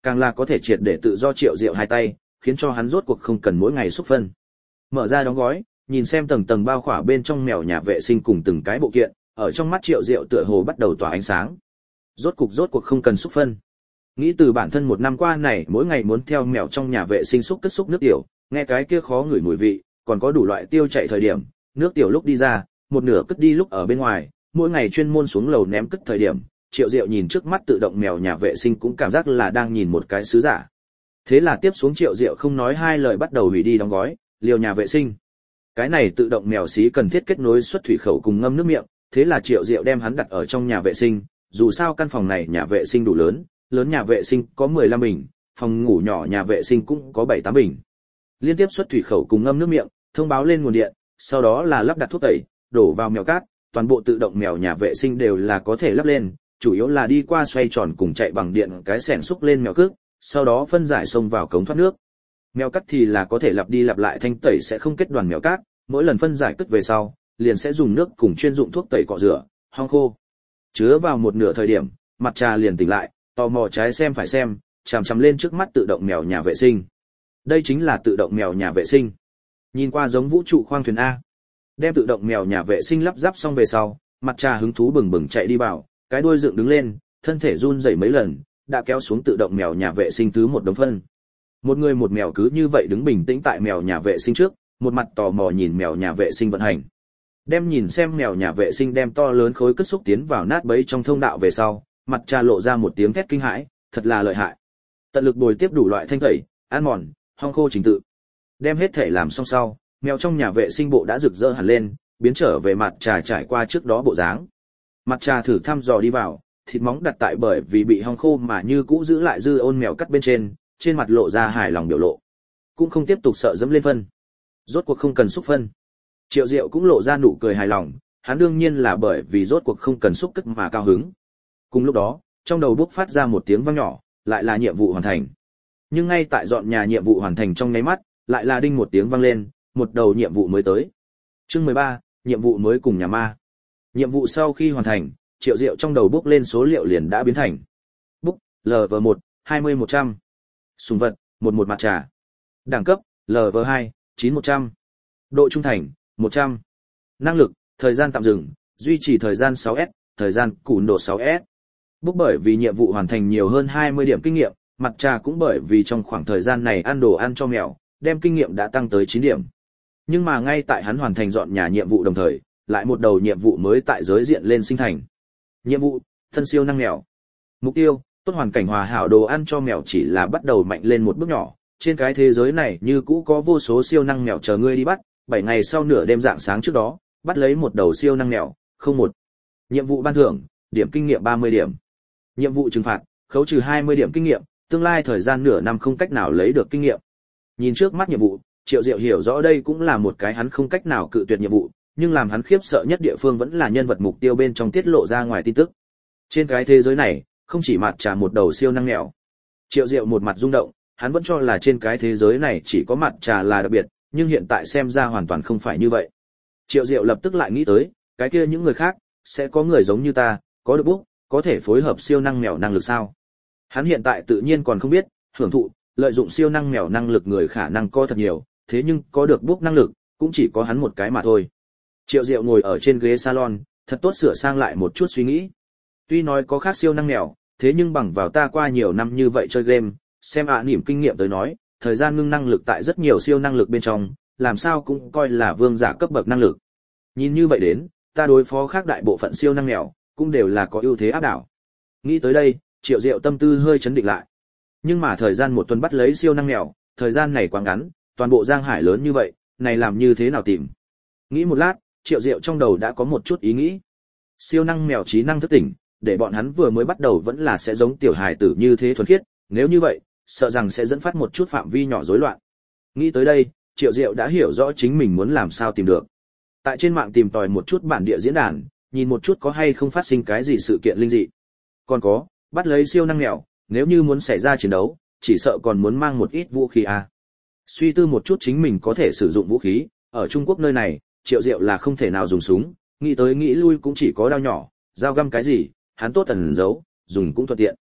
càng là có thể triệt để tự do Triệu Diệu hai tay, khiến cho hắn rốt cuộc không cần mỗi ngày xúc phân. Mở ra đóng gói, nhìn xem tầng tầng bao khỏa bên trong mèo nhà vệ sinh cùng từng cái bộ kiện, ở trong mắt Triệu Diệu tựa hồ bắt đầu tỏa ánh sáng. Rốt cuộc rốt cuộc không cần xúc phân. Nghĩ từ bản thân một năm qua này mỗi ngày muốn theo mèo trong nhà vệ sinh xúc cất xúc nước tiểu, nghe cái kia khó ngửi mùi vị, còn có đủ loại tiêu chạy thời điểm, nước tiểu lúc đi ra, một nửa cất đi lúc ở bên ngoài, mỗi ngày chuyên môn xuống lầu ném cất thời điểm, Triệu Diệu nhìn trước mắt tự động mèo nhà vệ sinh cũng cảm giác là đang nhìn một cái sứ giả. Thế là tiếp xuống Triệu Diệu không nói hai lời bắt đầu hủy đi đóng gói, liều nhà vệ sinh. Cái này tự động mèo xí cần thiết kết nối xuất thủy khẩu cùng ngâm nước miệng, thế là Triệu Diệu đem hắn đặt ở trong nhà vệ sinh, dù sao căn phòng này nhà vệ sinh đủ lớn, lớn nhà vệ sinh có mười lăm bình, phòng ngủ nhỏ nhà vệ sinh cũng có bảy tám bình. Liên tiếp xuất thủy khẩu cùng ngâm nước miệng, thông báo lên nguồn điện, sau đó là lắp đặt thuốc tẩy, đổ vào mèo cát, toàn bộ tự động mèo nhà vệ sinh đều là có thể lắp lên, chủ yếu là đi qua xoay tròn cùng chạy bằng điện cái xẻng xúc lên mèo cước, sau đó phân giải xông vào cống thoát nước. Mèo cát thì là có thể lặp đi lặp lại thanh tẩy sẽ không kết đoàn mèo cát, mỗi lần phân giải cất về sau, liền sẽ dùng nước cùng chuyên dụng thuốc tẩy cọ rửa, hong khô. Chứa vào một nửa thời điểm, mặt trà liền tỉnh lại, tò mò trái xem phải xem, chằm chằm lên trước mắt tự động mèo nhà vệ sinh. Đây chính là tự động mèo nhà vệ sinh. Nhìn qua giống vũ trụ khoang thuyền A. Đem tự động mèo nhà vệ sinh lắp ráp xong về sau, mặt trà hứng thú bừng bừng chạy đi vào, cái đuôi dựng đứng lên, thân thể run rẩy mấy lần, đã kéo xuống tự động mèo nhà vệ sinh thứ một đống phân. Một người một mèo cứ như vậy đứng bình tĩnh tại mèo nhà vệ sinh trước, một mặt tò mò nhìn mèo nhà vệ sinh vận hành. Đem nhìn xem mèo nhà vệ sinh đem to lớn khối cất xúc tiến vào nát bấy trong thông đạo về sau, mặt trà lộ ra một tiếng thét kinh hãi, thật là lợi hại. Tận lực bồi tiếp đủ loại thanh tẩy, ăn mòn, hong khô trình tự. Đem hết thể làm xong sau, mèo trong nhà vệ sinh bộ đã rực rỡ hẳn lên, biến trở về mặt trà trải qua trước đó bộ dáng. Mặt trà thử thăm dò đi vào, thịt móng đặt tại bởi vì bị hong khô mà như cũ giữ lại dư ôn mèo cắt bên trên, trên mặt lộ ra hài lòng biểu lộ. Cũng không tiếp tục sợ dẫm lên phân. Rốt cuộc không cần xúc phân. Triệu Diệu cũng lộ ra nụ cười hài lòng, hắn đương nhiên là bởi vì rốt cuộc không cần xúc cất mà cao hứng. Cùng lúc đó, trong đầu bốc phát ra một tiếng vang nhỏ, lại là nhiệm vụ hoàn thành. Nhưng ngay tại dọn nhà nhiệm vụ hoàn thành trong nháy mắt, lại là đinh một tiếng vang lên, một đầu nhiệm vụ mới tới. Chương mười ba, nhiệm vụ mới cùng nhà ma. Nhiệm vụ sau khi hoàn thành, Triệu Diệu trong đầu bốc lên số liệu liền đã biến thành. Búc, lờ vê một, hai mươi một trăm. Sùng vật, một một mặt trà. Đẳng cấp, lờ vê hai, chín một trăm. Độ trung thành, một trăm. Năng lực, thời gian tạm dừng, duy trì thời gian sáu S, thời gian cùn độ sáu S. Búc bởi vì nhiệm vụ hoàn thành nhiều hơn hai mươi điểm kinh nghiệm, mặt trà cũng bởi vì trong khoảng thời gian này ăn đồ ăn cho mèo, đem kinh nghiệm đã tăng tới chín điểm. Nhưng mà ngay tại hắn hoàn thành dọn nhà nhiệm vụ đồng thời, lại một đầu nhiệm vụ mới tại giới diện lên sinh thành. Nhiệm vụ, thân siêu năng mèo. Mục tiêu, tốt hoàn cảnh hòa hảo đồ ăn cho mèo chỉ là bắt đầu mạnh lên một bước nhỏ, trên cái thế giới này như cũ có vô số siêu năng mèo chờ ngươi đi bắt, bảy ngày sau nửa đêm rạng sáng trước đó, bắt lấy một đầu siêu năng mèo, không một. Nhiệm vụ ban thưởng, điểm kinh nghiệm ba mươi điểm. Nhiệm vụ trừng phạt, khấu trừ hai mươi điểm kinh nghiệm, tương lai thời gian nửa năm không cách nào lấy được kinh nghiệm. Nhìn trước mắt nhiệm vụ, Triệu Diệu hiểu rõ đây cũng là một cái hắn không cách nào cự tuyệt nhiệm vụ, nhưng làm hắn khiếp sợ nhất địa phương vẫn là nhân vật mục tiêu bên trong tiết lộ ra ngoài tin tức. Trên cái thế giới này, không chỉ mặt trà một đầu siêu năng mèo. Triệu Diệu một mặt rung động, hắn vẫn cho là trên cái thế giới này chỉ có mặt trà là đặc biệt, nhưng hiện tại xem ra hoàn toàn không phải như vậy. Triệu Diệu lập tức lại nghĩ tới, cái kia những người khác, sẽ có người giống như ta, có được bút, có thể phối hợp siêu năng mèo năng lực sao? Hắn hiện tại tự nhiên còn không biết, hưởng thụ, lợi dụng siêu năng mèo năng lực người khả năng có thật nhiều, thế nhưng có được bút năng lực, cũng chỉ có hắn một cái mà thôi. Triệu Diệu ngồi ở trên ghế salon, thật tốt sửa sang lại một chút suy nghĩ. Tuy nói có khác siêu năng mèo, thế nhưng bằng vào ta qua nhiều năm như vậy chơi game, xem ạ à, niềm kinh nghiệm tới nói, thời gian ngưng năng lực tại rất nhiều siêu năng lực bên trong, làm sao cũng coi là vương giả cấp bậc năng lực. Nhìn như vậy đến, ta đối phó khác đại bộ phận siêu năng mèo, cũng đều là có ưu thế áp đảo. Nghĩ tới đây, Triệu Diệu tâm tư hơi chấn định lại. Nhưng mà thời gian một tuần bắt lấy siêu năng mèo, thời gian này quá ngắn, toàn bộ Giang Hải lớn như vậy, này làm như thế nào tìm? Nghĩ một lát, Triệu Diệu trong đầu đã có một chút ý nghĩ. Siêu năng mèo trí năng thức tỉnh, để bọn hắn vừa mới bắt đầu vẫn là sẽ giống tiểu hài tử như thế thuần khiết, nếu như vậy, sợ rằng sẽ dẫn phát một chút phạm vi nhỏ rối loạn. Nghĩ tới đây, Triệu Diệu đã hiểu rõ chính mình muốn làm sao tìm được. Tại trên mạng tìm tòi một chút bản địa diễn đàn, nhìn một chút có hay không phát sinh cái gì sự kiện linh dị. Còn có, bắt lấy siêu năng mèo, nếu như muốn xảy ra chiến đấu, chỉ sợ còn muốn mang một ít vũ khí à. Suy tư một chút chính mình có thể sử dụng vũ khí, ở Trung Quốc nơi này, Triệu Diệu là không thể nào dùng súng, nghĩ tới nghĩ lui cũng chỉ có đao nhỏ, dao găm cái gì, hắn tốt ẩn giấu, dùng cũng thuận tiện.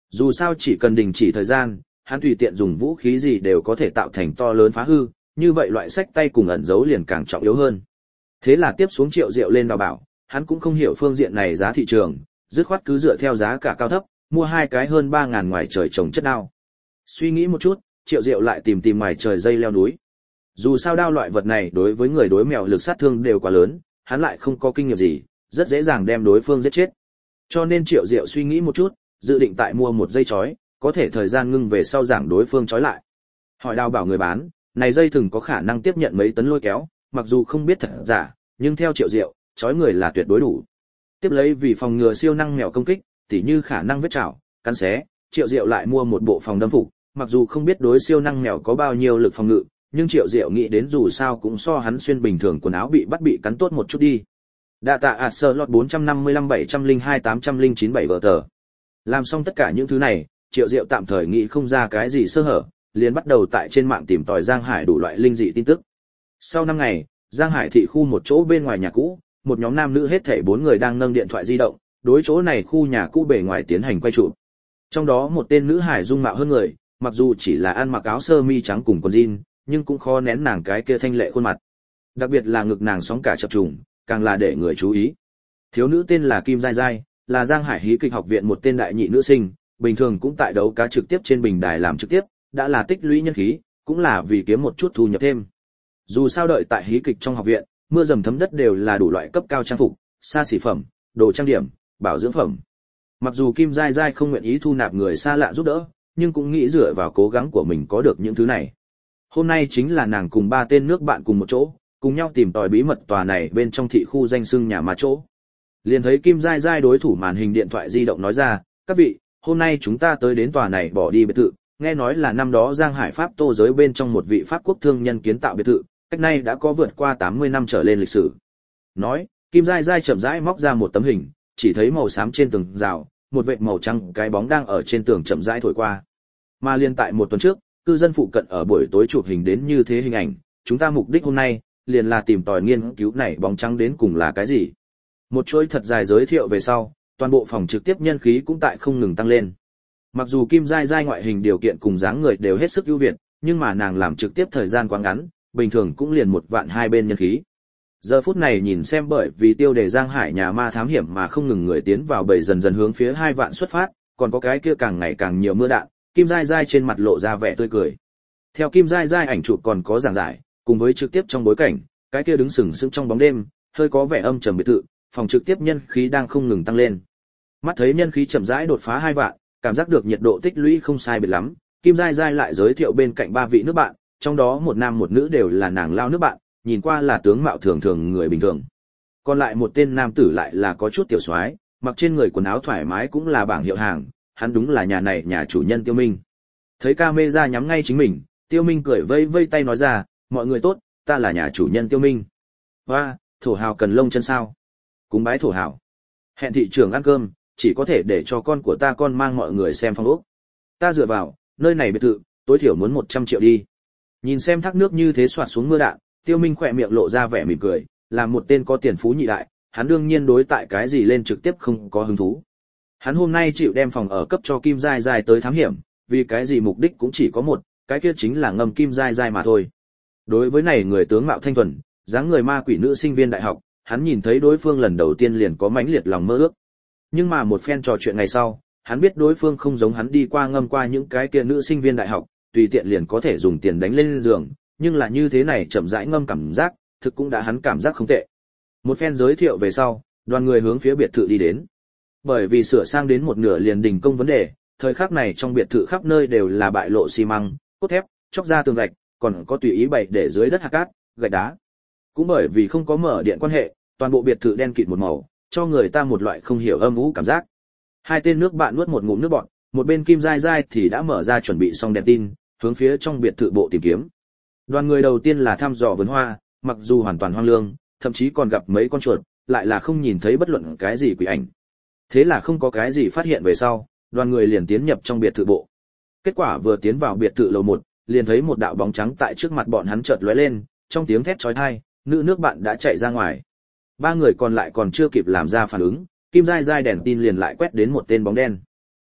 Dù sao chỉ cần đình chỉ thời gian, hắn tùy tiện dùng vũ khí gì đều có thể tạo thành to lớn phá hư, như vậy loại sách tay cùng ẩn giấu liền càng trọng yếu hơn. Thế là tiếp xuống Triệu Diệu lên đào bảo, hắn cũng không hiểu phương diện này giá thị trường, dứt khoát cứ dựa theo giá cả cao thấp, mua hai cái hơn ba ngàn ngoài trời trồng chất đao. Suy nghĩ một chút, Triệu Diệu lại tìm tìm ngoài trời dây leo núi. Dù sao đao loại vật này đối với người đối mèo lực sát thương đều quá lớn, hắn lại không có kinh nghiệm gì, rất dễ dàng đem đối phương giết chết. Cho nên Triệu Diệu suy nghĩ một chút, dự định tại mua một dây chói, có thể thời gian ngưng về sau giảng đối phương chói lại. Hỏi đào bảo người bán, này dây thừng có khả năng tiếp nhận mấy tấn lôi kéo, mặc dù không biết thật giả, nhưng theo Triệu Diệu, chói người là tuyệt đối đủ. Tiếp lấy vì phòng ngừa siêu năng mèo công kích, tỉ như khả năng vết chảo, cắn xé, Triệu Diệu lại mua một bộ phòng đâm phục, mặc dù không biết đối siêu năng mèo có bao nhiêu lực phòng ngự, nhưng Triệu Diệu nghĩ đến dù sao cũng so hắn xuyên bình thường quần áo bị bắt bị cắn tốt một chút đi. Data at slot bốn năm lăm bảy không hai tám không chín bảy vở tờ. Làm xong tất cả những thứ này, Triệu Diệu tạm thời nghĩ không ra cái gì sơ hở, liền bắt đầu tại trên mạng tìm tòi Giang Hải đủ loại linh dị tin tức. Sau năm ngày, Giang Hải thị khu một chỗ bên ngoài nhà cũ, một nhóm nam nữ hết thảy bốn người đang nâng điện thoại di động, đối chỗ này khu nhà cũ bề ngoài tiến hành quay chụp. Trong đó một tên nữ hải dung mạo hơn người, mặc dù chỉ là ăn mặc áo sơ mi trắng cùng quần jean, nhưng cũng khó nén nàng cái kia thanh lệ khuôn mặt. Đặc biệt là ngực nàng sóng cả chập trùng, càng là để người chú ý. Thiếu nữ tên là Kim Giai Giai, là Giang Hải hí kịch học viện một tên đại nhị nữ sinh, bình thường cũng tại đấu cá trực tiếp trên bình đài làm trực tiếp, đã là tích lũy nhân khí, cũng là vì kiếm một chút thu nhập thêm. Dù sao đợi tại hí kịch trong học viện, mưa dầm thấm đất đều là đủ loại cấp cao trang phục, xa xỉ phẩm, đồ trang điểm, bảo dưỡng phẩm. Mặc dù Kim Giai Giai không nguyện ý thu nạp người xa lạ giúp đỡ, nhưng cũng nghĩ dựa vào cố gắng của mình có được những thứ này. Hôm nay chính là nàng cùng ba tên nước bạn cùng một chỗ, cùng nhau tìm tòi bí mật tòa này bên trong thị khu danh xưng nhà ma chỗ. Liền thấy Kim Giai Giai đối thủ màn hình điện thoại di động nói ra, các vị, hôm nay chúng ta tới đến tòa này bỏ đi biệt thự, nghe nói là năm đó Giang Hải Pháp Tô giới bên trong một vị Pháp quốc thương nhân kiến tạo biệt thự, cách nay đã có vượt qua tám mươi năm trở lên lịch sử. Nói, Kim Giai Giai chậm rãi móc ra một tấm hình, chỉ thấy màu xám trên tường rào, một vệt màu trắng cái bóng đang ở trên tường chậm rãi thổi qua. Mà liên tại một tuần trước, cư dân phụ cận ở buổi tối chụp hình đến như thế hình ảnh, chúng ta mục đích hôm nay liền là tìm tòi nghiên cứu này bóng trắng đến cùng là cái gì. Một chuỗi thật dài giới thiệu về sau, toàn bộ phòng trực tiếp nhân khí cũng tại không ngừng tăng lên. Mặc dù Kim Giai Giai ngoại hình điều kiện cùng dáng người đều hết sức ưu việt, nhưng mà nàng làm trực tiếp thời gian quá ngắn, bình thường cũng liền một vạn hai bên nhân khí. Giờ phút này nhìn xem bởi vì tiêu đề Giang Hải nhà ma thám hiểm mà không ngừng người tiến vào bầy dần dần hướng phía hai vạn xuất phát, còn có cái kia càng ngày càng nhiều mưa đạn, Kim Giai Giai trên mặt lộ ra vẻ tươi cười. Theo Kim Giai Giai ảnh chụp còn có giảng giải, cùng với trực tiếp trong bối cảnh, cái kia đứng sừng sững trong bóng đêm, hơi có vẻ âm trầm biệt thự, phòng trực tiếp nhân khí đang không ngừng tăng lên. Mắt thấy nhân khí chậm rãi đột phá hai vạn, cảm giác được nhiệt độ tích lũy không sai biệt lắm, Kim Giai Giai lại giới thiệu bên cạnh ba vị nước bạn, trong đó một nam một nữ đều là nàng lao nước bạn, nhìn qua là tướng mạo thường thường người bình thường. Còn lại một tên nam tử lại là có chút tiểu soái, mặc trên người quần áo thoải mái cũng là bảng hiệu hàng, hắn đúng là nhà này nhà chủ nhân Tiêu Minh. Thấy camera nhắm ngay chính mình, Tiêu Minh cười vây vây tay nói ra, mọi người tốt, ta là nhà chủ nhân Tiêu Minh. Hoa, thổ hào cần lông chân sao? Cúng bái thổ hào. Hẹn thị trường ăn cơm, chỉ có thể để cho con của ta con mang mọi người xem phong ốc. Ta dựa vào, nơi này biệt thự, tối thiểu muốn một trăm triệu đi. Nhìn xem thác nước như thế xoạt xuống mưa đạn, Tiêu Minh khỏe miệng lộ ra vẻ mỉm cười, là một tên có tiền phú nhị đại, hắn đương nhiên đối tại cái gì lên trực tiếp không có hứng thú. Hắn hôm nay chịu đem phòng ở cấp cho Kim Giai Giai tới thám hiểm, vì cái gì mục đích cũng chỉ có một, cái kia chính là ngâm Kim Giai Giai mà thôi. Đối với này người tướng mạo thanh thuần, dáng người ma quỷ nữ sinh viên đại học, hắn nhìn thấy đối phương lần đầu tiên liền có mãnh liệt lòng mơ ước. Nhưng mà một phen trò chuyện ngày sau, hắn biết đối phương không giống hắn đi qua ngâm qua những cái kia nữ sinh viên đại học, tùy tiện liền có thể dùng tiền đánh lên giường, nhưng là như thế này chậm rãi ngâm cảm giác, thực cũng đã hắn cảm giác không tệ. Một phen giới thiệu về sau, đoàn người hướng phía biệt thự đi đến. Bởi vì sửa sang đến một nửa liền đình công vấn đề, thời khắc này trong biệt thự khắp nơi đều là bại lộ xi măng, cốt thép, chóc ra tường gạch, còn có tùy ý bày để dưới đất hạt cát, gạch đá. Cũng bởi vì không có mở điện quan hệ, toàn bộ biệt thự đen kịt một màu, cho người ta một loại không hiểu âm u cảm giác. Hai tên nước bạn nuốt một ngụm nước bọt, một bên Kim Giai Giai thì đã mở ra chuẩn bị xong đèn tin, hướng phía trong biệt thự bộ tìm kiếm. Đoàn người đầu tiên là thăm dò vườn hoa, mặc dù hoàn toàn hoang lương, thậm chí còn gặp mấy con chuột, lại là không nhìn thấy bất luận cái gì quỷ ảnh. Thế là không có cái gì phát hiện về sau, đoàn người liền tiến nhập trong biệt thự bộ. Kết quả vừa tiến vào biệt thự lầu một, liền thấy một đạo bóng trắng tại trước mặt bọn hắn chợt lóe lên, trong tiếng thét chói tai, nữ nước bạn đã chạy ra ngoài. Ba người còn lại còn chưa kịp làm ra phản ứng, Kim Giai Giai đèn tin liền lại quét đến một tên bóng đen.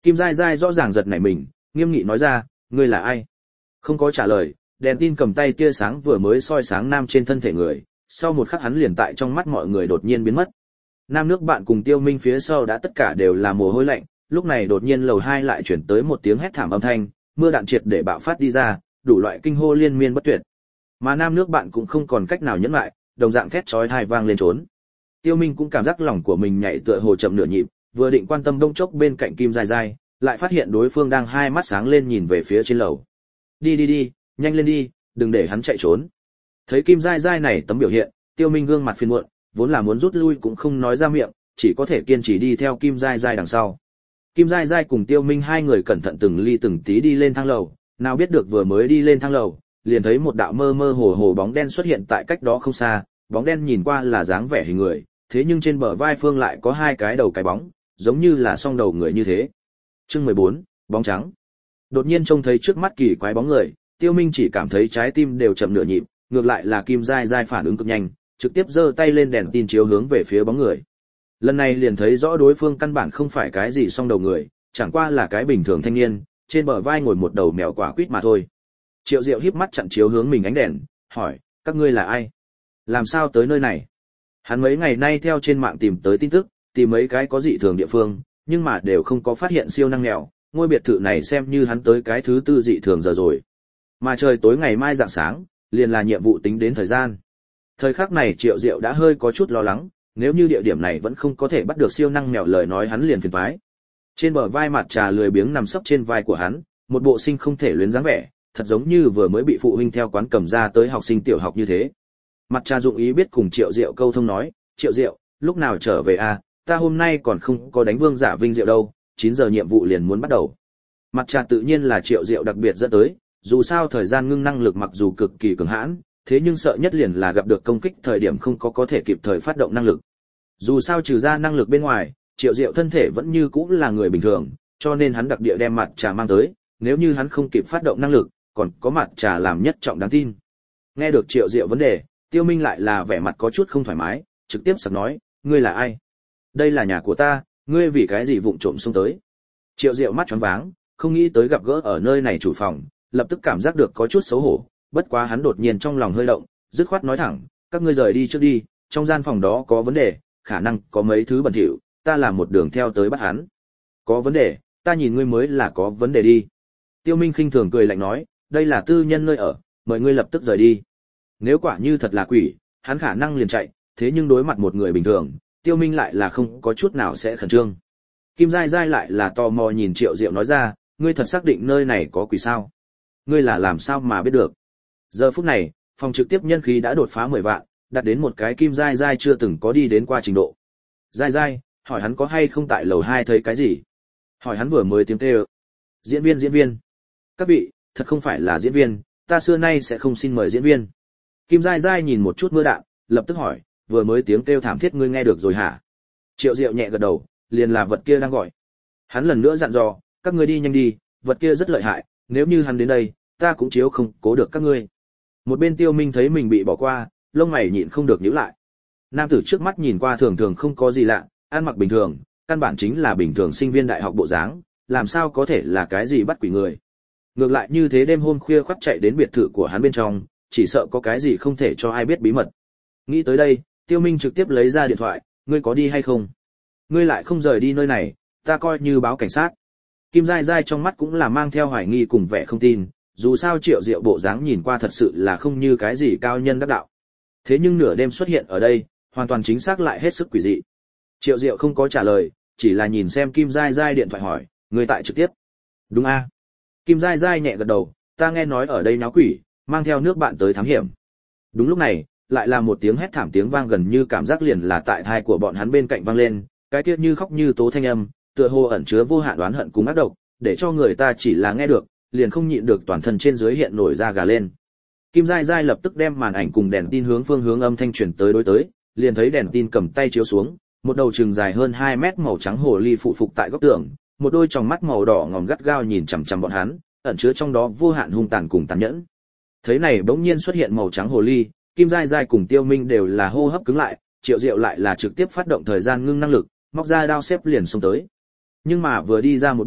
Kim Giai Giai rõ ràng giật nảy mình, nghiêm nghị nói ra, ngươi là ai? Không có trả lời, đèn tin cầm tay tia sáng vừa mới soi sáng nam trên thân thể người, sau một khắc hắn liền tại trong mắt mọi người đột nhiên biến mất. Nam nước bạn cùng Tiêu Minh phía sau đã tất cả đều là mồ hôi lạnh, lúc này đột nhiên lầu hai lại chuyển tới một tiếng hét thảm âm thanh, mưa đạn triệt để bạo phát đi ra, đủ loại kinh hô liên miên bất tuyệt. Mà nam nước bạn cũng không còn cách nào nhẫn lại, đồng dạng thét chói tai vang lên trốn. Tiêu Minh cũng cảm giác lòng của mình nhảy tựa hồ chậm nửa nhịp, vừa định quan tâm đông chốc bên cạnh Kim Giai Giai, lại phát hiện đối phương đang hai mắt sáng lên nhìn về phía trên lầu. Đi đi đi, nhanh lên đi, đừng để hắn chạy trốn. Thấy Kim Giai Giai này tấm biểu hiện, Tiêu Minh gương mặt phiền muộn, vốn là muốn rút lui cũng không nói ra miệng, chỉ có thể kiên trì đi theo Kim Giai Giai đằng sau. Kim Giai Giai cùng Tiêu Minh hai người cẩn thận từng ly từng tí đi lên thang lầu, nào biết được vừa mới đi lên thang lầu, liền thấy một đạo mơ mơ hồ hồ bóng đen xuất hiện tại cách đó không xa, bóng đen nhìn qua là dáng vẻ hình người, thế nhưng trên bờ vai phương lại có hai cái đầu cái bóng, giống như là song đầu người như thế. Chương mười bốn, bóng trắng. Đột nhiên trông thấy trước mắt kỳ quái bóng người, Tiêu Minh chỉ cảm thấy trái tim đều chậm nửa nhịp, ngược lại là Kim Giai Giai phản ứng cực nhanh, trực tiếp giơ tay lên đèn tin chiếu hướng về phía bóng người. Lần này liền thấy rõ đối phương căn bản không phải cái gì song đầu người, chẳng qua là cái bình thường thanh niên, trên bờ vai ngồi một đầu mèo quả quýt mà thôi. Triệu Diệu híp mắt chặn chiếu hướng mình ánh đèn, hỏi, các ngươi là ai? Làm sao tới nơi này? Hắn mấy ngày nay theo trên mạng tìm tới tin tức, tìm mấy cái có dị thường địa phương, nhưng mà đều không có phát hiện siêu năng mèo, ngôi biệt thự này xem như hắn tới cái thứ tư dị thường giờ rồi. Mà trời tối ngày mai rạng sáng, liền là nhiệm vụ tính đến thời gian. Thời khắc này Triệu Diệu đã hơi có chút lo lắng, nếu như địa điểm này vẫn không có thể bắt được siêu năng mèo lời nói hắn liền phiền toái. Trên bờ vai mặt trà lười biếng nằm sấp trên vai của hắn, một bộ sinh không thể luyến dáng vẻ, thật giống như vừa mới bị phụ huynh theo quán cầm ra tới học sinh tiểu học như thế. Mặt trà dụng ý biết cùng Triệu Diệu câu thông nói, Triệu Diệu, lúc nào trở về à, ta hôm nay còn không có đánh vương giả vinh diệu đâu, chín giờ nhiệm vụ liền muốn bắt đầu. Mặt trà tự nhiên là Triệu Diệu đặc biệt dẫn tới, dù sao thời gian ngưng năng lực mặc dù cực kỳ cường hãn, thế nhưng sợ nhất liền là gặp được công kích thời điểm không có có thể kịp thời phát động năng lực. Dù sao trừ ra năng lực bên ngoài, Triệu Diệu thân thể vẫn như cũ là người bình thường, cho nên hắn đặc địa đem mặt trà mang tới, nếu như hắn không kịp phát động năng lực, còn có mặt trà làm nhất trọng đáng tin. Nghe được Triệu Diệu vấn đề, Tiêu Minh lại là vẻ mặt có chút không thoải mái, trực tiếp sặc nói, ngươi là ai? Đây là nhà của ta, ngươi vì cái gì vụng trộm xông tới? Triệu Diệu mắt choáng váng, không nghĩ tới gặp gỡ ở nơi này chủ phòng, lập tức cảm giác được có chút xấu hổ, bất quá hắn đột nhiên trong lòng hơi động, dứt khoát nói thẳng, các ngươi rời đi trước đi, trong gian phòng đó có vấn đề, khả năng có mấy thứ bẩn thỉu, ta làm một đường theo tới bắt hắn. Có vấn đề, ta nhìn ngươi mới là có vấn đề đi. Tiêu Minh khinh thường cười lạnh nói, đây là tư nhân nơi ở, mời ngươi lập tức rời đi. Nếu quả như thật là quỷ, hắn khả năng liền chạy, thế nhưng đối mặt một người bình thường, Tiêu Minh lại là không có chút nào sẽ khẩn trương. Kim Giai Giai lại là tò mò nhìn Triệu Diệu nói ra, ngươi thật xác định nơi này có quỷ sao? Ngươi là làm sao mà biết được? Giờ phút này, phòng trực tiếp nhân khí đã đột phá mười vạn, đạt đến một cái Kim Giai Giai chưa từng có đi đến qua trình độ. Giai Giai, hỏi hắn có hay không tại lầu hai thấy cái gì? Hỏi hắn vừa mới tiếng kêu. Diễn viên diễn viên. Các vị, thật không phải là diễn viên, ta xưa nay sẽ không xin mời diễn viên. Kim Giai Giai nhìn một chút mưa đạn, lập tức hỏi, vừa mới tiếng kêu thảm thiết ngươi nghe được rồi hả? Triệu Diệu nhẹ gật đầu, liền là vật kia đang gọi. Hắn lần nữa dặn dò, các ngươi đi nhanh đi, vật kia rất lợi hại, nếu như hắn đến đây, ta cũng chiếu không cố được các ngươi. Một bên Tiêu Minh thấy mình bị bỏ qua, lông mày nhịn không được nhíu lại. Nam tử trước mắt nhìn qua thường thường không có gì lạ, ăn mặc bình thường, căn bản chính là bình thường sinh viên đại học bộ dáng, làm sao có thể là cái gì bắt quỷ người. Ngược lại như thế đêm hôm khuya khoắt chạy đến biệt thự của hắn bên trong, chỉ sợ có cái gì không thể cho ai biết bí mật. Nghĩ tới đây, Tiêu Minh trực tiếp lấy ra điện thoại, ngươi có đi hay không? Ngươi lại không rời đi nơi này, ta coi như báo cảnh sát. Kim Giai Giai trong mắt cũng là mang theo hoài nghi cùng vẻ không tin, dù sao Triệu Diệu bộ dáng nhìn qua thật sự là không như cái gì cao nhân đắc đạo. Thế nhưng nửa đêm xuất hiện ở đây, hoàn toàn chính xác lại hết sức quỷ dị. Triệu Diệu không có trả lời, chỉ là nhìn xem Kim Giai Giai điện thoại hỏi, người tại trực tiếp. Đúng a. Kim Giai Giai nhẹ gật đầu, ta nghe nói ở đây náo quỷ, mang theo nước bạn tới thám hiểm. Đúng lúc này, lại là một tiếng hét thảm tiếng vang gần như cảm giác liền là tại thai của bọn hắn bên cạnh vang lên, cái tiết như khóc như tố thanh âm, tựa hồ ẩn chứa vô hạn oán hận cùng ác độc, để cho người ta chỉ là nghe được, liền không nhịn được toàn thân trên dưới hiện nổi da gà lên. Kim Giai Giai lập tức đem màn ảnh cùng đèn tin hướng phương hướng âm thanh chuyển tới đối tới, liền thấy đèn tin cầm tay chiếu xuống, một đầu chừng dài hơn hai mét màu trắng hồ ly phụ phục tại góc tường, một đôi tròng mắt màu đỏ ngòm gắt gao nhìn chằm chằm bọn hắn, ẩn chứa trong đó vô hạn hung tàn cùng tàn nhẫn. Thấy này bỗng nhiên xuất hiện màu trắng hồ ly, Kim Giai Giai cùng Tiêu Minh đều là hô hấp cứng lại, Triệu Diệu lại là trực tiếp phát động thời gian ngưng năng lực, móc ra đao xếp liền xông tới. Nhưng mà vừa đi ra một bước,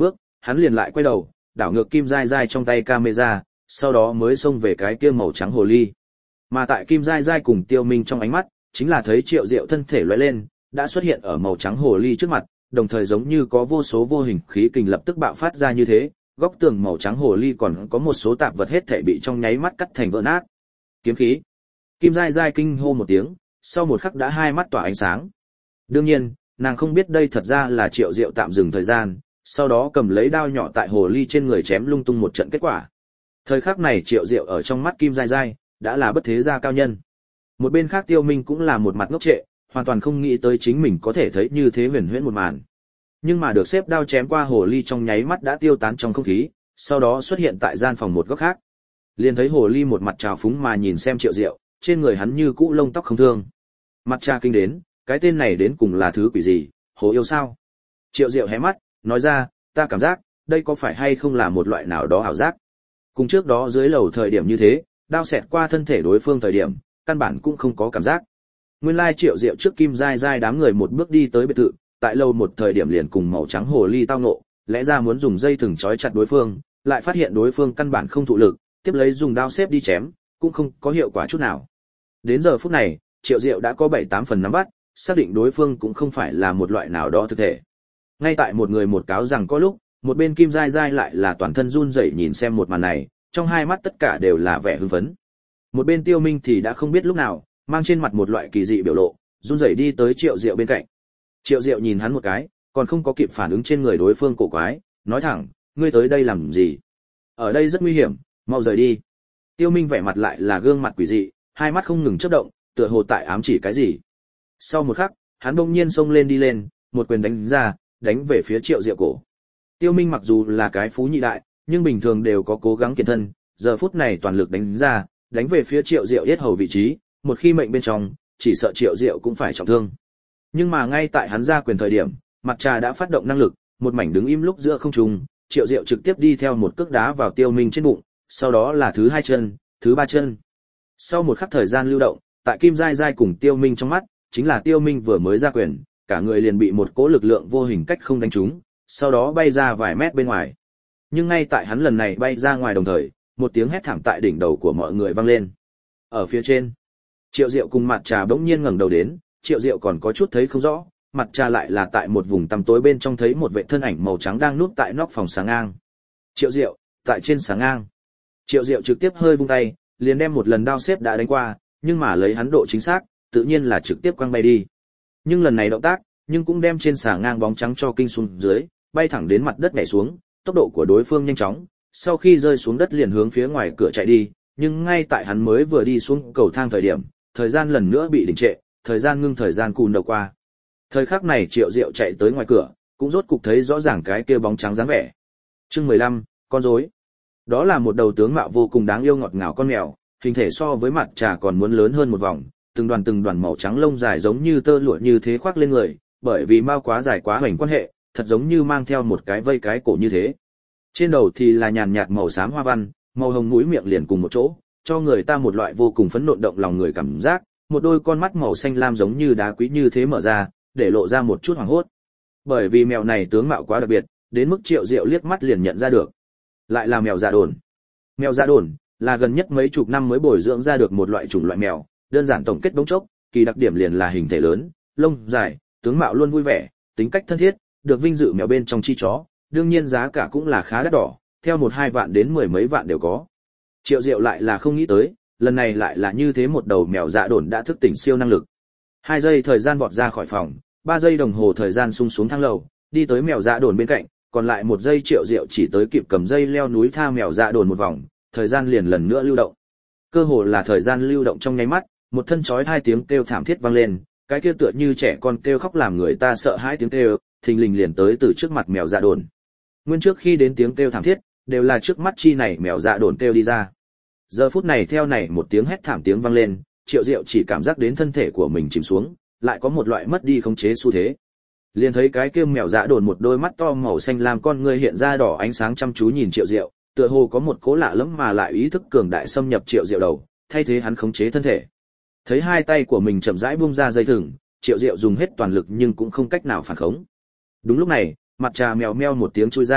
hắn liền lại quay đầu, đảo ngược Kim Giai Giai trong tay camera, sau đó mới xông về cái kia màu trắng hồ ly. Mà tại Kim Giai Giai cùng Tiêu Minh trong ánh mắt, chính là thấy Triệu Diệu thân thể lóe lên, đã xuất hiện ở màu trắng hồ ly trước mặt, đồng thời giống như có vô số vô hình khí kình lập tức bạo phát ra như thế, góc tường màu trắng hồ ly còn có một số tạp vật hết thảy bị trong nháy mắt cắt thành vỡ nát. Kiếm khí. Kim Giai Giai kinh hô một tiếng, sau một khắc đã hai mắt tỏa ánh sáng. Đương nhiên, nàng không biết đây thật ra là Triệu Diệu tạm dừng thời gian, sau đó cầm lấy đao nhỏ tại hồ ly trên người chém lung tung một trận kết quả. Thời khắc này Triệu Diệu ở trong mắt Kim Giai Giai đã là bất thế gia cao nhân. Một bên khác Tiêu Minh cũng là một mặt ngốc trệ, hoàn toàn không nghĩ tới chính mình có thể thấy như thế huyền huyễn một màn. Nhưng mà được xếp đao chém qua hồ ly trong nháy mắt đã tiêu tán trong không khí, sau đó xuất hiện tại gian phòng một góc khác. Liền thấy hồ ly một mặt trào phúng mà nhìn xem Triệu Diệu, trên người hắn như cũ lông tóc không thương. Mặt cha kinh đến, cái tên này đến cùng là thứ quỷ gì, hồ yêu sao? Triệu Diệu hé mắt, nói ra, ta cảm giác, đây có phải hay không là một loại nào đó ảo giác? Cùng trước đó dưới lầu thời điểm như thế, đao xẹt qua thân thể đối phương thời điểm, căn bản cũng không có cảm giác. Nguyên lai Triệu Diệu trước Kim Giai Giai đám người một bước đi tới biệt thự, tại lâu một thời điểm liền cùng màu trắng hồ ly tao nộ, lẽ ra muốn dùng dây thừng trói chặt đối phương, lại phát hiện đối phương căn bản không thụ lực, tiếp lấy dùng đao xếp đi chém, cũng không có hiệu quả chút nào. Đến giờ phút này, Triệu Diệu đã có bảy tám phần nắm bắt, xác định đối phương cũng không phải là một loại nào đó thực thể. Ngay tại một người một cáo rằng có lúc, một bên Kim Giai Giai lại là toàn thân run rẩy nhìn xem một màn này, trong hai mắt tất cả đều là vẻ hưng phấn. Một bên Tiêu Minh thì đã không biết lúc nào, mang trên mặt một loại kỳ dị biểu lộ, run rẩy đi tới Triệu Diệu bên cạnh. Triệu Diệu nhìn hắn một cái, còn không có kịp phản ứng trên người đối phương cổ quái, nói thẳng, ngươi tới đây làm gì? Ở đây rất nguy hiểm, mau rời đi. Tiêu Minh vẻ mặt lại là gương mặt quỷ dị, hai mắt không ngừng chớp động, tựa hồ tại ám chỉ cái gì. Sau một khắc, hắn bỗng nhiên xông lên đi lên, một quyền đánh ra, đánh về phía Triệu Diệu cổ. Tiêu Minh mặc dù là cái phú nhị đại, nhưng bình thường đều có cố gắng kiên thân, giờ phút này toàn lực đánh ra, đánh về phía Triệu Diệu yết hầu vị trí, một khi mệnh bên trong, chỉ sợ Triệu Diệu cũng phải trọng thương. Nhưng mà ngay tại hắn ra quyền thời điểm, mặt trà đã phát động năng lực, một mảnh đứng im lúc giữa không trung, Triệu Diệu trực tiếp đi theo một cước đá vào Tiêu Minh trên bụng, sau đó là thứ hai chân, thứ ba chân. Sau một khắc thời gian lưu động, tại Kim Giai Giai cùng Tiêu Minh trong mắt, chính là Tiêu Minh vừa mới ra quyền, cả người liền bị một cỗ lực lượng vô hình cách không đánh trúng, sau đó bay ra vài mét bên ngoài. Nhưng ngay tại hắn lần này bay ra ngoài đồng thời, một tiếng hét thảm tại đỉnh đầu của mọi người vang lên. Ở phía trên, Triệu Diệu cùng mặt trà bỗng nhiên ngẩng đầu đến, Triệu Diệu còn có chút thấy không rõ, mặt trà lại là tại một vùng tăm tối bên trong thấy một vệ thân ảnh màu trắng đang núp tại nóc phòng sáng ngang. Triệu Diệu, tại trên sáng ngang. Triệu Diệu trực tiếp hơi vung tay, liền đem một lần đao xếp đã đánh qua, nhưng mà lấy hắn độ chính xác, tự nhiên là trực tiếp quăng bay đi. Nhưng lần này động tác, nhưng cũng đem trên sáng ngang bóng trắng cho kinh xuống dưới, bay thẳng đến mặt đất nhảy xuống, tốc độ của đối phương nhanh chóng, sau khi rơi xuống đất liền hướng phía ngoài cửa chạy đi, nhưng ngay tại hắn mới vừa đi xuống cầu thang thời điểm, thời gian lần nữa bị đình trệ, thời gian ngưng thời gian cùn đầu qua. Thời khắc này Triệu Diệu chạy tới ngoài cửa, cũng rốt cục thấy rõ ràng cái kia bóng trắng dáng vẻ. Chương mười lăm, con rối. Đó là một đầu tướng mạo vô cùng đáng yêu ngọt ngào con mèo, hình thể so với mặt trà còn muốn lớn hơn một vòng, từng đoàn từng đoàn màu trắng lông dài giống như tơ lụa như thế khoác lên người, bởi vì mao quá dài quá hoành quan hệ, thật giống như mang theo một cái vây cái cổ như thế. Trên đầu thì là nhàn nhạt màu xám hoa văn, màu hồng mũi miệng liền cùng một chỗ, cho người ta một loại vô cùng phấn nộ động lòng người cảm giác, một đôi con mắt màu xanh lam giống như đá quý như thế mở ra, để lộ ra một chút hoảng hốt. Bởi vì mèo này tướng mạo quá đặc biệt, đến mức Triệu Diệu liếc mắt liền nhận ra được. Lại là mèo dạ đồn. Mèo dạ đồn là gần nhất mấy chục năm mới bồi dưỡng ra được một loại chủng loại mèo, đơn giản tổng kết bỗng chốc, kỳ đặc điểm liền là hình thể lớn, lông dài, tướng mạo luôn vui vẻ, tính cách thân thiết, được vinh dự mèo bên trong chi chó, đương nhiên giá cả cũng là khá đắt đỏ, theo một hai vạn đến mười mấy vạn đều có. Triệu Diệu lại là không nghĩ tới, lần này lại là như thế một đầu mèo dạ đồn đã thức tỉnh siêu năng lực. Hai giây thời gian vọt ra khỏi phòng, ba giây đồng hồ thời gian sung xuống thang lầu, đi tới mèo dạ đồn bên cạnh, còn lại một giây Triệu Diệu chỉ tới kịp cầm dây leo núi tha mèo dạ đồn một vòng, thời gian liền lần nữa lưu động. Cơ hồ là thời gian lưu động trong nháy mắt, một thân chói hai tiếng kêu thảm thiết vang lên, cái kia tựa như trẻ con kêu khóc làm người ta sợ hãi tiếng kêu, thình lình liền tới từ trước mặt mèo dạ đồn. Nguyên trước khi đến tiếng kêu thảm thiết, đều là trước mắt chi này mèo dạ đồn kêu đi ra. Giờ phút này theo này một tiếng hét thảm tiếng vang lên, Triệu Diệu chỉ cảm giác đến thân thể của mình chìm xuống, lại có một loại mất đi khống chế xu thế. Liền thấy cái kia mèo dạ đồn một đôi mắt to màu xanh lam con ngươi hiện ra đỏ ánh sáng chăm chú nhìn Triệu Diệu, tựa hồ có một cố lạ lẫm mà lại ý thức cường đại xâm nhập Triệu Diệu đầu, thay thế hắn khống chế thân thể. Thấy hai tay của mình chậm rãi buông ra dây thừng, Triệu Diệu dùng hết toàn lực nhưng cũng không cách nào phản khống. Đúng lúc này, mặt trà mèo meo một tiếng chui ra,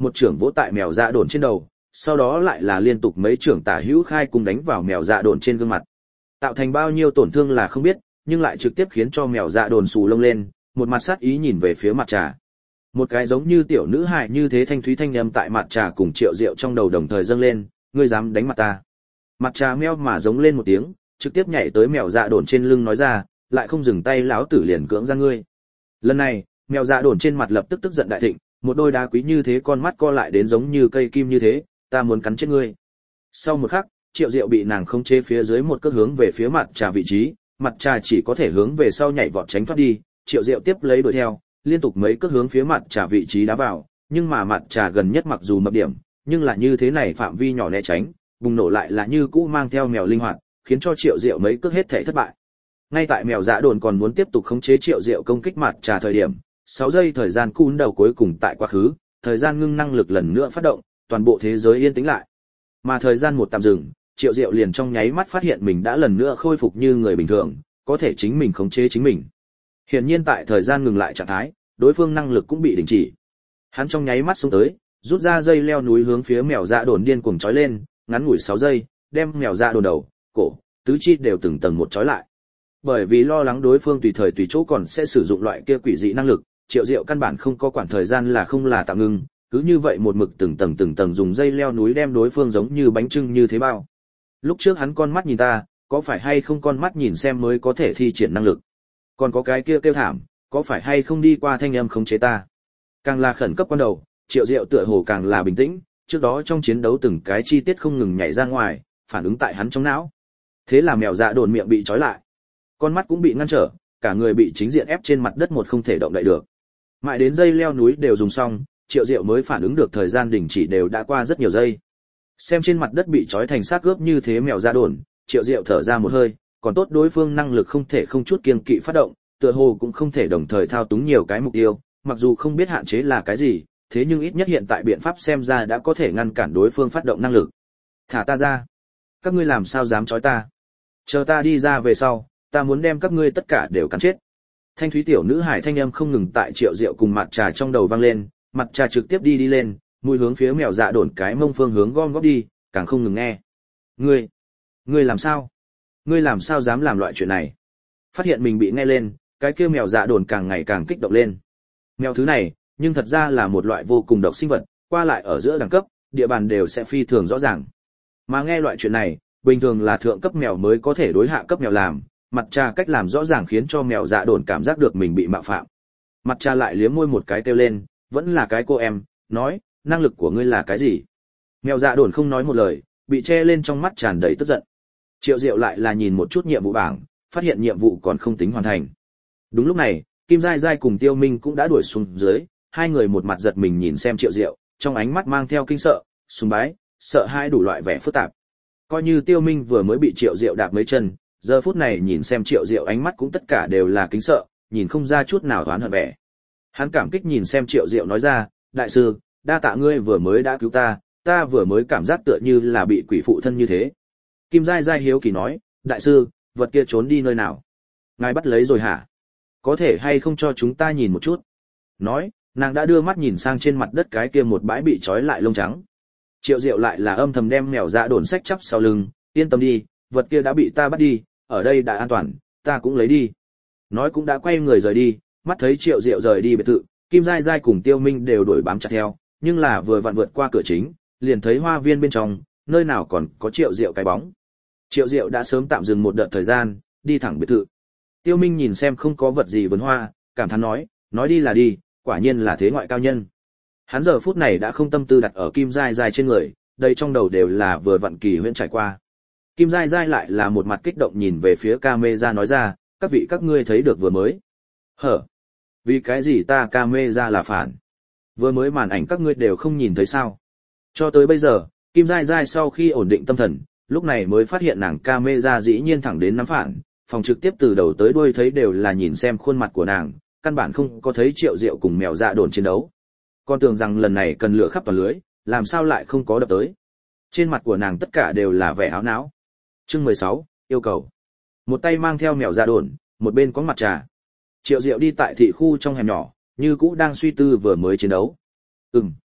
một trưởng vỗ tại mèo dạ đồn trên đầu, sau đó lại là liên tục mấy trưởng tả hữu khai cùng đánh vào mèo dạ đồn trên gương mặt. Tạo thành bao nhiêu tổn thương là không biết, nhưng lại trực tiếp khiến cho mèo dạ đồn xù lông lên, một mặt sát ý nhìn về phía mặt trà. Một cái giống như tiểu nữ hài như thế thanh thúy thanh âm tại mặt trà cùng Triệu Diệu trong đầu đồng thời dâng lên, ngươi dám đánh mặt ta? Mặt trà meo mà giống lên một tiếng, trực tiếp nhảy tới mèo dạ đồn trên lưng nói ra, lại không dừng tay lão tử liền cưỡng ra ngươi. Lần này, mèo dạ đồn trên mặt lập tức tức giận đại thịnh, một đôi đá quý như thế con mắt co lại đến giống như cây kim như thế, ta muốn cắn chết ngươi. Sau một khắc, Triệu Diệu bị nàng khống chế phía dưới một cước hướng về phía mặt trà vị trí, mặt trà chỉ có thể hướng về sau nhảy vọt tránh thoát đi, Triệu Diệu tiếp lấy đuổi theo, liên tục mấy cước hướng phía mặt trà vị trí đá vào, nhưng mà mặt trà gần nhất mặc dù mập điểm, nhưng là như thế này phạm vi nhỏ né tránh, bùng nổ lại là như cũ mang theo mèo linh hoạt, khiến cho Triệu Diệu mấy cước hết thể thất bại. Ngay tại mèo dạ đồn còn muốn tiếp tục khống chế Triệu Diệu công kích mặt trà thời điểm, sáu giây thời gian cún đầu cuối cùng tại quá khứ, thời gian ngưng năng lực lần nữa phát động, toàn bộ thế giới yên tĩnh lại. Mà thời gian một tạm dừng, Triệu Diệu liền trong nháy mắt phát hiện mình đã lần nữa khôi phục như người bình thường, có thể chính mình khống chế chính mình. Hiển nhiên tại thời gian ngừng lại trạng thái, đối phương năng lực cũng bị đình chỉ. Hắn trong nháy mắt xuống tới, rút ra dây leo núi hướng phía mèo dạ đồn điên cuồng trói lên, ngắn ngủi sáu giây, đem mèo dạ đồn đầu, cổ, tứ chi đều từng tầng một trói lại. Bởi vì lo lắng đối phương tùy thời tùy chỗ còn sẽ sử dụng loại kia quỷ dị năng lực, Triệu Diệu căn bản không có quản thời gian là không là tạm ngưng, cứ như vậy một mực từng tầng từng tầng dùng dây leo núi đem đối phương giống như bánh trưng như thế bao. Lúc trước hắn con mắt nhìn ta, có phải hay không con mắt nhìn xem mới có thể thi triển năng lực? Còn có cái kia kêu thảm, có phải hay không đi qua thanh âm khống chế ta? Càng là khẩn cấp quan đầu, Triệu Diệu tựa hồ càng là bình tĩnh, trước đó trong chiến đấu từng cái chi tiết không ngừng nhảy ra ngoài, phản ứng tại hắn trong não. Thế là mèo dạ đồn miệng bị trói lại, con mắt cũng bị ngăn trở, cả người bị chính diện ép trên mặt đất một không thể động đậy được. Mãi đến dây leo núi đều dùng xong, Triệu Diệu mới phản ứng được thời gian đình chỉ đều đã qua rất nhiều giây. Xem trên mặt đất bị trói thành xác gớp như thế mèo dạ đồn, Triệu Diệu thở ra một hơi, còn tốt đối phương năng lực không thể không chút kiêng kỵ phát động, tựa hồ cũng không thể đồng thời thao túng nhiều cái mục tiêu, mặc dù không biết hạn chế là cái gì, thế nhưng ít nhất hiện tại biện pháp xem ra đã có thể ngăn cản đối phương phát động năng lực. Thả ta ra! Các ngươi làm sao dám trói ta? Chờ ta đi ra về sau, ta muốn đem các ngươi tất cả đều cắn chết. Thanh thúy tiểu nữ hải thanh âm không ngừng tại Triệu Diệu cùng mặt trà trong đầu vang lên, mặt trà trực tiếp đi đi lên, mũi hướng phía mèo dạ đồn cái mông phương hướng gom góp đi, càng không ngừng nghe. Ngươi, ngươi làm sao? Ngươi làm sao dám làm loại chuyện này? Phát hiện mình bị nghe lên, cái kia mèo dạ đồn càng ngày càng kích động lên. Mèo thứ này, nhưng thật ra là một loại vô cùng độc sinh vật, qua lại ở giữa đẳng cấp, địa bàn đều sẽ phi thường rõ ràng. Mà nghe loại chuyện này, bình thường là thượng cấp mèo mới có thể đối hạ cấp mèo làm, mặt trà cách làm rõ ràng khiến cho mèo dạ đồn cảm giác được mình bị mạo phạm. Mặt trà lại liếm môi một cái kêu lên, vẫn là cái cô em, nói, năng lực của ngươi là cái gì? Mèo dạ đồn không nói một lời, bị che lên trong mắt tràn đầy tức giận. Triệu Diệu lại là nhìn một chút nhiệm vụ bảng, phát hiện nhiệm vụ còn không tính hoàn thành. Đúng lúc này, Kim Giai Giai cùng Tiêu Minh cũng đã đuổi xuống dưới, hai người một mặt giật mình nhìn xem Triệu Diệu, trong ánh mắt mang theo kinh sợ, sùng bái, sợ hãi đủ loại vẻ phức tạp. Coi như Tiêu Minh vừa mới bị Triệu Diệu đạp mấy chân, giờ phút này nhìn xem Triệu Diệu ánh mắt cũng tất cả đều là kính sợ, nhìn không ra chút nào oán hận vẻ. Hắn cảm kích nhìn xem Triệu Diệu nói ra, đại sư, đa tạ ngươi vừa mới đã cứu ta, ta vừa mới cảm giác tựa như là bị quỷ phụ thân như thế. Kim Giai Giai hiếu kỳ nói, đại sư, vật kia trốn đi nơi nào? Ngài bắt lấy rồi hả? Có thể hay không cho chúng ta nhìn một chút? Nói, nàng đã đưa mắt nhìn sang trên mặt đất cái kia một bãi bị trói lại lông trắng. Triệu Diệu lại là âm thầm đem mèo dạ đồn sách chắp sau lưng, yên tâm đi, vật kia đã bị ta bắt đi, ở đây đã an toàn, ta cũng lấy đi. Nói cũng đã quay người rời đi, mắt thấy Triệu Diệu rời đi biệt thự, Kim Giai Giai cùng Tiêu Minh đều đuổi bám chặt theo, nhưng là vừa vặn vượt qua cửa chính, liền thấy hoa viên bên trong, nơi nào còn có Triệu Diệu cái bóng. Triệu Diệu đã sớm tạm dừng một đợt thời gian, đi thẳng biệt thự. Tiêu Minh nhìn xem không có vật gì vườn hoa, cảm thán nói, nói đi là đi, quả nhiên là thế ngoại cao nhân. Hắn giờ phút này đã không tâm tư đặt ở Kim Giai Giai trên người, đây trong đầu đều là vừa vặn kỳ huyễn trải qua. Kim Giai Giai lại là một mặt kích động nhìn về phía camera nói ra, các vị các ngươi thấy được vừa mới. Hở? Vì cái gì ta camera là phản? Vừa mới màn ảnh các ngươi đều không nhìn thấy sao? Cho tới bây giờ, Kim Giai Giai sau khi ổn định tâm thần, lúc này mới phát hiện nàng camera dĩ nhiên thẳng đến nắm phản, phòng trực tiếp từ đầu tới đuôi thấy đều là nhìn xem khuôn mặt của nàng, căn bản không có thấy Triệu Diệu cùng mèo dạ đồn chiến đấu. Con tưởng rằng lần này cần lửa khắp toàn lưới, làm sao lại không có đập tới. Trên mặt của nàng tất cả đều là vẻ áo não. Chương mười sáu, yêu cầu. Một tay mang theo mèo dạ đồn, một bên có mặt trà. Triệu Diệu đi tại thị khu trong hẻm nhỏ, như cũ đang suy tư vừa mới chiến đấu. Ừm,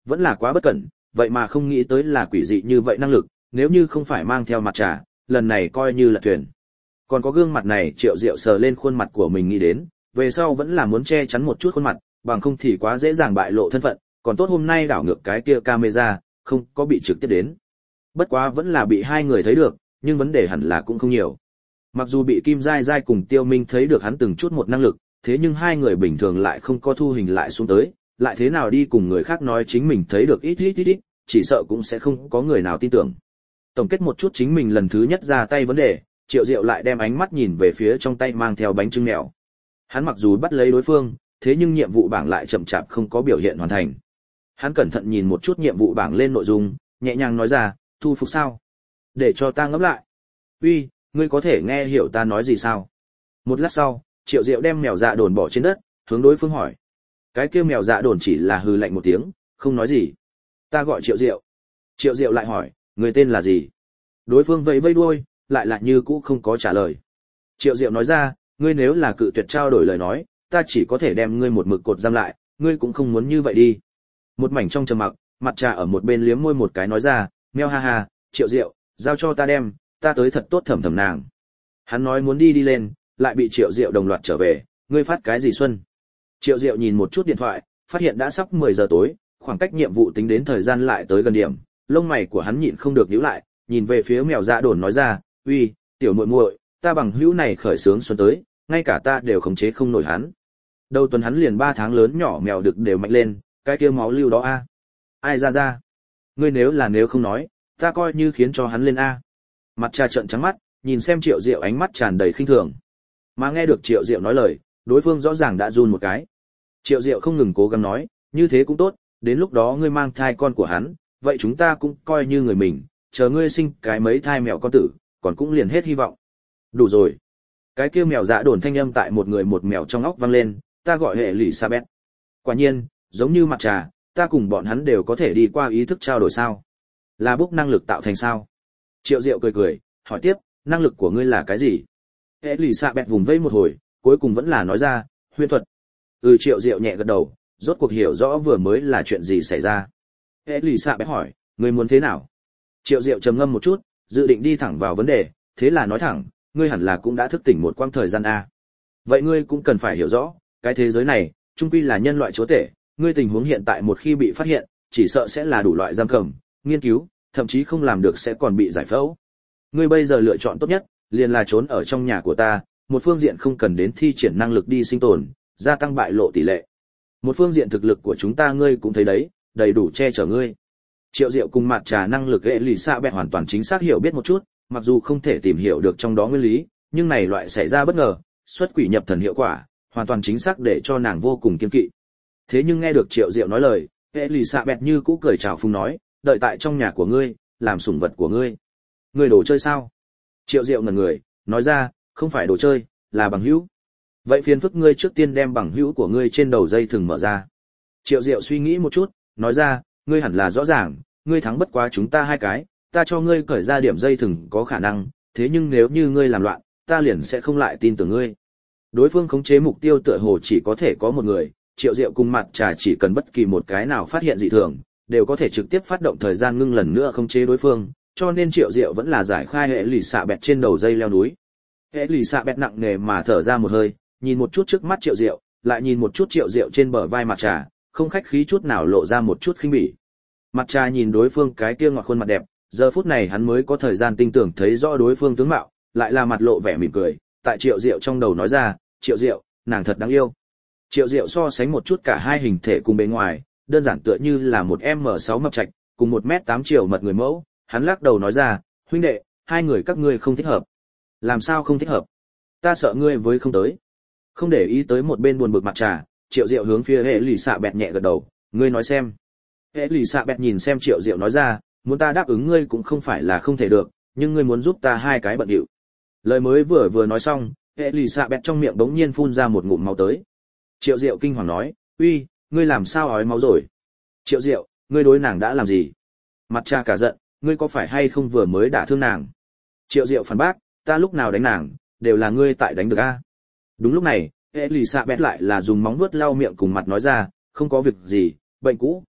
vẫn là quá bất cẩn, vậy mà không nghĩ tới là quỷ dị như vậy năng lực, nếu như không phải mang theo mặt trà, lần này coi như là thuyền. Còn có gương mặt này, Triệu Diệu sờ lên khuôn mặt của mình nghĩ đến, về sau vẫn là muốn che chắn một chút khuôn mặt, bằng không thì quá dễ dàng bại lộ thân phận, còn tốt hôm nay đảo ngược cái kia camera, không có bị trực tiếp đến. Bất quá vẫn là bị hai người thấy được, nhưng vấn đề hẳn là cũng không nhiều. Mặc dù bị Kim Giai Giai cùng Tiêu Minh thấy được hắn từng chút một năng lực, thế nhưng hai người bình thường lại không có thu hình lại xuống tới, lại thế nào đi cùng người khác nói chính mình thấy được ít ít ít ít, chỉ sợ cũng sẽ không có người nào tin tưởng. Tổng kết một chút chính mình lần thứ nhất ra tay vấn đề, Triệu Diệu lại đem ánh mắt nhìn về phía trong tay mang theo bánh trưng mèo. Hắn mặc dù bắt lấy đối phương, thế nhưng nhiệm vụ bảng lại chậm chạp không có biểu hiện hoàn thành. Hắn cẩn thận nhìn một chút nhiệm vụ bảng lên nội dung, nhẹ nhàng nói ra, thu phục sao? Để cho ta ngẫm lại. Uy, ngươi có thể nghe hiểu ta nói gì sao? Một lát sau, Triệu Diệu đem mèo dạ đồn bỏ trên đất, hướng đối phương hỏi. Cái kia mèo dạ đồn chỉ là hừ lạnh một tiếng, không nói gì. Ta gọi Triệu Diệu. Triệu Diệu lại hỏi, người tên là gì? Đối phương vẫy vẫy đuôi, lại lại như cũ không có trả lời. Triệu Diệu nói ra, ngươi nếu là cự tuyệt trao đổi lời nói, ta chỉ có thể đem ngươi một mực cột giam lại, ngươi cũng không muốn như vậy đi. Một mảnh trong trầm mặc, mặt trà ở một bên liếm môi một cái nói ra, meo ha ha, Triệu Diệu, giao cho ta đem, ta tới thật tốt thẩm thẩm nàng. Hắn nói muốn đi đi lên, lại bị Triệu Diệu đồng loạt trở về, ngươi phát cái gì Xuân? Triệu Diệu nhìn một chút điện thoại, phát hiện đã sắp mười giờ tối, khoảng cách nhiệm vụ tính đến thời gian lại tới gần điểm, lông mày của hắn nhịn không được nhíu lại, nhìn về phía mèo dạ đồn nói ra, uy, tiểu muội muội, ta bằng hữu này khởi sướng xuân tới, ngay cả ta đều khống chế không nổi hắn. Đầu tuần hắn liền ba tháng lớn nhỏ mèo đực đều mạnh lên, cái kia máu lưu đó a. Ai ra ra? Ngươi nếu là nếu không nói, ta coi như khiến cho hắn lên a. Mặt trà trợn trắng mắt, nhìn xem Triệu Diệu ánh mắt tràn đầy khinh thường. Mà nghe được Triệu Diệu nói lời, đối phương rõ ràng đã run một cái. Triệu Diệu không ngừng cố gắng nói, như thế cũng tốt, đến lúc đó ngươi mang thai con của hắn, vậy chúng ta cũng coi như người mình, chờ ngươi sinh cái mấy thai mèo con tử, còn cũng liền hết hy vọng. Đủ rồi. Cái kia mèo dạ đồn thanh âm tại một người một mèo trong óc vang lên, ta gọi hệ lì sa bét. Quả nhiên, giống như mặt trà, ta cùng bọn hắn đều có thể đi qua ý thức trao đổi sao? Là bốc năng lực tạo thành sao? Triệu Diệu cười cười, hỏi tiếp, năng lực của ngươi là cái gì? Hệ lì sa bét vùng vẫy một hồi, cuối cùng vẫn là nói ra, huyễn thuật. Ừ, Triệu Diệu nhẹ gật đầu, rốt cuộc hiểu rõ vừa mới là chuyện gì xảy ra. Hệ lì sa bét hỏi, ngươi muốn thế nào? Triệu Diệu trầm ngâm một chút, dự định đi thẳng vào vấn đề, thế là nói thẳng, ngươi hẳn là cũng đã thức tỉnh một quãng thời gian a. Vậy ngươi cũng cần phải hiểu rõ, cái thế giới này, chung quy là nhân loại chúa tể, ngươi tình huống hiện tại một khi bị phát hiện, chỉ sợ sẽ là đủ loại giam cầm, nghiên cứu, thậm chí không làm được sẽ còn bị giải phẫu. Ngươi bây giờ lựa chọn tốt nhất, liền là trốn ở trong nhà của ta, một phương diện không cần đến thi triển năng lực đi sinh tồn, gia tăng bại lộ tỷ lệ. Một phương diện thực lực của chúng ta ngươi cũng thấy đấy, đầy đủ che chở ngươi. Triệu Diệu cùng mặt trà năng lực hệ lì xạ bẹt hoàn toàn chính xác hiểu biết một chút, mặc dù không thể tìm hiểu được trong đó nguyên lý, nhưng này loại xảy ra bất ngờ, xuất quỷ nhập thần hiệu quả, hoàn toàn chính xác để cho nàng vô cùng kiên kỵ. Thế nhưng nghe được Triệu Diệu nói lời, hệ lì xạ bẹt như cũ cười chào phúng nói, đợi tại trong nhà của ngươi, làm sủng vật của ngươi. Ngươi đồ chơi sao? Triệu Diệu ngẩn người, nói ra, không phải đồ chơi, là bằng hữu. Vậy phiền phức ngươi trước tiên đem bằng hữu của ngươi trên đầu dây thừng mở ra. Triệu Diệu suy nghĩ một chút, nói ra, ngươi hẳn là rõ ràng, ngươi thắng bất quá chúng ta hai cái, ta cho ngươi cởi ra điểm dây thừng có khả năng, thế nhưng nếu như ngươi làm loạn, ta liền sẽ không lại tin tưởng ngươi. Đối phương khống chế mục tiêu tựa hồ chỉ có thể có một người, Triệu Diệu cùng mặt trà chỉ cần bất kỳ một cái nào phát hiện dị thường, đều có thể trực tiếp phát động thời gian ngưng lần nữa khống chế đối phương, cho nên Triệu Diệu vẫn là giải khai hệ lì xạ bẹt trên đầu dây leo núi. Hệ lì xạ bẹt nặng nề mà thở ra một hơi, nhìn một chút trước mắt Triệu Diệu, lại nhìn một chút Triệu Diệu trên bờ vai mặt trà, không khách khí chút nào lộ ra một chút khinh bỉ. Mặt trà nhìn đối phương cái kia ngọt khuôn mặt đẹp, giờ phút này hắn mới có thời gian tinh tưởng thấy rõ đối phương tướng mạo, lại là mặt lộ vẻ mỉm cười, tại Triệu Diệu trong đầu nói ra, Triệu Diệu, nàng thật đáng yêu. Triệu Diệu so sánh một chút cả hai hình thể cùng bề ngoài, đơn giản tựa như là một em sáu mập trạch, cùng một mét tám chiều mật người mẫu, hắn lắc đầu nói ra, huynh đệ, hai người các ngươi không thích hợp. Làm sao không thích hợp? Ta sợ ngươi với không tới. Không để ý tới một bên buồn bực mặt trà, Triệu Diệu hướng phía hệ lì xạ bẹt nhẹ gật đầu, ngươi nói xem. Hệ lì xạ bẹt nhìn xem Triệu Diệu nói ra, muốn ta đáp ứng ngươi cũng không phải là không thể được, nhưng ngươi muốn giúp ta hai cái bận điệu. Lời mới vừa vừa nói xong, hệ lì xạ bẹt trong miệng đống nhiên phun ra một ngụm máu tới. Triệu Diệu kinh hoàng nói, uy, ngươi làm sao ói máu rồi? Triệu Diệu, ngươi đối nàng đã làm gì? Mặt trà cả giận, ngươi có phải hay không vừa mới đả thương nàng? Triệu Diệu phản bác, ta lúc nào đánh nàng, đều là ngươi tại đánh được a. Đúng lúc này, hệ lì xạ bẹt lại là dùng móng vuốt lau miệng cùng mặt nói ra, không có việc gì, bệnh cũ,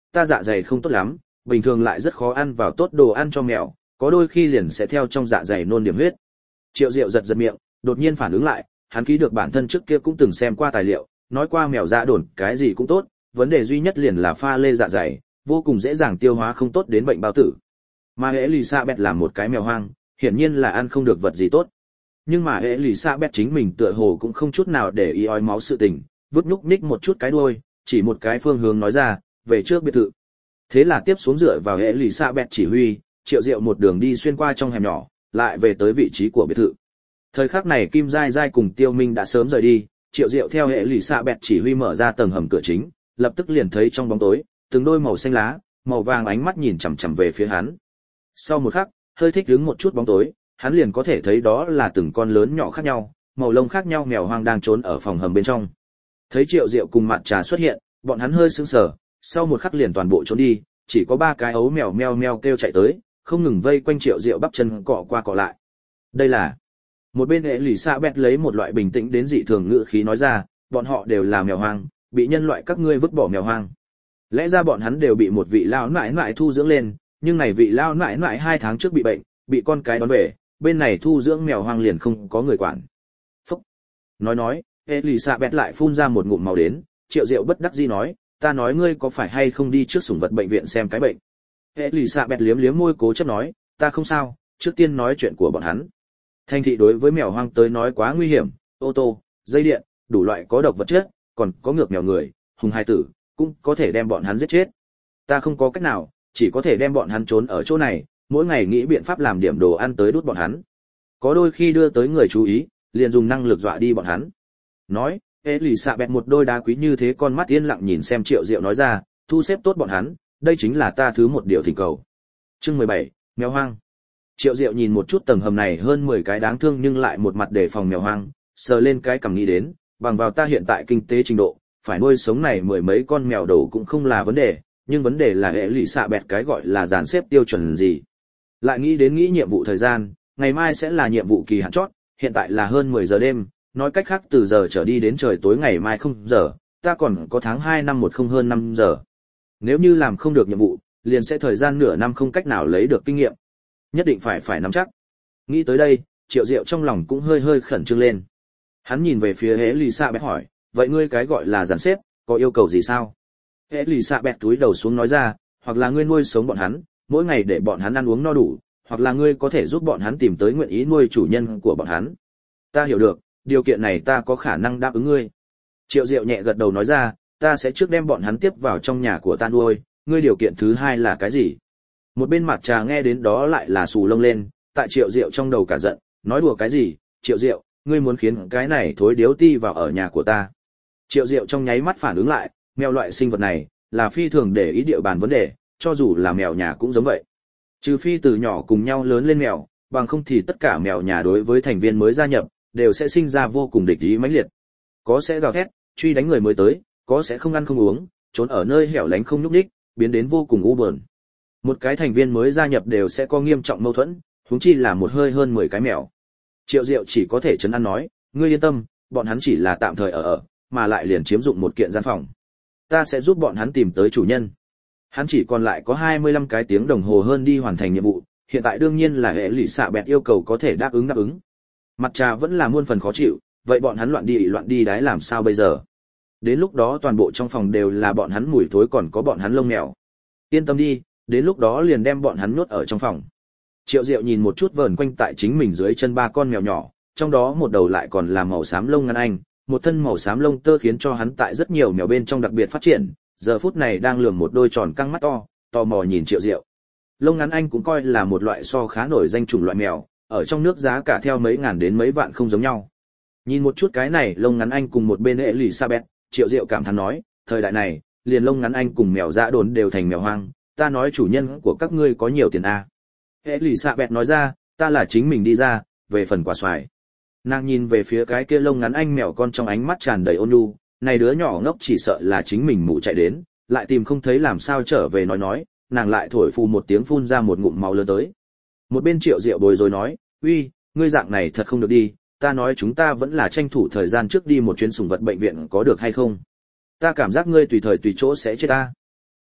ta dạ dày không tốt lắm, bình thường lại rất khó ăn vào tốt đồ ăn cho mèo, có đôi khi liền sẽ theo trong dạ dày nôn điểm huyết. Triệu Diệu giật giật miệng, đột nhiên phản ứng lại, hắn ký được bản thân trước kia cũng từng xem qua tài liệu, nói qua mèo dạ đồn cái gì cũng tốt, vấn đề duy nhất liền là pha lê dạ dày, vô cùng dễ dàng tiêu hóa không tốt đến bệnh bao tử. Mà Elizabeth là một cái mèo hoang, hiển nhiên là ăn không được vật gì tốt. Nhưng mà Elizabeth chính mình tựa hồ cũng không chút nào để ý ói máu sự tình, vứt nhúc nhích một chút cái đuôi, chỉ một cái phương hướng nói ra, về trước biệt thự. Thế là tiếp xuống dựa vào Elizabeth chỉ huy, Triệu Diệu một đường đi xuyên qua trong hẻm nhỏ, lại về tới vị trí của biệt thự. Thời khắc này Kim Giai Giai cùng Tiêu Minh đã sớm rời đi, Triệu Diệu theo Elizabeth chỉ huy mở ra tầng hầm cửa chính, lập tức liền thấy trong bóng tối, từng đôi màu xanh lá, màu vàng ánh mắt nhìn chằm chằm về phía hắn. Sau một khắc, hơi thích đứng một chút bóng tối, hắn liền có thể thấy đó là từng con lớn nhỏ khác nhau, màu lông khác nhau mèo hoang đang trốn ở phòng hầm bên trong. Thấy Triệu Diệu cùng Mặt Trà xuất hiện, bọn hắn hơi sững sờ, sau một khắc liền toàn bộ trốn đi, chỉ có ba cái ấu mèo meo meo kêu chạy tới, không ngừng vây quanh Triệu Diệu bắp chân cọ qua cọ lại. Đây là một bên Elizabeth lấy một loại bình tĩnh đến dị thường ngữ khí nói ra, bọn họ đều là mèo hoang, bị nhân loại các ngươi vứt bỏ mèo hoang. Lẽ ra bọn hắn đều bị một vị lão nãi nãi thu dưỡng lên, nhưng này vị lão nãi nãi hai tháng trước bị bệnh, bị con cái đón về, bên này thu dưỡng mèo hoang liền không có người quản. Phúc. Nói nói, Elizabeth lại phun ra một ngụm máu đến, Triệu Diệu bất đắc dĩ nói, ta nói ngươi có phải hay không đi trước sủng vật bệnh viện xem cái bệnh. Elizabeth liếm liếm môi cố chấp nói, ta không sao, trước tiên nói chuyện của bọn hắn. Thành thị đối với mèo hoang tới nói quá nguy hiểm, ô tô, dây điện, đủ loại có độc vật chất, còn có ngược mèo người, hùng hai tử, cũng có thể đem bọn hắn giết chết. Ta không có cách nào, chỉ có thể đem bọn hắn trốn ở chỗ này, mỗi ngày nghĩ biện pháp làm điểm đồ ăn tới đút bọn hắn. Có đôi khi đưa tới người chú ý, liền dùng năng lực dọa đi bọn hắn. Nói, Elizabeth một đôi đá quý như thế con mắt yên lặng nhìn xem Triệu Diệu nói ra, thu xếp tốt bọn hắn, đây chính là ta thứ một điều thỉnh cầu. Chương mười bảy, mèo hoang. Triệu Diệu nhìn một chút tầng hầm này hơn mười cái đáng thương nhưng lại một mặt đề phòng mèo hoang, sờ lên cái cằm nghĩ đến, bằng vào ta hiện tại kinh tế trình độ, phải nuôi sống này mười mấy con mèo đầu cũng không là vấn đề, nhưng vấn đề là hệ lụy xạ bẹt cái gọi là dàn xếp tiêu chuẩn gì. Lại nghĩ đến nghĩ nhiệm vụ thời gian, ngày mai sẽ là nhiệm vụ kỳ hạn chót, hiện tại là hơn mười giờ đêm, nói cách khác từ giờ trở đi đến trời tối ngày mai không giờ, ta còn có tháng hai năm một không hơn năm giờ. Nếu như làm không được nhiệm vụ, liền sẽ thời gian nửa năm không cách nào lấy được kinh nghiệm. Nhất định phải phải nắm chắc. Nghĩ tới đây, Triệu Diệu trong lòng cũng hơi hơi khẩn trương lên. Hắn nhìn về phía Elizabeth hỏi, vậy ngươi cái gọi là dàn xếp, có yêu cầu gì sao? Elizabeth túi đầu xuống nói ra, hoặc là ngươi nuôi sống bọn hắn, mỗi ngày để bọn hắn ăn uống no đủ, hoặc là ngươi có thể giúp bọn hắn tìm tới nguyện ý nuôi chủ nhân của bọn hắn. Ta hiểu được, điều kiện này ta có khả năng đáp ứng ngươi. Triệu Diệu nhẹ gật đầu nói ra, ta sẽ trước đem bọn hắn tiếp vào trong nhà của ta nuôi, ngươi điều kiện thứ hai là cái gì? Một bên Mặt Trà nghe đến đó lại là xù lông lên, tại Triệu Diệu trong đầu cả giận, nói đùa cái gì? Triệu Diệu, ngươi muốn khiến cái này thối điếu ti vào ở nhà của ta? Triệu Diệu trong nháy mắt phản ứng lại, mèo loại sinh vật này là phi thường để ý địa bàn vấn đề, cho dù là mèo nhà cũng giống vậy. Trừ phi từ nhỏ cùng nhau lớn lên mèo, bằng không thì tất cả mèo nhà đối với thành viên mới gia nhập đều sẽ sinh ra vô cùng địch ý mãnh liệt. Có sẽ gào thét, truy đánh người mới tới, có sẽ không ăn không uống, trốn ở nơi hẻo lánh không nhúc nhích, biến đến vô cùng u buồn. Một cái thành viên mới gia nhập đều sẽ có nghiêm trọng mâu thuẫn, huống chi là một hơi hơn mười cái mèo. Triệu Diệu chỉ có thể trấn an nói, ngươi yên tâm, bọn hắn chỉ là tạm thời ở ở, mà lại liền chiếm dụng một kiện gian phòng. Ta sẽ giúp bọn hắn tìm tới chủ nhân. Hắn chỉ còn lại có hai mươi lăm cái tiếng đồng hồ hơn đi hoàn thành nhiệm vụ, hiện tại đương nhiên là hệ lụy xạ bẹt yêu cầu có thể đáp ứng đáp ứng. Mặt Trà vẫn là muôn phần khó chịu, vậy bọn hắn loạn đi loạn đi đái làm sao bây giờ? Đến lúc đó toàn bộ trong phòng đều là bọn hắn mùi thối còn có bọn hắn lông mèo. Yên tâm đi, đến lúc đó liền đem bọn hắn nhốt ở trong phòng. Triệu Diệu nhìn một chút vờn quanh tại chính mình dưới chân ba con mèo nhỏ, trong đó một đầu lại còn là màu xám lông ngắn anh, một thân màu xám lông tơ khiến cho hắn tại rất nhiều mèo bên trong đặc biệt phát triển, giờ phút này đang lườm một đôi tròn căng mắt to, tò mò nhìn Triệu Diệu. Lông ngắn anh cũng coi là một loại so khá nổi danh chủng loại mèo, ở trong nước giá cả theo mấy ngàn đến mấy vạn không giống nhau. Nhìn một chút cái này, lông ngắn anh cùng một bên Elizabeth, Triệu Diệu cảm thán nói, thời đại này, liền lông ngắn anh cùng mèo dã đồn đều thành mèo hoang, ta nói chủ nhân của các ngươi có nhiều tiền à. Elizabeth nói ra, ta là chính mình đi ra, về phần quả xoài. Nàng nhìn về phía cái kia lông ngắn anh mèo con trong ánh mắt tràn đầy ôn nhu, này đứa nhỏ ngốc chỉ sợ là chính mình mụ chạy đến, lại tìm không thấy làm sao trở về nói nói, nàng lại thổi phù một tiếng phun ra một ngụm máu lớn tới. Một bên Triệu Diệu bối rối nói, uy, ngươi dạng này thật không được đi, ta nói chúng ta vẫn là tranh thủ thời gian trước đi một chuyến sủng vật bệnh viện có được hay không? Ta cảm giác ngươi tùy thời tùy chỗ sẽ chết ta.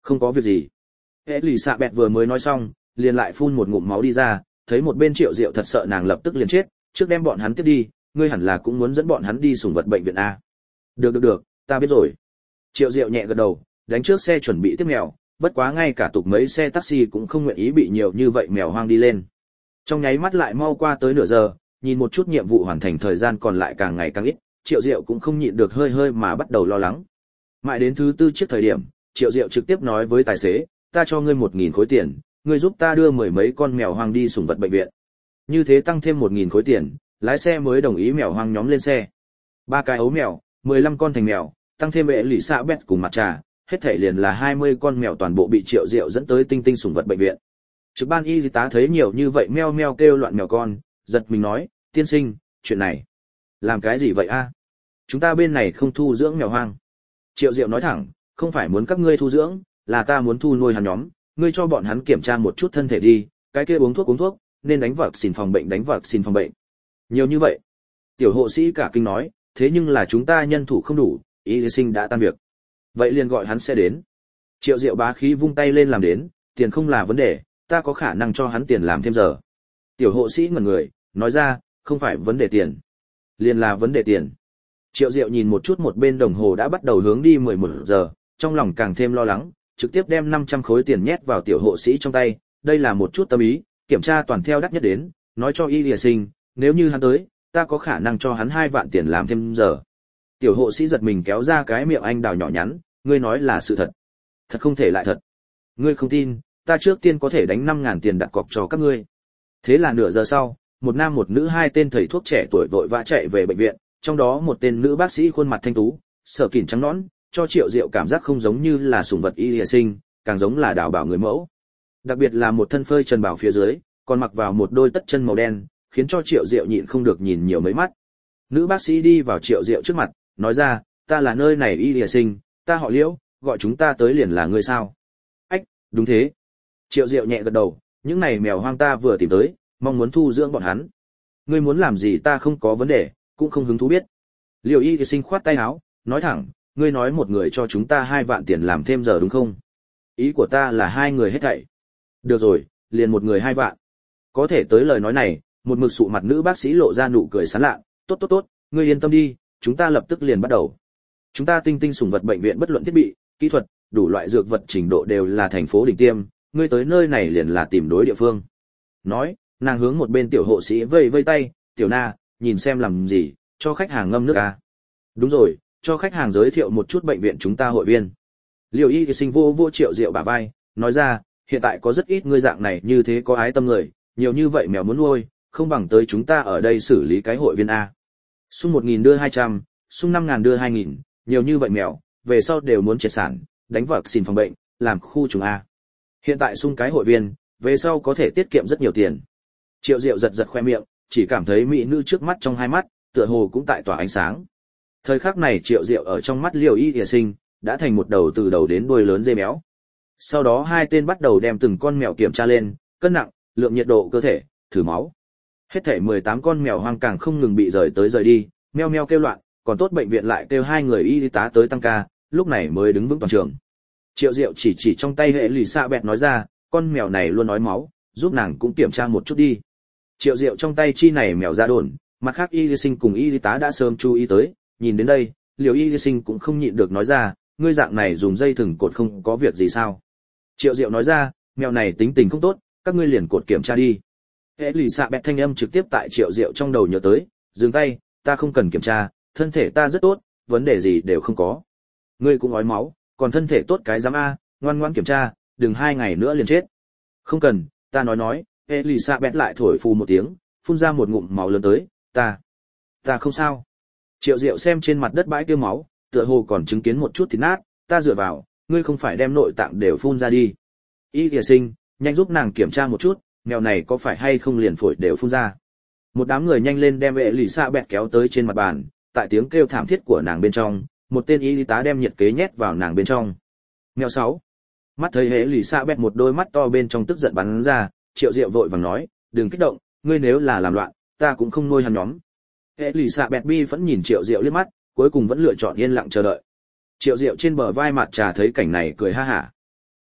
Không có việc gì. Elizabeth vừa mới nói xong, liền lại phun một ngụm máu đi ra, thấy một bên Triệu Diệu thật sợ nàng lập tức liền chết, trước đem bọn hắn tiếp đi, ngươi hẳn là cũng muốn dẫn bọn hắn đi sủng vật bệnh viện a. Được được được, ta biết rồi. Triệu Diệu nhẹ gật đầu, đánh trước xe chuẩn bị tiếp mèo, bất quá ngay cả tục mấy xe taxi cũng không nguyện ý bị nhiều như vậy mèo hoang đi lên. Trong nháy mắt lại mau qua tới nửa giờ, nhìn một chút nhiệm vụ hoàn thành thời gian còn lại càng ngày càng ít, Triệu Diệu cũng không nhịn được hơi hơi mà bắt đầu lo lắng. Mãi đến thứ tư chiếc thời điểm, Triệu Diệu trực tiếp nói với tài xế, ta cho ngươi một nghìn khối tiền, ngươi giúp ta đưa mười mấy con mèo hoang đi sủng vật bệnh viện. Như thế tăng thêm một nghìn khối tiền, lái xe mới đồng ý mèo hoang nhóm lên xe. Ba cái ấu mèo, mười lăm con thành mèo, tăng thêm vệ lì xạ bét cùng mặt trà, hết thảy liền là hai mươi con mèo toàn bộ bị Triệu Diệu dẫn tới Tinh Tinh sủng vật bệnh viện. Trực ban y tá thấy nhiều như vậy meo meo kêu loạn mèo con, giật mình nói, tiên sinh, chuyện này, làm cái gì vậy a? Chúng ta bên này không thu dưỡng mèo hoang. Triệu Diệu nói thẳng, không phải muốn các ngươi thu dưỡng, là ta muốn thu nuôi hắn nhóm, ngươi cho bọn hắn kiểm tra một chút thân thể đi, cái kia uống thuốc uống thuốc, nên đánh vật xin phòng bệnh đánh vật xin phòng bệnh. Nhiều như vậy. Tiểu hộ sĩ cả kinh nói, thế nhưng là chúng ta nhân thủ không đủ, y sinh đã tan việc. Vậy liền gọi hắn sẽ đến. Triệu Diệu bá khí vung tay lên làm đến, tiền không là vấn đề, ta có khả năng cho hắn tiền làm thêm giờ. Tiểu hộ sĩ ngẩn người, nói ra, không phải vấn đề tiền, liền là vấn đề tiền. Triệu Diệu nhìn một chút một bên đồng hồ đã bắt đầu hướng đi mười một giờ, trong lòng càng thêm lo lắng, trực tiếp đem năm trăm khối tiền nhét vào tiểu hộ sĩ trong tay, đây là một chút tâm ý, kiểm tra toàn theo đắt nhất đến, nói cho y lìa sinh, nếu như hắn tới, ta có khả năng cho hắn hai vạn tiền làm thêm giờ. Tiểu hộ sĩ giật mình kéo ra cái miệng anh đào nhỏ nhắn, ngươi nói là sự thật. Thật không thể lại thật. Ngươi không tin, ta trước tiên có thể đánh năm ngàn tiền đặt cọc cho các ngươi. Thế là nửa giờ sau, một nam một nữ hai tên thầy thuốc trẻ tuổi vội vã chạy về bệnh viện, trong đó một tên nữ bác sĩ khuôn mặt thanh tú, sở kỉn trắng nõn, cho Triệu Diệu cảm giác không giống như là sủng vật y lìa sinh, càng giống là đào bảo người mẫu. Đặc biệt là một thân phơi trần bảo phía dưới, còn mặc vào một đôi tất chân màu đen, khiến cho Triệu Diệu nhịn không được nhìn nhiều mấy mắt. Nữ bác sĩ đi vào Triệu Diệu trước mặt, nói ra, ta là nơi này y lìa sinh, ta họ Liễu, gọi chúng ta tới liền là ngươi sao? Ách, đúng thế. Triệu Diệu nhẹ gật đầu, những này mèo hoang ta vừa tìm tới, mong muốn thu dưỡng bọn hắn. Ngươi muốn làm gì ta không có vấn đề, cũng không hứng thú biết. Liễu y lìa sinh khoát tay áo, nói thẳng, ngươi nói một người cho chúng ta hai vạn tiền làm thêm giờ đúng không? Ý của ta là hai người hết thảy. Được rồi, liền một người hai vạn. Có thể tới lời nói này, một mực sụ mặt nữ bác sĩ lộ ra nụ cười sán lạ, tốt tốt tốt, ngươi yên tâm đi, chúng ta lập tức liền bắt đầu. Chúng ta Tinh Tinh sủng vật bệnh viện bất luận thiết bị, kỹ thuật, đủ loại dược vật trình độ đều là thành phố đỉnh tiêm, ngươi tới nơi này liền là tìm đối địa phương. Nói, nàng hướng một bên tiểu hộ sĩ vây vây tay, tiểu na, nhìn xem làm gì, cho khách hàng ngâm nước à. Đúng rồi, cho khách hàng giới thiệu một chút bệnh viện chúng ta hội viên. Liêu y thì sinh vô vô Triệu Diệu bả vai, nói ra, hiện tại có rất ít ngươi dạng này như thế có ái tâm người, nhiều như vậy mèo muốn nuôi, không bằng tới chúng ta ở đây xử lý cái hội viên A. Xung một nghìn đưa hai trăm, xung năm ngàn đưa hai nghìn, nhiều như vậy mèo, về sau đều muốn triệt sản, đánh vật xin phòng bệnh, làm khu trùng A. Hiện tại xung cái hội viên, về sau có thể tiết kiệm rất nhiều tiền. Triệu Diệu giật giật khoe miệng, chỉ cảm thấy mỹ nữ trước mắt trong hai mắt, tựa hồ cũng tại tỏa ánh sáng. Thời khắc này Triệu Diệu ở trong mắt Liêu y Thìa Sinh, đã thành một đầu từ đầu đến đuôi lớn dê béo. Sau đó hai tên bắt đầu đem từng con mèo kiểm tra lên, cân nặng, lượng nhiệt độ cơ thể, thử máu. Hết thảy mười tám con mèo hoang càng không ngừng bị rời tới rời đi, meo meo kêu loạn, còn tốt bệnh viện lại kêu hai người y tá tới tăng ca, lúc này mới đứng vững toàn trường. Triệu Diệu chỉ chỉ trong tay hệ lì xạ bẹt nói ra, con mèo này luôn nói máu, giúp nàng cũng kiểm tra một chút đi. Triệu Diệu trong tay chi này mèo ra đồn, mặt khác y sinh cùng y tá đã sớm chú ý tới, nhìn đến đây, Liều y sinh cũng không nhịn được nói ra, ngươi dạng này dùng dây thừng cột không có việc gì sao? Triệu Diệu nói ra, mèo này tính tình không tốt, các ngươi liền cột kiểm tra đi. Hệ lì xạ bẹt thanh âm trực tiếp tại Triệu Diệu trong đầu nhớ tới, dừng tay, ta không cần kiểm tra, thân thể ta rất tốt, vấn đề gì đều không có. Ngươi cũng ói máu, còn thân thể tốt cái giám a, ngoan ngoãn kiểm tra, đừng hai ngày nữa liền chết. Không cần, ta nói nói, hệ lì xạ bẹt lại thổi phù một tiếng, phun ra một ngụm máu lớn tới, ta, ta không sao. Triệu Diệu xem trên mặt đất bãi tiêu máu, tựa hồ còn chứng kiến một chút thịt nát, ta dựa vào, ngươi không phải đem nội tạng đều phun ra đi. Y Thìa Sinh, nhanh giúp nàng kiểm tra một chút, mèo này có phải hay không liền phổi đều phun ra. Một đám người nhanh lên đem vệ lì xạ bẹt kéo tới trên mặt bàn, tại tiếng kêu thảm thiết của nàng bên trong, một tên y tá đem nhiệt kế nhét vào nàng bên trong. Mèo sáu. Mắt thấy hệ lì xạ bẹt một đôi mắt to bên trong tức giận bắn ra, Triệu Diệu vội vàng nói, đừng kích động, ngươi nếu là làm loạn, ta cũng không nuôi hắn nhóm. Hệ lì xạ bẹt bi vẫn nhìn Triệu Diệu liếc mắt, cuối cùng vẫn lựa chọn yên lặng chờ đợi. Triệu Diệu trên bờ vai mặt trà thấy cảnh này cười ha hả.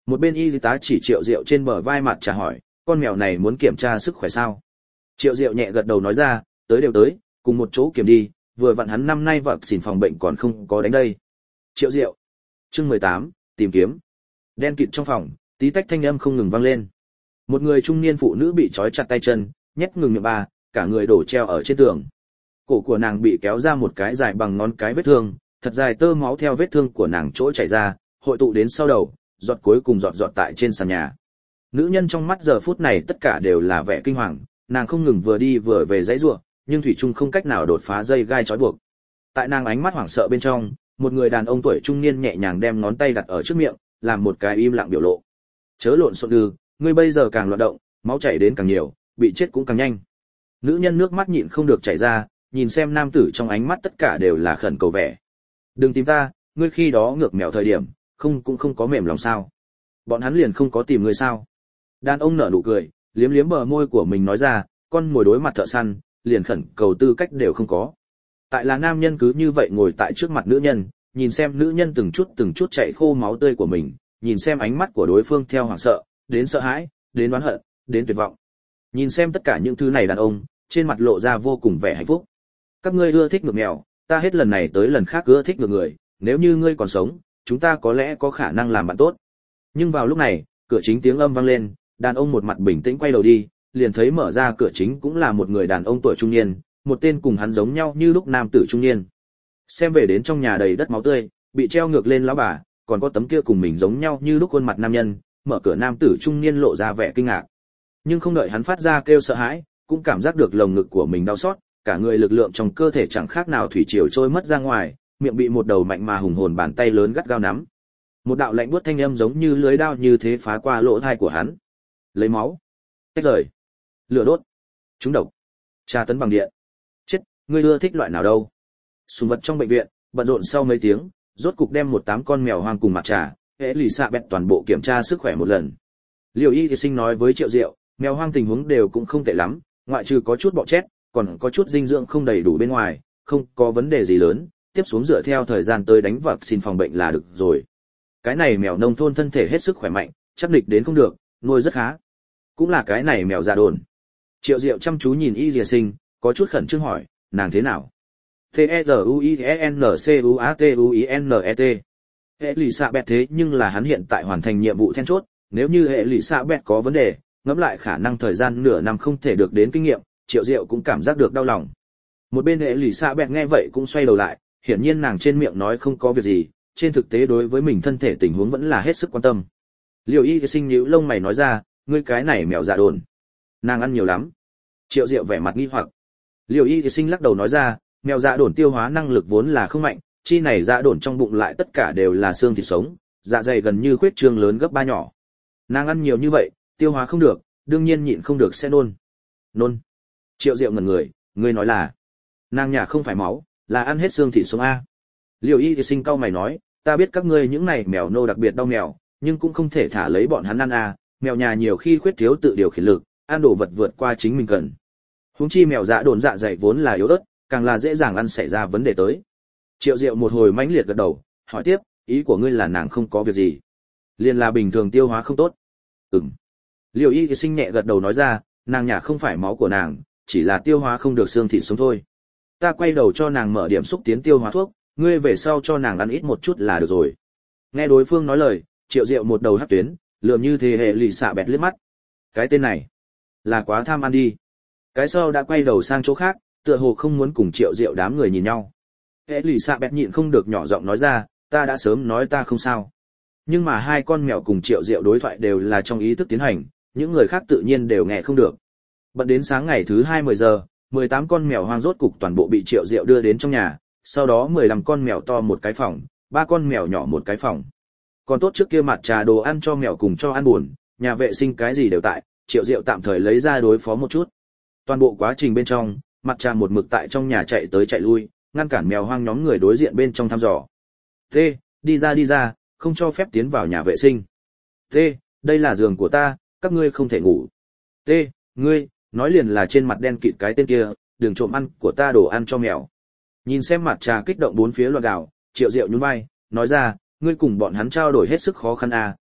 Một bên y tá chỉ Triệu Diệu trên bờ vai mặt trà hỏi, con mèo này muốn kiểm tra sức khỏe sao? Triệu Diệu nhẹ gật đầu nói ra, tới đều tới, cùng một chỗ kiểm đi, vừa vặn hắn năm nay vật xỉn phòng bệnh còn không có đánh đây. Triệu Diệu. Chương mười tám, tìm kiếm. Đen kịt trong phòng, tí tách thanh âm không ngừng vang lên. Một người trung niên phụ nữ bị trói chặt tay chân, nhét ngừng miệng bà, cả người đổ treo ở trên tường. Cổ của nàng bị kéo ra một cái dài bằng ngón cái vết thương, thật dài tơ máu theo vết thương của nàng chỗ chảy ra, hội tụ đến sau đầu, giọt cuối cùng giọt giọt tại trên sàn nhà. Nữ nhân trong mắt giờ phút này tất cả đều là vẻ kinh hoàng, nàng không ngừng vừa đi vừa về dãy rủa, nhưng thủy chung không cách nào đột phá dây gai trói buộc. Tại nàng ánh mắt hoảng sợ bên trong, một người đàn ông tuổi trung niên nhẹ nhàng đem ngón tay đặt ở trước miệng, làm một cái im lặng biểu lộ. Chớ lộn xộn đừ, ngươi bây giờ càng loạn động, máu chảy đến càng nhiều, bị chết cũng càng nhanh. Nữ nhân nước mắt nhịn không được chảy ra, nhìn xem nam tử trong ánh mắt tất cả đều là khẩn cầu vẻ. Đừng tìm ta, ngươi khi đó ngược mèo thời điểm, không cũng không có mềm lòng sao? Bọn hắn liền không có tìm ngươi sao? Đàn ông nở nụ cười, liếm liếm bờ môi của mình nói ra, con mồi đối mặt thợ săn, liền khẩn cầu tư cách đều không có. Tại là nam nhân cứ như vậy ngồi tại trước mặt nữ nhân, nhìn xem nữ nhân từng chút từng chút chạy khô máu tươi của mình, nhìn xem ánh mắt của đối phương theo hoảng sợ, đến sợ hãi, đến oán hận, đến tuyệt vọng. Nhìn xem tất cả những thứ này đàn ông, trên mặt lộ ra vô cùng vẻ hạnh phúc. Các ngươi ưa thích ngược mèo, ta hết lần này tới lần khác ưa thích ngược người, nếu như ngươi còn sống, chúng ta có lẽ có khả năng làm bạn tốt. Nhưng vào lúc này, cửa chính tiếng âm vang lên, đàn ông một mặt bình tĩnh quay đầu đi, liền thấy mở ra cửa chính cũng là một người đàn ông tuổi trung niên, một tên cùng hắn giống nhau như lúc nam tử trung niên. Xem về đến trong nhà đầy đất máu tươi, bị treo ngược lên lão bà, còn có tấm kia cùng mình giống nhau như lúc khuôn mặt nam nhân, mở cửa nam tử trung niên lộ ra vẻ kinh ngạc. Nhưng không đợi hắn phát ra kêu sợ hãi, cũng cảm giác được lồng ngực của mình đau xót, cả người lực lượng trong cơ thể chẳng khác nào thủy triều trôi mất ra ngoài, miệng bị một đầu mạnh mà hùng hồn bàn tay lớn gắt gao nắm. Một đạo lạnh buốt thanh âm giống như lưới đao như thế phá qua lỗ tai của hắn. Lấy máu, tách rời, lửa đốt, trúng độc, tra tấn bằng điện. Chết, ngươi ưa thích loại nào đâu? Sùng vật trong bệnh viện, bận rộn sau mấy tiếng, rốt cục đem một tám con mèo hoang cùng mặt trà, hễ lì xạ bẹt toàn bộ kiểm tra sức khỏe một lần. Liêu Y Sinh nói với Triệu Diệu, mèo hoang tình huống đều cũng không tệ lắm, ngoại trừ có chút bọ chết, còn có chút dinh dưỡng không đầy đủ bên ngoài, không có vấn đề gì lớn, tiếp xuống dựa theo thời gian tới đánh vật xin phòng bệnh là được rồi. Cái này mèo nông thôn thân thể hết sức khỏe mạnh, chắc địch đến không được, nuôi rất khá. Cũng là cái này mèo già đồn. Triệu Diệu chăm chú nhìn Y Lìa Sinh, có chút khẩn trương hỏi, nàng thế nào? T E R U I E N C U A T U I N E T. Hệ lì xạ bẹt thế nhưng là hắn hiện tại hoàn thành nhiệm vụ then chốt, nếu như hệ lì xạ bẹt có vấn đề, ngẫm lại khả năng thời gian nửa năm không thể được đến kinh nghiệm, Triệu Diệu cũng cảm giác được đau lòng. Một bên hệ lì xạ bẹt nghe vậy cũng xoay đầu lại, hiển nhiên nàng trên miệng nói không có việc gì, trên thực tế đối với mình thân thể tình huống vẫn là hết sức quan tâm. Liêu Y Sinh nhíu lông mày nói ra, ngươi cái này mèo dạ đồn, nàng ăn nhiều lắm. Triệu Diệu vẻ mặt nghi hoặc. Liêu Y Sinh lắc đầu nói ra, mèo dạ đồn tiêu hóa năng lực vốn là không mạnh, chi này dạ đồn trong bụng lại tất cả đều là xương thịt sống, dạ dày gần như khuyết trương lớn gấp ba nhỏ. Nàng ăn nhiều như vậy, tiêu hóa không được, đương nhiên nhịn không được sẽ nôn. Nôn? Triệu Diệu ngẩn người, ngươi nói là nàng nhà không phải máu, là ăn hết xương thịt sống a? Liêu Y Sinh cau mày nói, ta biết các ngươi những này mèo nô đặc biệt đau mèo, nhưng cũng không thể thả lấy bọn hắn ăn a, mèo nhà nhiều khi khuyết thiếu tự điều khiển lực, ăn đồ vật vượt qua chính mình cần. Huống chi mèo dạ đồn dạ dày vốn là yếu ớt, càng là dễ dàng ăn xảy ra vấn đề tới. Triệu Diệu một hồi mãnh liệt gật đầu, hỏi tiếp, ý của ngươi là nàng không có việc gì, liền là bình thường tiêu hóa không tốt? Ừm. Liêu Y Sinh nhẹ gật đầu nói ra, nàng nhà không phải máu của nàng, chỉ là tiêu hóa không được xương thịt sống thôi. Ta quay đầu cho nàng mở điểm xúc tiến tiêu hóa thuốc, ngươi về sau cho nàng ăn ít một chút là được rồi. Nghe đối phương nói lời, Triệu Diệu một đầu hất tuyến, lườm như thế hệ lì xạ bẹt liếc mắt. Cái tên này là quá tham ăn đi. Cái sau đã quay đầu sang chỗ khác, tựa hồ không muốn cùng Triệu Diệu đám người nhìn nhau. Hệ lì xạ bẹt nhịn không được nhỏ giọng nói ra, ta đã sớm nói ta không sao. Nhưng mà hai con mèo cùng Triệu Diệu đối thoại đều là trong ý thức tiến hành, những người khác tự nhiên đều nghe không được. Bận đến sáng ngày thứ hai mười giờ, mười tám con mèo hoang rốt cục toàn bộ bị Triệu Diệu đưa đến trong nhà, sau đó mười lăm con mèo to một cái phòng, ba con mèo nhỏ một cái phòng. Còn tốt trước kia mặt trà đồ ăn cho mèo cùng cho ăn buồn, nhà vệ sinh cái gì đều tại, Triệu Diệu tạm thời lấy ra đối phó một chút. Toàn bộ quá trình bên trong, mặt trà một mực tại trong nhà chạy tới chạy lui, ngăn cản mèo hoang nhóm người đối diện bên trong thăm dò. T, đi ra đi ra, không cho phép tiến vào nhà vệ sinh. T, đây là giường của ta, các ngươi không thể ngủ. T, ngươi, nói liền là trên mặt đen kịt cái tên kia, đừng trộm ăn của ta đồ ăn cho mèo. Nhìn xem mặt trà kích động bốn phía loạn gào, Triệu Diệu nhún vai, nói ra, ngươi cùng bọn hắn trao đổi hết sức khó khăn à,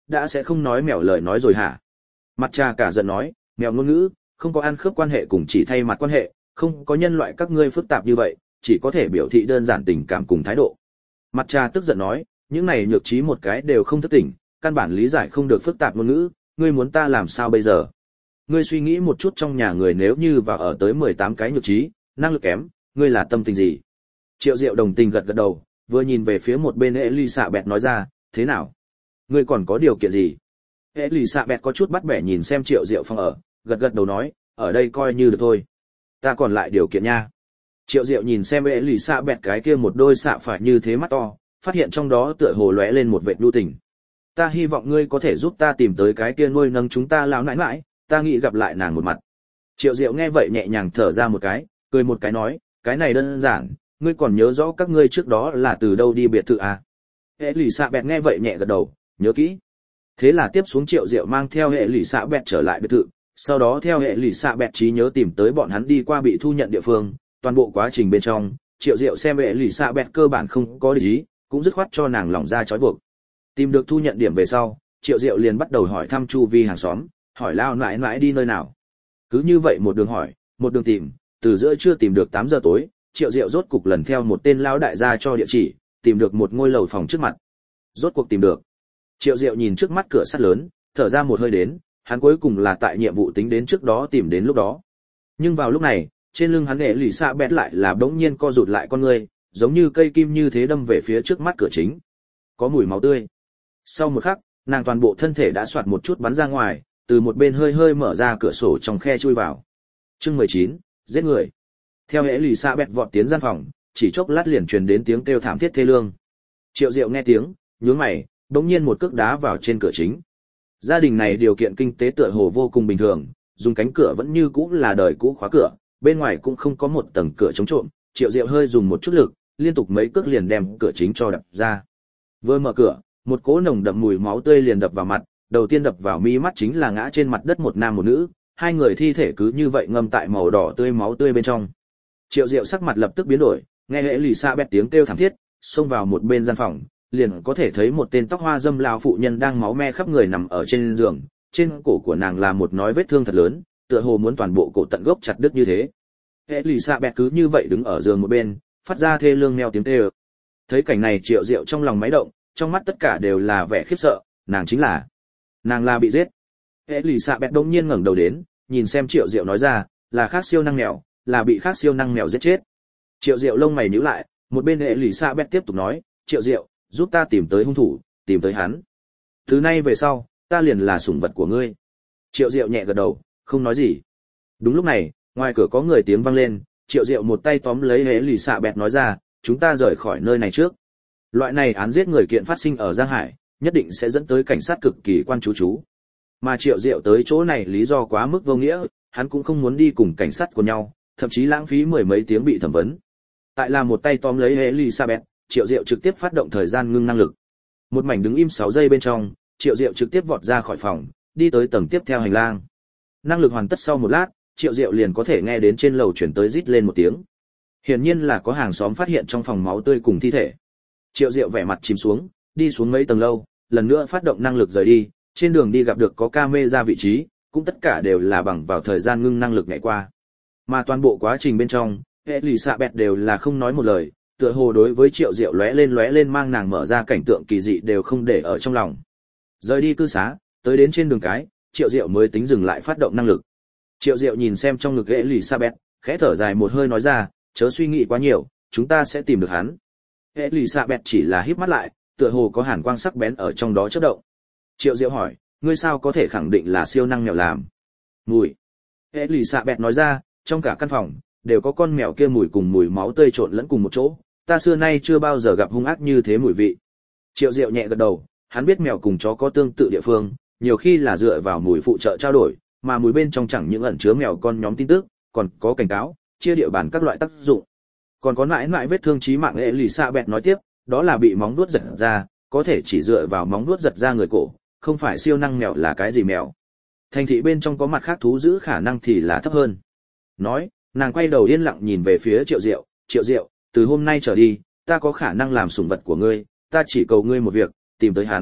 đã sẽ không nói mèo lời nói rồi hả? Mặt trà cả giận nói, mèo ngôn ngữ, không có ăn khớp quan hệ cùng chỉ thay mặt quan hệ, không có nhân loại các ngươi phức tạp như vậy, chỉ có thể biểu thị đơn giản tình cảm cùng thái độ. Mặt trà tức giận nói, những này nhược trí một cái đều không thức tỉnh, căn bản lý giải không được phức tạp ngôn ngữ, ngươi muốn ta làm sao bây giờ? Ngươi suy nghĩ một chút trong nhà người nếu như vào ở tới mười tám cái nhược trí, năng lực kém, ngươi là tâm tình gì? Triệu Diệu đồng tình gật gật đầu, vừa nhìn về phía một bên Elizabeth nói ra, thế nào? Ngươi còn có điều kiện gì? Elizabeth có chút bắt bẻ nhìn xem Triệu Diệu Phong ở, gật gật đầu nói, ở đây coi như được thôi. Ta còn lại điều kiện nha. Triệu Diệu nhìn xem Elizabeth cái kia một đôi xạ phải như thế mắt to, phát hiện trong đó tựa hồ lóe lên một vệt nhu tình. Ta hy vọng ngươi có thể giúp ta tìm tới cái kia nuôi nấng chúng ta lão nãi nãi, ta nghĩ gặp lại nàng một mặt. Triệu Diệu nghe vậy nhẹ nhàng thở ra một cái, cười một cái nói, cái này đơn giản, ngươi còn nhớ rõ các ngươi trước đó là từ đâu đi biệt thự à? Elizabeth nghe vậy nhẹ gật đầu, nhớ kỹ. Thế là tiếp xuống Triệu Diệu mang theo Elizabeth trở lại biệt thự, sau đó theo Elizabeth trí nhớ tìm tới bọn hắn đi qua bị thu nhận địa phương, toàn bộ quá trình bên trong, Triệu Diệu xem Elizabeth cơ bản không có địch ý, cũng dứt khoát cho nàng lỏng ra trói buộc. Tìm được thu nhận điểm về sau, Triệu Diệu liền bắt đầu hỏi thăm chu vi hàng xóm, hỏi lao nãi nãi đi nơi nào. Cứ như vậy một đường hỏi, một đường tìm, từ giữa trưa tìm được tám giờ tối, Triệu Diệu rốt cục lần theo một tên lão đại gia cho địa chỉ, tìm được một ngôi lầu phòng trước mặt. Rốt cuộc tìm được. Triệu Diệu nhìn trước mắt cửa sắt lớn, thở ra một hơi đến, hắn cuối cùng là tại nhiệm vụ tính đến trước đó tìm đến lúc đó. Nhưng vào lúc này, trên lưng hắn Elizabeth lại là bỗng nhiên co rụt lại con người, giống như cây kim như thế đâm về phía trước mắt cửa chính. Có mùi máu tươi. Sau một khắc, nàng toàn bộ thân thể đã xoạt một chút bắn ra ngoài, từ một bên hơi hơi mở ra cửa sổ trong khe chui vào. Chương mười chín, giết người. Theo Elizabeth vọt tiến gian phòng, chỉ chốc lát liền truyền đến tiếng kêu thảm thiết thê lương. Triệu Diệu nghe tiếng, nhướng mày, bỗng nhiên một cước đá vào trên cửa chính. Gia đình này điều kiện kinh tế tựa hồ vô cùng bình thường, dùng cánh cửa vẫn như cũ là đời cũ khóa cửa, bên ngoài cũng không có một tầng cửa chống trộm. Triệu Diệu hơi dùng một chút lực, liên tục mấy cước liền đem cửa chính cho đập ra. Vừa mở cửa, một cỗ nồng đậm mùi máu tươi liền đập vào mặt, đầu tiên đập vào mi mắt chính là ngã trên mặt đất một nam một nữ, hai người thi thể cứ như vậy ngâm tại màu đỏ tươi máu tươi bên trong. Triệu Diệu sắc mặt lập tức biến đổi, nghe Elizabeth tiếng kêu thảm thiết, xông vào một bên gian phòng, liền có thể thấy một tên tóc hoa dâm lão phụ nhân đang máu me khắp người nằm ở trên giường, trên cổ của nàng là một nói vết thương thật lớn, tựa hồ muốn toàn bộ cổ tận gốc chặt đứt như thế. Elizabeth cứ như vậy đứng ở giường một bên, phát ra thê lương meo tiếng kêu. Thấy cảnh này Triệu Diệu trong lòng máy động, trong mắt tất cả đều là vẻ khiếp sợ, nàng chính là, nàng là bị giết. Elizabeth đột nhiên ngẩng đầu đến, nhìn xem Triệu Diệu nói ra, là khác siêu năng mèo, là bị khác siêu năng mèo giết chết. Triệu Diệu lông mày nhíu lại, một bên Elizabeth tiếp tục nói, Triệu Diệu, giúp ta tìm tới hung thủ, tìm tới hắn. Từ nay về sau, ta liền là sủng vật của ngươi. Triệu Diệu nhẹ gật đầu, không nói gì. Đúng lúc này, ngoài cửa có người tiếng vang lên, Triệu Diệu một tay tóm lấy Elizabeth nói ra, chúng ta rời khỏi nơi này trước. Loại này án giết người kiện phát sinh ở Giang Hải, nhất định sẽ dẫn tới cảnh sát cực kỳ quan chú chú. Mà Triệu Diệu tới chỗ này lý do quá mức vô nghĩa, hắn cũng không muốn đi cùng cảnh sát của nhau, thậm chí lãng phí mười mấy tiếng bị thẩm vấn. Tại là một tay tóm lấy Elizabeth, Triệu Diệu trực tiếp phát động thời gian ngưng năng lực. Một mảnh đứng im sáu giây bên trong, Triệu Diệu trực tiếp vọt ra khỏi phòng, đi tới tầng tiếp theo hành lang. Năng lực hoàn tất sau một lát, Triệu Diệu liền có thể nghe đến trên lầu chuyển tới rít lên một tiếng. Hiển nhiên là có hàng xóm phát hiện trong phòng máu tươi cùng thi thể. Triệu Diệu vẻ mặt chìm xuống, đi xuống mấy tầng lâu, lần nữa phát động năng lực rời đi, trên đường đi gặp được có camera vị trí, cũng tất cả đều là bằng vào thời gian ngưng năng lực nhảy qua. Mà toàn bộ quá trình bên trong, Elizabeth đều là không nói một lời, tựa hồ đối với Triệu Diệu lóe lên lóe lên mang nàng mở ra cảnh tượng kỳ dị đều không để ở trong lòng. Rời đi cư xá, tới đến trên đường cái, Triệu Diệu mới tính dừng lại phát động năng lực. Triệu Diệu nhìn xem trong ngực Elizabeth, khẽ thở dài một hơi nói ra, chớ suy nghĩ quá nhiều, chúng ta sẽ tìm được hắn. Elizabeth chỉ là híp mắt lại, tựa hồ có hàn quang sắc bén ở trong đó chớp động. Triệu Diệu hỏi, ngươi sao có thể khẳng định là siêu năng mèo làm? Mùi. Elizabeth nói ra, trong cả căn phòng đều có con mèo kia mùi cùng mùi máu tươi trộn lẫn cùng một chỗ, ta xưa nay chưa bao giờ gặp hung ác như thế mùi vị. Triệu Diệu nhẹ gật đầu, hắn biết mèo cùng chó có tương tự địa phương, nhiều khi là dựa vào mùi phụ trợ trao đổi, mà mùi bên trong chẳng những ẩn chứa mèo con nhóm tin tức, còn có cảnh cáo, chia địa bàn các loại tác dụng. Còn có mãi mãi vết thương chí mạng Elizabeth nói tiếp, đó là bị móng vuốt giật ra, có thể chỉ dựa vào móng vuốt giật ra người cổ, không phải siêu năng mèo là cái gì mèo. Thành thị bên trong có mặt khác thú giữ khả năng thì là thấp hơn. Nói, nàng quay đầu yên lặng nhìn về phía Triệu Diệu, Triệu Diệu, từ hôm nay trở đi, ta có khả năng làm sủng vật của ngươi, ta chỉ cầu ngươi một việc, tìm tới hắn, tìm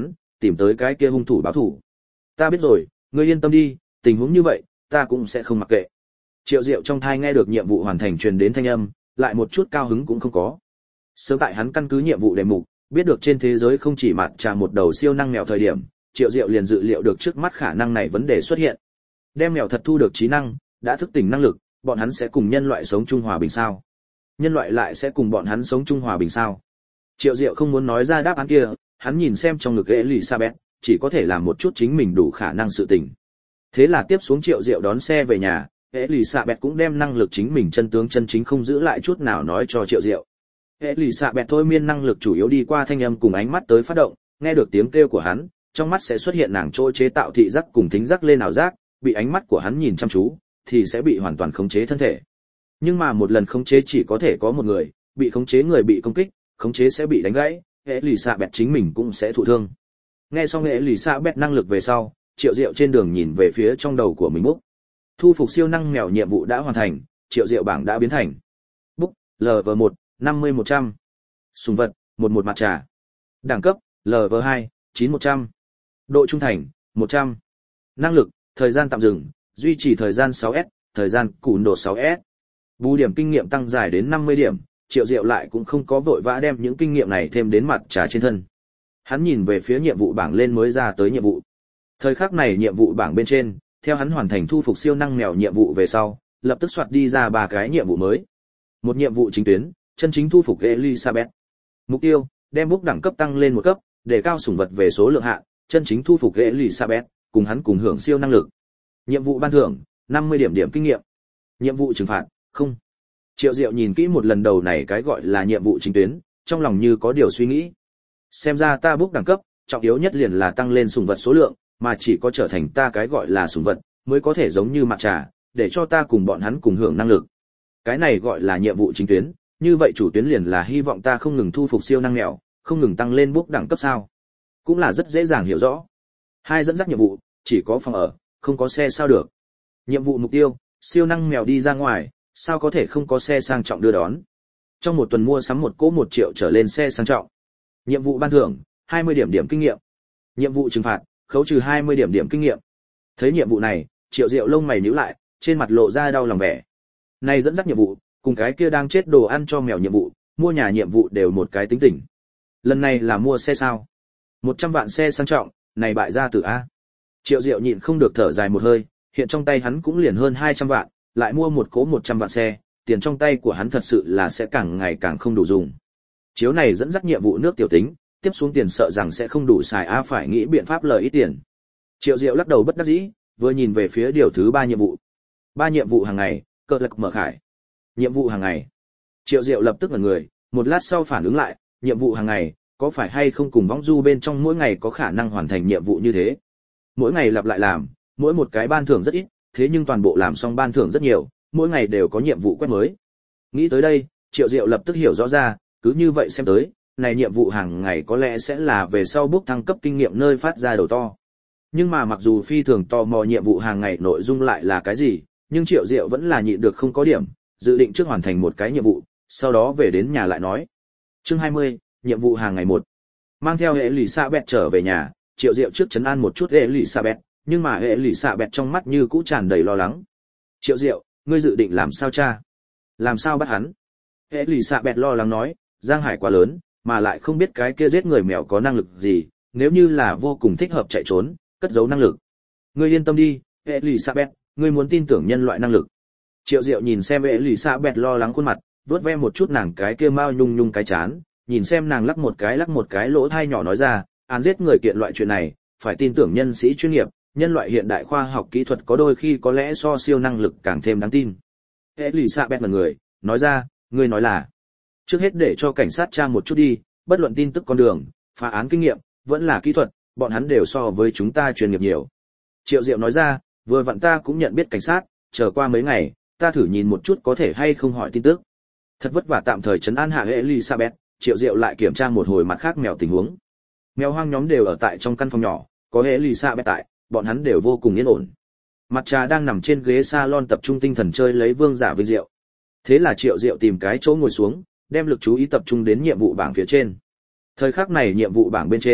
tìm tới cái kia hung thủ báo thù. Ta biết rồi, ngươi yên tâm đi, tình huống như vậy, ta cũng sẽ không mặc kệ. Triệu Diệu trong thai nghe được nhiệm vụ hoàn thành truyền đến thanh âm, lại một chút cao hứng cũng không có. Sớm tại hắn căn cứ nhiệm vụ đề mục, biết được trên thế giới không chỉ mặt trà một đầu siêu năng mèo thời điểm, Triệu Diệu liền dự liệu được trước mắt khả năng này vấn đề xuất hiện. Đem mèo thật thu được trí năng, đã thức tỉnh năng lực, bọn hắn sẽ cùng nhân loại sống chung hòa bình sao? Nhân loại lại sẽ cùng bọn hắn sống chung hòa bình sao? Triệu Diệu không muốn nói ra đáp án kia, hắn nhìn xem trong ngực Elizabeth, chỉ có thể làm một chút chính mình đủ khả năng sự tình. Thế là tiếp xuống Triệu Diệu đón xe về nhà, Elizabeth cũng đem năng lực chính mình chân tướng chân chính không giữ lại chút nào nói cho Triệu Diệu. Elizabeth thôi miên năng lực chủ yếu đi qua thanh âm cùng ánh mắt tới phát động, nghe được tiếng kêu của hắn, trong mắt sẽ xuất hiện nàng chỗ chế tạo thị giác cùng thính giác lên ảo giác, bị ánh mắt của hắn nhìn chăm chú, thì sẽ bị hoàn toàn khống chế thân thể. Nhưng mà một lần khống chế chỉ có thể có một người, bị khống chế người bị công kích, khống chế sẽ bị đánh gãy, Elizabeth chính mình cũng sẽ thụ thương. Nghe xong Elizabeth năng lực về sau, Triệu Diệu trên đường nhìn về phía trong đầu của mình bút. Thu phục siêu năng mèo nhiệm vụ đã hoàn thành, Triệu Diệu bảng đã biến thành. Bút, lờ vê một, năm mươi một trăm. Sùng vật, một một mặt trà. Đẳng cấp, lờ vê hai, chín một trăm. Độ trung thành, một trăm. Năng lực, thời gian tạm dừng, duy trì thời gian sáu S, thời gian cùn độ sáu S. Bù điểm kinh nghiệm tăng dài đến năm mươi điểm, Triệu Diệu lại cũng không có vội vã đem những kinh nghiệm này thêm đến mặt trà trên thân. Hắn nhìn về phía nhiệm vụ bảng lên mới ra tới nhiệm vụ. Thời khắc này nhiệm vụ bảng bên trên, theo hắn hoàn thành thu phục siêu năng mèo nhiệm vụ về sau, lập tức soạt đi ra ba cái nhiệm vụ mới. Một nhiệm vụ chính tuyến, chân chính thu phục Elizabeth. Mục tiêu, đem bút đẳng cấp tăng lên một cấp, để cao sủng vật về số lượng hạn, chân chính thu phục Elizabeth, cùng hắn cùng hưởng siêu năng lực. Nhiệm vụ ban thưởng, năm mươi điểm điểm kinh nghiệm. Nhiệm vụ trừng phạt, không. Triệu Diệu nhìn kỹ một lần đầu này cái gọi là nhiệm vụ chính tuyến, trong lòng như có điều suy nghĩ. Xem ra ta bút đẳng cấp, trọng yếu nhất liền là tăng lên sủng vật số lượng, mà chỉ có trở thành ta cái gọi là sủng vật, mới có thể giống như mặt trà, để cho ta cùng bọn hắn cùng hưởng năng lực. Cái này gọi là nhiệm vụ chính tuyến, như vậy chủ tuyến liền là hy vọng ta không ngừng thu phục siêu năng mèo, không ngừng tăng lên bút đẳng cấp sao? Cũng là rất dễ dàng hiểu rõ. Hai dẫn dắt nhiệm vụ, chỉ có phòng ở, không có xe sao được. Nhiệm vụ mục tiêu, siêu năng mèo đi ra ngoài, sao có thể không có xe sang trọng đưa đón. Trong một tuần mua sắm một cỗ một triệu trở lên xe sang trọng. Nhiệm vụ ban thưởng, hai mươi điểm điểm kinh nghiệm. Nhiệm vụ trừng phạt, khấu trừ hai mươi điểm điểm kinh nghiệm. Thấy nhiệm vụ này, Triệu Diệu lông mày nhíu lại, trên mặt lộ ra đau lòng vẻ. Này dẫn dắt nhiệm vụ, cùng cái kia đang chết đồ ăn cho mèo nhiệm vụ, mua nhà nhiệm vụ đều một cái tính tình. Lần này là mua xe sao? một trăm vạn xe sang trọng, này bại gia tử a. Triệu Diệu nhịn không được thở dài một hơi, hiện trong tay hắn cũng liền hơn hai trăm vạn, lại mua một cố một trăm vạn xe, tiền trong tay của hắn thật sự là sẽ càng ngày càng không đủ dùng. Chiếu này dẫn dắt nhiệm vụ nước tiểu tính, tiếp xuống tiền sợ rằng sẽ không đủ xài a, phải nghĩ biện pháp lời ít tiền. Triệu Diệu lắc đầu bất đắc dĩ, vừa nhìn về phía điều thứ ba nhiệm vụ. Ba nhiệm vụ hàng ngày, cờ lực mở khải. Nhiệm vụ hàng ngày. Triệu Diệu lập tức ngẩn người, một lát sau phản ứng lại, nhiệm vụ hàng ngày, có phải hay không cùng võng du bên trong mỗi ngày có khả năng hoàn thành nhiệm vụ như thế? Mỗi ngày lặp lại làm, mỗi một cái ban thưởng rất ít, thế nhưng toàn bộ làm xong ban thưởng rất nhiều, mỗi ngày đều có nhiệm vụ quét mới. Nghĩ tới đây, Triệu Diệu lập tức hiểu rõ ra, cứ như vậy xem tới, này nhiệm vụ hàng ngày có lẽ sẽ là về sau bước thăng cấp kinh nghiệm nơi phát ra đầu to. Nhưng mà mặc dù phi thường tò mò nhiệm vụ hàng ngày nội dung lại là cái gì, nhưng Triệu Diệu vẫn là nhịn được không có điểm, dự định trước hoàn thành một cái nhiệm vụ, sau đó về đến nhà lại nói. Chương hai mươi, nhiệm vụ hàng ngày một. Mang theo Elizabeth trở về nhà, Triệu Diệu trước trấn an một chút Elizabeth, nhưng mà Elizabeth trong mắt như cũ tràn đầy lo lắng. Triệu Diệu, ngươi dự định làm sao cha? Làm sao bắt hắn? Elizabeth lo lắng nói, Giang Hải quá lớn, mà lại không biết cái kia giết người mèo có năng lực gì, nếu như là vô cùng thích hợp chạy trốn, cất giấu năng lực. Ngươi yên tâm đi, Elizabeth, ngươi muốn tin tưởng nhân loại năng lực. Triệu Diệu nhìn xem Elizabeth lo lắng khuôn mặt, vuốt ve một chút nàng cái kia mao nhung nhung cái chán, nhìn xem nàng lắc một cái lắc một cái lỗ thai nhỏ nói ra, án giết người kiện loại chuyện này, phải tin tưởng nhân sĩ chuyên nghiệp, nhân loại hiện đại khoa học kỹ thuật có đôi khi có lẽ so siêu năng lực càng thêm đáng tin. Elizabeth là người, nói ra, ngươi nói là, trước hết để cho cảnh sát tra một chút đi, bất luận tin tức con đường, phá án kinh nghiệm, vẫn là kỹ thuật, bọn hắn đều so với chúng ta chuyên nghiệp nhiều. Triệu Diệu nói ra, vừa vặn ta cũng nhận biết cảnh sát, chờ qua mấy ngày, ta thử nhìn một chút có thể hay không hỏi tin tức. Thật vất vả tạm thời trấn an hạ Elizabeth, Triệu Diệu lại kiểm tra một hồi mặt khác mèo tình huống. Mèo hoang nhóm đều ở tại trong căn phòng nhỏ, có Elizabeth tại, bọn hắn đều vô cùng yên ổn. Mặt trà đang nằm trên ghế salon tập trung tinh thần chơi lấy vương giả vinh diệu. Thế là Triệu Diệu tìm cái chỗ ngồi xuống, đem lực chú ý tập trung đến nhiệm vụ bảng phía trên. Thời khắc này nhiệm vụ bảng bên trên,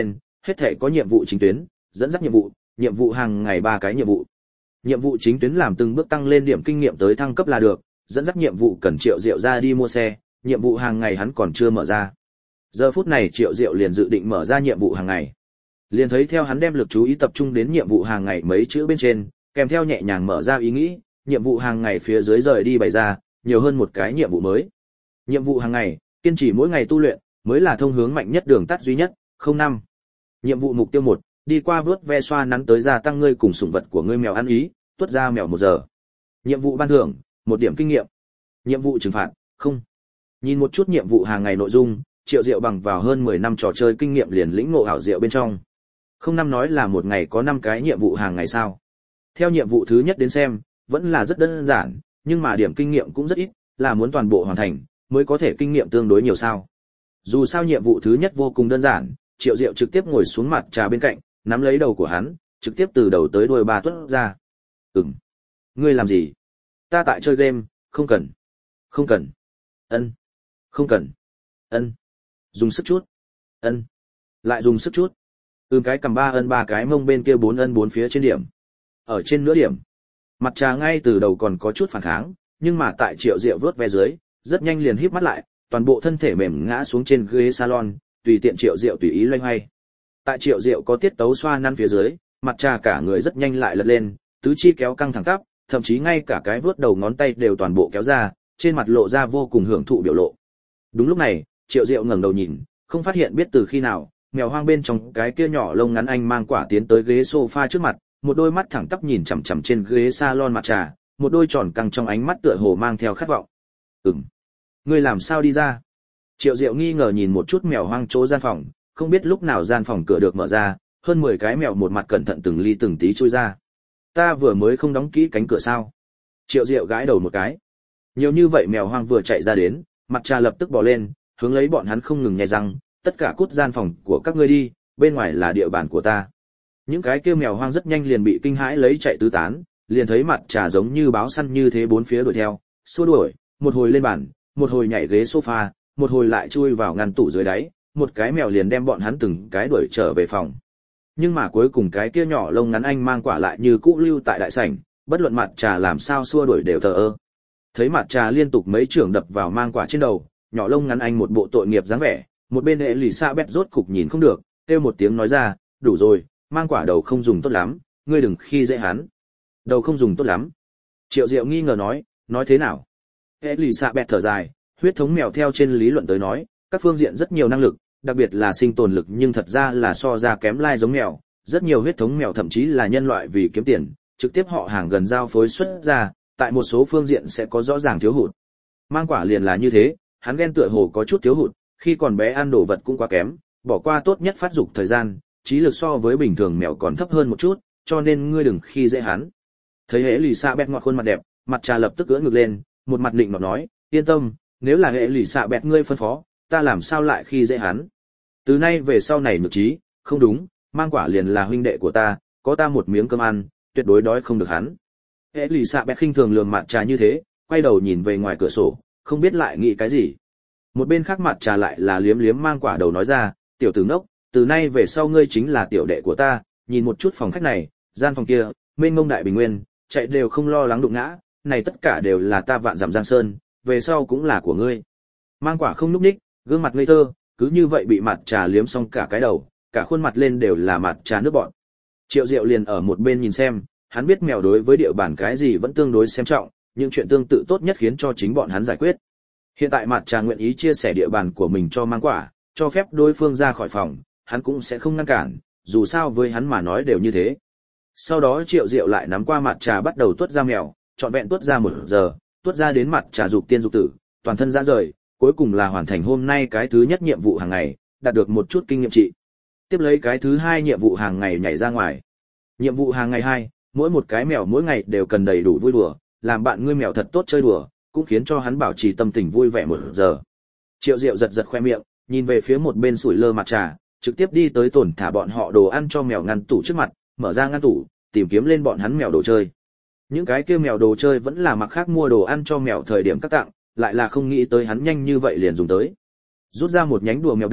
hết thể có nhiệm vụ chính tuyến, dẫn dắt nhiệm vụ, nhiệm vụ hàng ngày ba cái nhiệm vụ. Nhiệm vụ chính tuyến làm từng bước tăng lên điểm kinh nghiệm tới thăng cấp là được, dẫn dắt nhiệm vụ cần Triệu Diệu ra đi mua xe, nhiệm vụ hàng ngày hắn còn chưa mở ra. Giờ phút này Triệu Diệu liền dự định mở ra nhiệm vụ hàng ngày. Liền thấy theo hắn đem lực chú ý tập trung đến nhiệm vụ hàng ngày mấy chữ bên trên, kèm theo nhẹ nhàng mở ra ý nghĩ, nhiệm vụ hàng ngày phía dưới rời đi bày ra, nhiều hơn một cái nhiệm vụ mới. Nhiệm vụ hàng ngày, kiên trì mỗi ngày tu luyện, mới là thông hướng mạnh nhất đường tắt duy nhất, không năm. Nhiệm vụ mục tiêu một, đi qua vớt ve xoa nắn tới gia tăng ngươi cùng sủng vật của ngươi mèo ăn ý, tuốt ra mèo một giờ. Nhiệm vụ ban thưởng, một điểm kinh nghiệm. Nhiệm vụ trừng phạt, không. Nhìn một chút nhiệm vụ hàng ngày nội dung, Triệu Diệu bằng vào hơn mười năm trò chơi kinh nghiệm liền lĩnh ngộ ảo diệu bên trong. Không năm nói là một ngày có năm cái nhiệm vụ hàng ngày sao? Theo nhiệm vụ thứ nhất đến xem, vẫn là rất đơn giản, nhưng mà điểm kinh nghiệm cũng rất ít, là muốn toàn bộ hoàn thành mới có thể kinh nghiệm tương đối nhiều sao? Dù sao nhiệm vụ thứ nhất vô cùng đơn giản, Triệu Diệu trực tiếp ngồi xuống mặt trà bên cạnh, nắm lấy đầu của hắn, trực tiếp từ đầu tới đuôi ba tuốt ra. Ừm. Ngươi làm gì? Ta tại chơi game, không cần. Không cần. Ân. Không cần. Ân. Dùng sức chút. Ân. Lại dùng sức chút. Ừm cái cầm ba ân ba cái mông bên kia bốn ân bốn phía trên điểm. Ở trên nửa điểm. Mặt trà ngay từ đầu còn có chút phản kháng, nhưng mà tại Triệu Diệu vớt ve dưới, rất nhanh liền híp mắt lại, toàn bộ thân thể mềm ngã xuống trên ghế salon, tùy tiện Triệu Diệu tùy ý loay hoay. Tại Triệu Diệu có tiết tấu xoa nắn phía dưới, mặt trà cả người rất nhanh lại lật lên, tứ chi kéo căng thẳng tắp, thậm chí ngay cả cái vớt đầu ngón tay đều toàn bộ kéo ra, trên mặt lộ ra vô cùng hưởng thụ biểu lộ. Đúng lúc này, Triệu Diệu ngẩng đầu nhìn, không phát hiện biết từ khi nào, mèo hoang bên trong cái kia nhỏ lông ngắn anh mang quả tiến tới ghế sofa trước mặt, một đôi mắt thẳng tắp nhìn chằm chằm trên ghế salon mặt trà, một đôi tròn căng trong ánh mắt tựa hồ mang theo khát vọng. "Ừm, ngươi làm sao đi ra?" Triệu Diệu nghi ngờ nhìn một chút mèo hoang chỗ gian phòng, không biết lúc nào gian phòng cửa được mở ra, hơn mười cái mèo một mặt cẩn thận từng ly từng tí chui ra. "Ta vừa mới không đóng kỹ cánh cửa sao?" Triệu Diệu gãi đầu một cái. Nhiều như vậy mèo hoang vừa chạy ra đến, mặt trà lập tức bò lên, hướng lấy bọn hắn không ngừng nhai răng, "Tất cả cút gian phòng của các ngươi đi, bên ngoài là địa bàn của ta." Những cái kia mèo hoang rất nhanh liền bị kinh hãi lấy chạy tứ tán, liền thấy mặt trà giống như báo săn như thế bốn phía đuổi theo, xua đuổi, một hồi lên bàn, một hồi nhảy ghế sofa, một hồi lại chui vào ngăn tủ dưới đáy, một cái mèo liền đem bọn hắn từng cái đuổi trở về phòng. Nhưng mà cuối cùng cái kia nhỏ lông ngắn anh mang quả lại như cũ lưu tại đại sảnh, bất luận mặt trà làm sao xua đuổi đều thờ ơ. Thấy mặt trà liên tục mấy chưởng đập vào mang quả trên đầu, nhỏ lông ngắn anh một bộ tội nghiệp dáng vẻ, một bên hệ lì xa bét rốt cục nhìn không được, kêu một tiếng nói ra, "Đủ rồi, mang quả đầu không dùng tốt lắm, ngươi đừng khi dễ hắn." "Đầu không dùng tốt lắm?" Triệu Diệu nghi ngờ nói, "Nói thế nào?" Hệ lì xa bét thở dài, huyết thống mèo theo trên lý luận tới nói, các phương diện rất nhiều năng lực, đặc biệt là sinh tồn lực, nhưng thật ra là so ra kém lai giống mèo, rất nhiều huyết thống mèo thậm chí là nhân loại vì kiếm tiền, trực tiếp họ hàng gần giao phối xuất ra, tại một số phương diện sẽ có rõ ràng thiếu hụt. Mang quả liền là như thế, hắn ghen tựa hồ có chút thiếu hụt, khi còn bé ăn đồ vật cũng quá kém, bỏ qua tốt nhất phát dục thời gian, trí lực so với bình thường mèo còn thấp hơn một chút, cho nên ngươi đừng khi dễ hắn. Thấy hệ lì xạ bẹt ngọt khuôn mặt đẹp, mặt trà lập tức ưỡn ngực lên, một mặt định nọt nói, "Yên tâm, nếu là hệ lì xạ bẹt ngươi phân phó, ta làm sao lại khi dễ hắn. Từ nay về sau này nhược trí, không đúng, mang quả liền là huynh đệ của ta, có ta một miếng cơm ăn, tuyệt đối đói không được hắn." Hệ lì xạ bẹt khinh thường lườm mặt trà như thế, quay đầu nhìn về ngoài cửa sổ, không biết lại nghĩ cái gì. Một bên khác mặt trà lại là liếm liếm mang quả đầu nói ra, "Tiểu tử ngốc, từ nay về sau ngươi chính là tiểu đệ của ta, nhìn một chút phòng khách này, gian phòng kia, mênh mông đại bình nguyên, chạy đều không lo lắng đụng ngã, này tất cả đều là ta vạn dặm giang sơn, về sau cũng là của ngươi." Mang quả không núp ních, gương mặt ngây thơ, cứ như vậy bị mặt trà liếm xong cả cái đầu, cả khuôn mặt lên đều là mặt trà nước bọn. Triệu Diệu liền ở một bên nhìn xem, hắn biết mèo đối với địa bàn cái gì vẫn tương đối xem trọng, nhưng chuyện tương tự tốt nhất khiến cho chính bọn hắn giải quyết. Hiện tại mặt trà nguyện ý chia sẻ địa bàn của mình cho mang quả, cho phép đối phương ra khỏi phòng, hắn cũng sẽ không ngăn cản, dù sao với hắn mà nói đều như thế. Sau đó Triệu Diệu lại nắm qua mặt trà bắt đầu tuốt ra mèo, trọn vẹn tuốt ra một giờ, tuốt ra đến mặt trà dục tiên dục tử, toàn thân ra rời, cuối cùng là hoàn thành hôm nay cái thứ nhất nhiệm vụ hàng ngày, đạt được một chút kinh nghiệm trị. Tiếp lấy cái thứ hai nhiệm vụ hàng ngày nhảy ra ngoài. Nhiệm vụ hàng ngày hai, mỗi một cái mèo mỗi ngày đều cần đầy đủ vui đùa, làm bạn ngươi mèo thật tốt chơi đùa, cũng khiến cho hắn bảo trì tâm tình vui vẻ một giờ. Triệu Diệu giật giật khoe miệng, nhìn về phía một bên sủi lơ mặt trà, trực tiếp đi tới tổn thả bọn họ đồ ăn cho mèo ngăn tủ trước mặt, mở ra ngăn tủ, tìm kiếm lên bọn hắn mèo đồ chơi. Những cái kia mèo đồ chơi vẫn là mặc khác mua đồ ăn cho mèo thời điểm các tặng, lại là không nghĩ tới hắn nhanh như vậy liền dùng tới. Rút ra một nhánh đùa mèo đồng,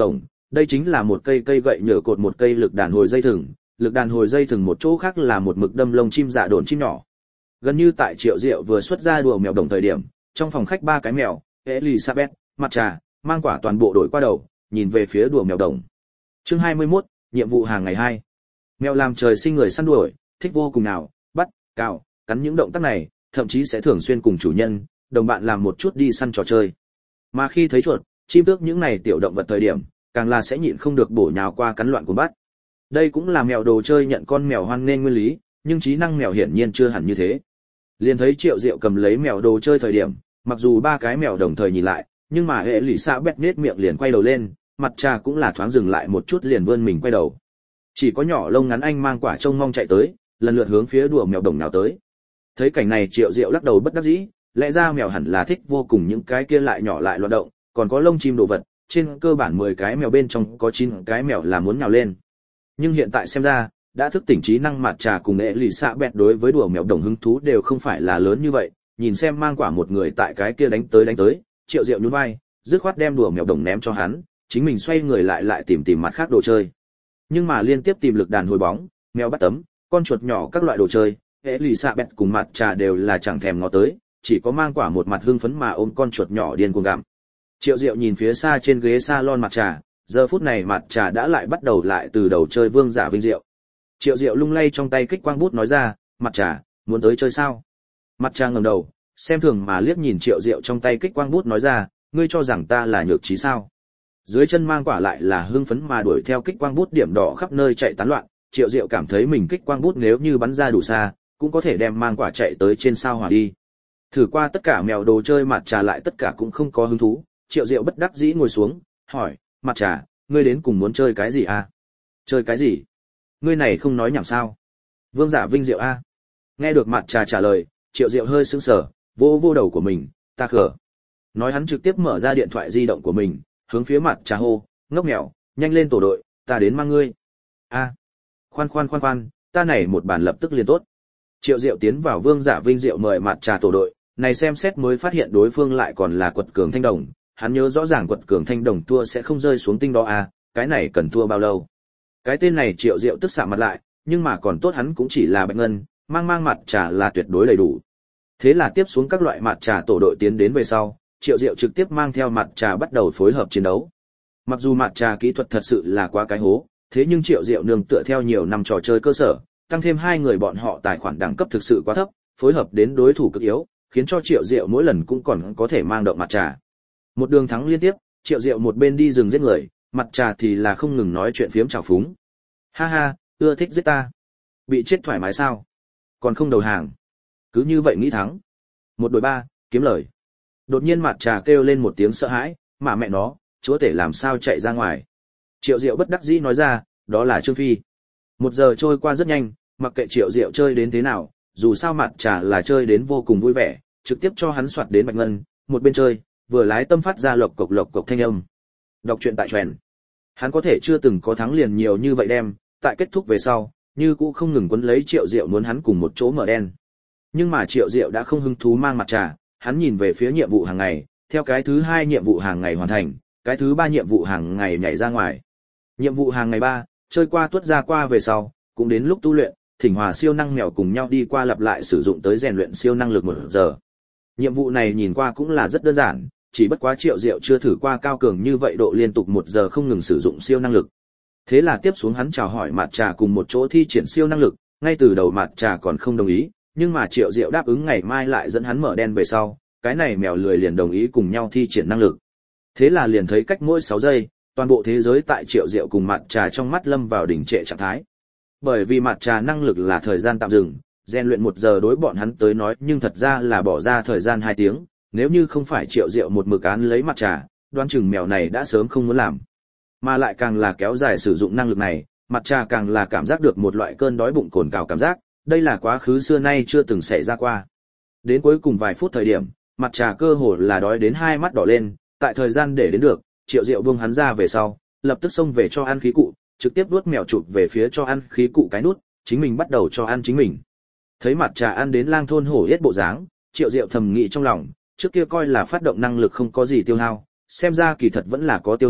đây chính là một cây cây gậy nhựa cột một cây lực đàn hồi dây thừng, lực đàn hồi dây thừng một chỗ khác là một mực đâm lông chim dạ đồn chim nhỏ. Gần như tại Triệu Diệu vừa xuất ra đùa mèo đồng thời điểm, trong phòng khách ba cái mèo, Elizabeth, mặt trà, mang quả toàn bộ đổi qua đầu, nhìn về phía đùa mèo đồng. Chương hai mươi mốt, nhiệm vụ hàng ngày hai. Mèo làm trời sinh người săn đuổi, thích vô cùng nào, bắt, cào, cắn những động tác này, thậm chí sẽ thường xuyên cùng chủ nhân, đồng bạn làm một chút đi săn trò chơi. Mà khi thấy chuột, chim tước những này tiểu động vật thời điểm, càng là sẽ nhịn không được bổ nhào qua cắn loạn cuồng bắt. Đây cũng là mèo đồ chơi nhận con mèo hoan nên nguyên lý, nhưng trí năng mèo hiển nhiên chưa hẳn như thế. Liền thấy Triệu Diệu cầm lấy mèo đồ chơi thời điểm, mặc dù ba cái mèo đồng thời nhìn lại, nhưng mà hệ lụy xạ bét nết miệng liền quay đầu lên, mặt trà cũng là thoáng dừng lại một chút liền vươn mình quay đầu. Chỉ có nhỏ lông ngắn anh mang quả trông mong chạy tới, lần lượt hướng phía đùa mèo đồng nào tới. Thấy cảnh này Triệu Diệu lắc đầu bất đắc dĩ, lẽ ra mèo hẳn là thích vô cùng những cái kia lại nhỏ lại loạn động, còn có lông chim đồ vật, trên cơ bản mười cái mèo bên trong có chín cái mèo là muốn nhào lên. Nhưng hiện tại xem ra, đã thức tỉnh trí năng mặt trà cùng nghệ lì xạ bẹt đối với đùa mèo đồng hứng thú đều không phải là lớn như vậy, nhìn xem mang quả một người tại cái kia đánh tới đánh tới, Triệu Diệu nhún vai, dứt khoát đem đùa mèo đồng ném cho hắn, chính mình xoay người lại lại tìm tìm mặt khác đồ chơi. Nhưng mà liên tiếp tìm lực đàn hồi bóng, mèo bắt tấm, con chuột nhỏ các loại đồ chơi, hệ lì xạ bẹt cùng mặt trà đều là chẳng thèm ngó tới, chỉ có mang quả một mặt hưng phấn mà ôm con chuột nhỏ điên cuồng gặm. Triệu Diệu nhìn phía xa trên ghế salon mặt trà, giờ phút này mặt trà đã lại bắt đầu lại từ đầu chơi vương giả vinh diệu. Triệu Diệu lung lay trong tay kích quang bút nói ra, mặt trà, muốn tới chơi sao? Mặt trà ngẩng đầu, xem thường mà liếc nhìn Triệu Diệu trong tay kích quang bút nói ra, ngươi cho rằng ta là nhược trí sao? Dưới chân mang quả lại là hưng phấn mà đuổi theo kích quang bút điểm đỏ khắp nơi chạy tán loạn, Triệu Diệu cảm thấy mình kích quang bút nếu như bắn ra đủ xa, cũng có thể đem mang quả chạy tới trên sao hỏa đi. Thử qua tất cả mèo đồ chơi mặt trà lại tất cả cũng không có hứng thú, Triệu Diệu bất đắc dĩ ngồi xuống, hỏi, mặt trà, ngươi đến cùng muốn chơi cái gì à? Chơi cái gì? Ngươi này không nói nhảm sao? Vương giả vinh diệu a. À? Nghe được mặt trà trả lời, Triệu Diệu hơi sững sờ, vô vô đầu của mình, ta khờ. Nói hắn trực tiếp mở ra điện thoại di động của mình, hướng phía mặt trà hô, ngốc mèo, nhanh lên tổ đội, ta đến mang ngươi. A. À. Khoan khoan khoan khoan, ta này một bản lập tức liền tốt. Triệu Diệu tiến vào vương giả vinh diệu mời mặt trà tổ đội, này xem xét mới phát hiện đối phương lại còn là quật cường thanh đồng, hắn nhớ rõ ràng quật cường thanh đồng thua sẽ không rơi xuống tinh đó à, cái này cần thua bao lâu. Cái tên này Triệu Diệu tức xạ mặt lại, nhưng mà còn tốt hắn cũng chỉ là bạch ngân, mang mang mặt trà là tuyệt đối đầy đủ. Thế là tiếp xuống các loại mặt trà tổ đội tiến đến về sau, Triệu Diệu trực tiếp mang theo mặt trà bắt đầu phối hợp chiến đấu. Mặc dù mặt trà kỹ thuật thật sự là quá cái hố, thế nhưng Triệu Diệu nương tựa theo nhiều năm trò chơi cơ sở, tăng thêm hai người bọn họ tài khoản đẳng cấp thực sự quá thấp, phối hợp đến đối thủ cực yếu, khiến cho Triệu Diệu mỗi lần cũng còn có thể mang động mặt trà. Một đường thắng liên tiếp, Triệu Diệu một bên đi rừng giết người, mặt trà thì là không ngừng nói chuyện phiếm trào phúng. Ha ha, ưa thích giết ta. Bị chết thoải mái sao? Còn không đầu hàng. Cứ như vậy nghĩ thắng. Một đội ba, kiếm lời. Đột nhiên mặt trà kêu lên một tiếng sợ hãi, mà mẹ nó, chúa tể làm sao chạy ra ngoài. Triệu Diệu bất đắc dĩ nói ra, đó là Trương Phi. Một giờ trôi qua rất nhanh, mặc kệ Triệu Diệu chơi đến thế nào, dù sao mặt trà là chơi đến vô cùng vui vẻ, trực tiếp cho hắn soạt đến bạch ngân, một bên chơi, vừa lái tâm phát ra lộc cộc lộc cộc thanh âm. Đọc truyện tại truyện. Hắn có thể chưa từng có thắng liền nhiều như vậy đem, tại kết thúc về sau, như cũ không ngừng quấn lấy Triệu Diệu muốn hắn cùng một chỗ mở đen. Nhưng mà Triệu Diệu đã không hứng thú mang mặt trà, hắn nhìn về phía nhiệm vụ hàng ngày, theo cái thứ hai nhiệm vụ hàng ngày hoàn thành, cái thứ ba nhiệm vụ hàng ngày nhảy ra ngoài. Nhiệm vụ hàng ngày ba, chơi qua tuất ra qua về sau, cũng đến lúc tu luyện, thỉnh hòa siêu năng mèo cùng nhau đi qua lặp lại sử dụng tới rèn luyện siêu năng lực một giờ. Nhiệm vụ này nhìn qua cũng là rất đơn giản, chỉ bất quá Triệu Diệu chưa thử qua cao cường như vậy độ liên tục một giờ không ngừng sử dụng siêu năng lực. Thế là tiếp xuống hắn chào hỏi Mạt Trà cùng một chỗ thi triển siêu năng lực, ngay từ đầu Mạt Trà còn không đồng ý, nhưng mà Triệu Diệu đáp ứng ngày mai lại dẫn hắn mở đen về sau, cái này mèo lười liền đồng ý cùng nhau thi triển năng lực. Thế là liền thấy cách mỗi sáu giây, toàn bộ thế giới tại Triệu Diệu cùng Mạt Trà trong mắt lâm vào đỉnh trệ trạng thái. Bởi vì Mạt Trà năng lực là thời gian tạm dừng, rèn luyện một giờ đối bọn hắn tới nói nhưng thật ra là bỏ ra thời gian hai tiếng, nếu như không phải Triệu Diệu một mực án lấy Mạt Trà, đoán chừng mèo này đã sớm không muốn làm. Mà lại càng là kéo dài sử dụng năng lực này, Mạt Trà càng là cảm giác được một loại cơn đói bụng cồn cào cảm giác, đây là quá khứ xưa nay chưa từng xảy ra qua. Đến cuối cùng vài phút thời điểm, Mạt Trà cơ hồ là đói đến hai mắt đỏ lên, tại thời gian để đến được, Triệu Diệu buông hắn ra về sau, lập tức xông về cho ăn khí cụ, trực tiếp đuốt mèo chụp về phía cho ăn khí cụ cái nút, chính mình bắt đầu cho ăn chính mình. Thấy Mạt Trà ăn đến lang thôn hổ yết bộ dáng, Triệu Diệu thầm nghĩ trong lòng, trước kia coi là phát động năng lực không có gì tiêu hao, xem ra kỳ thật vẫn là có tiêu hao,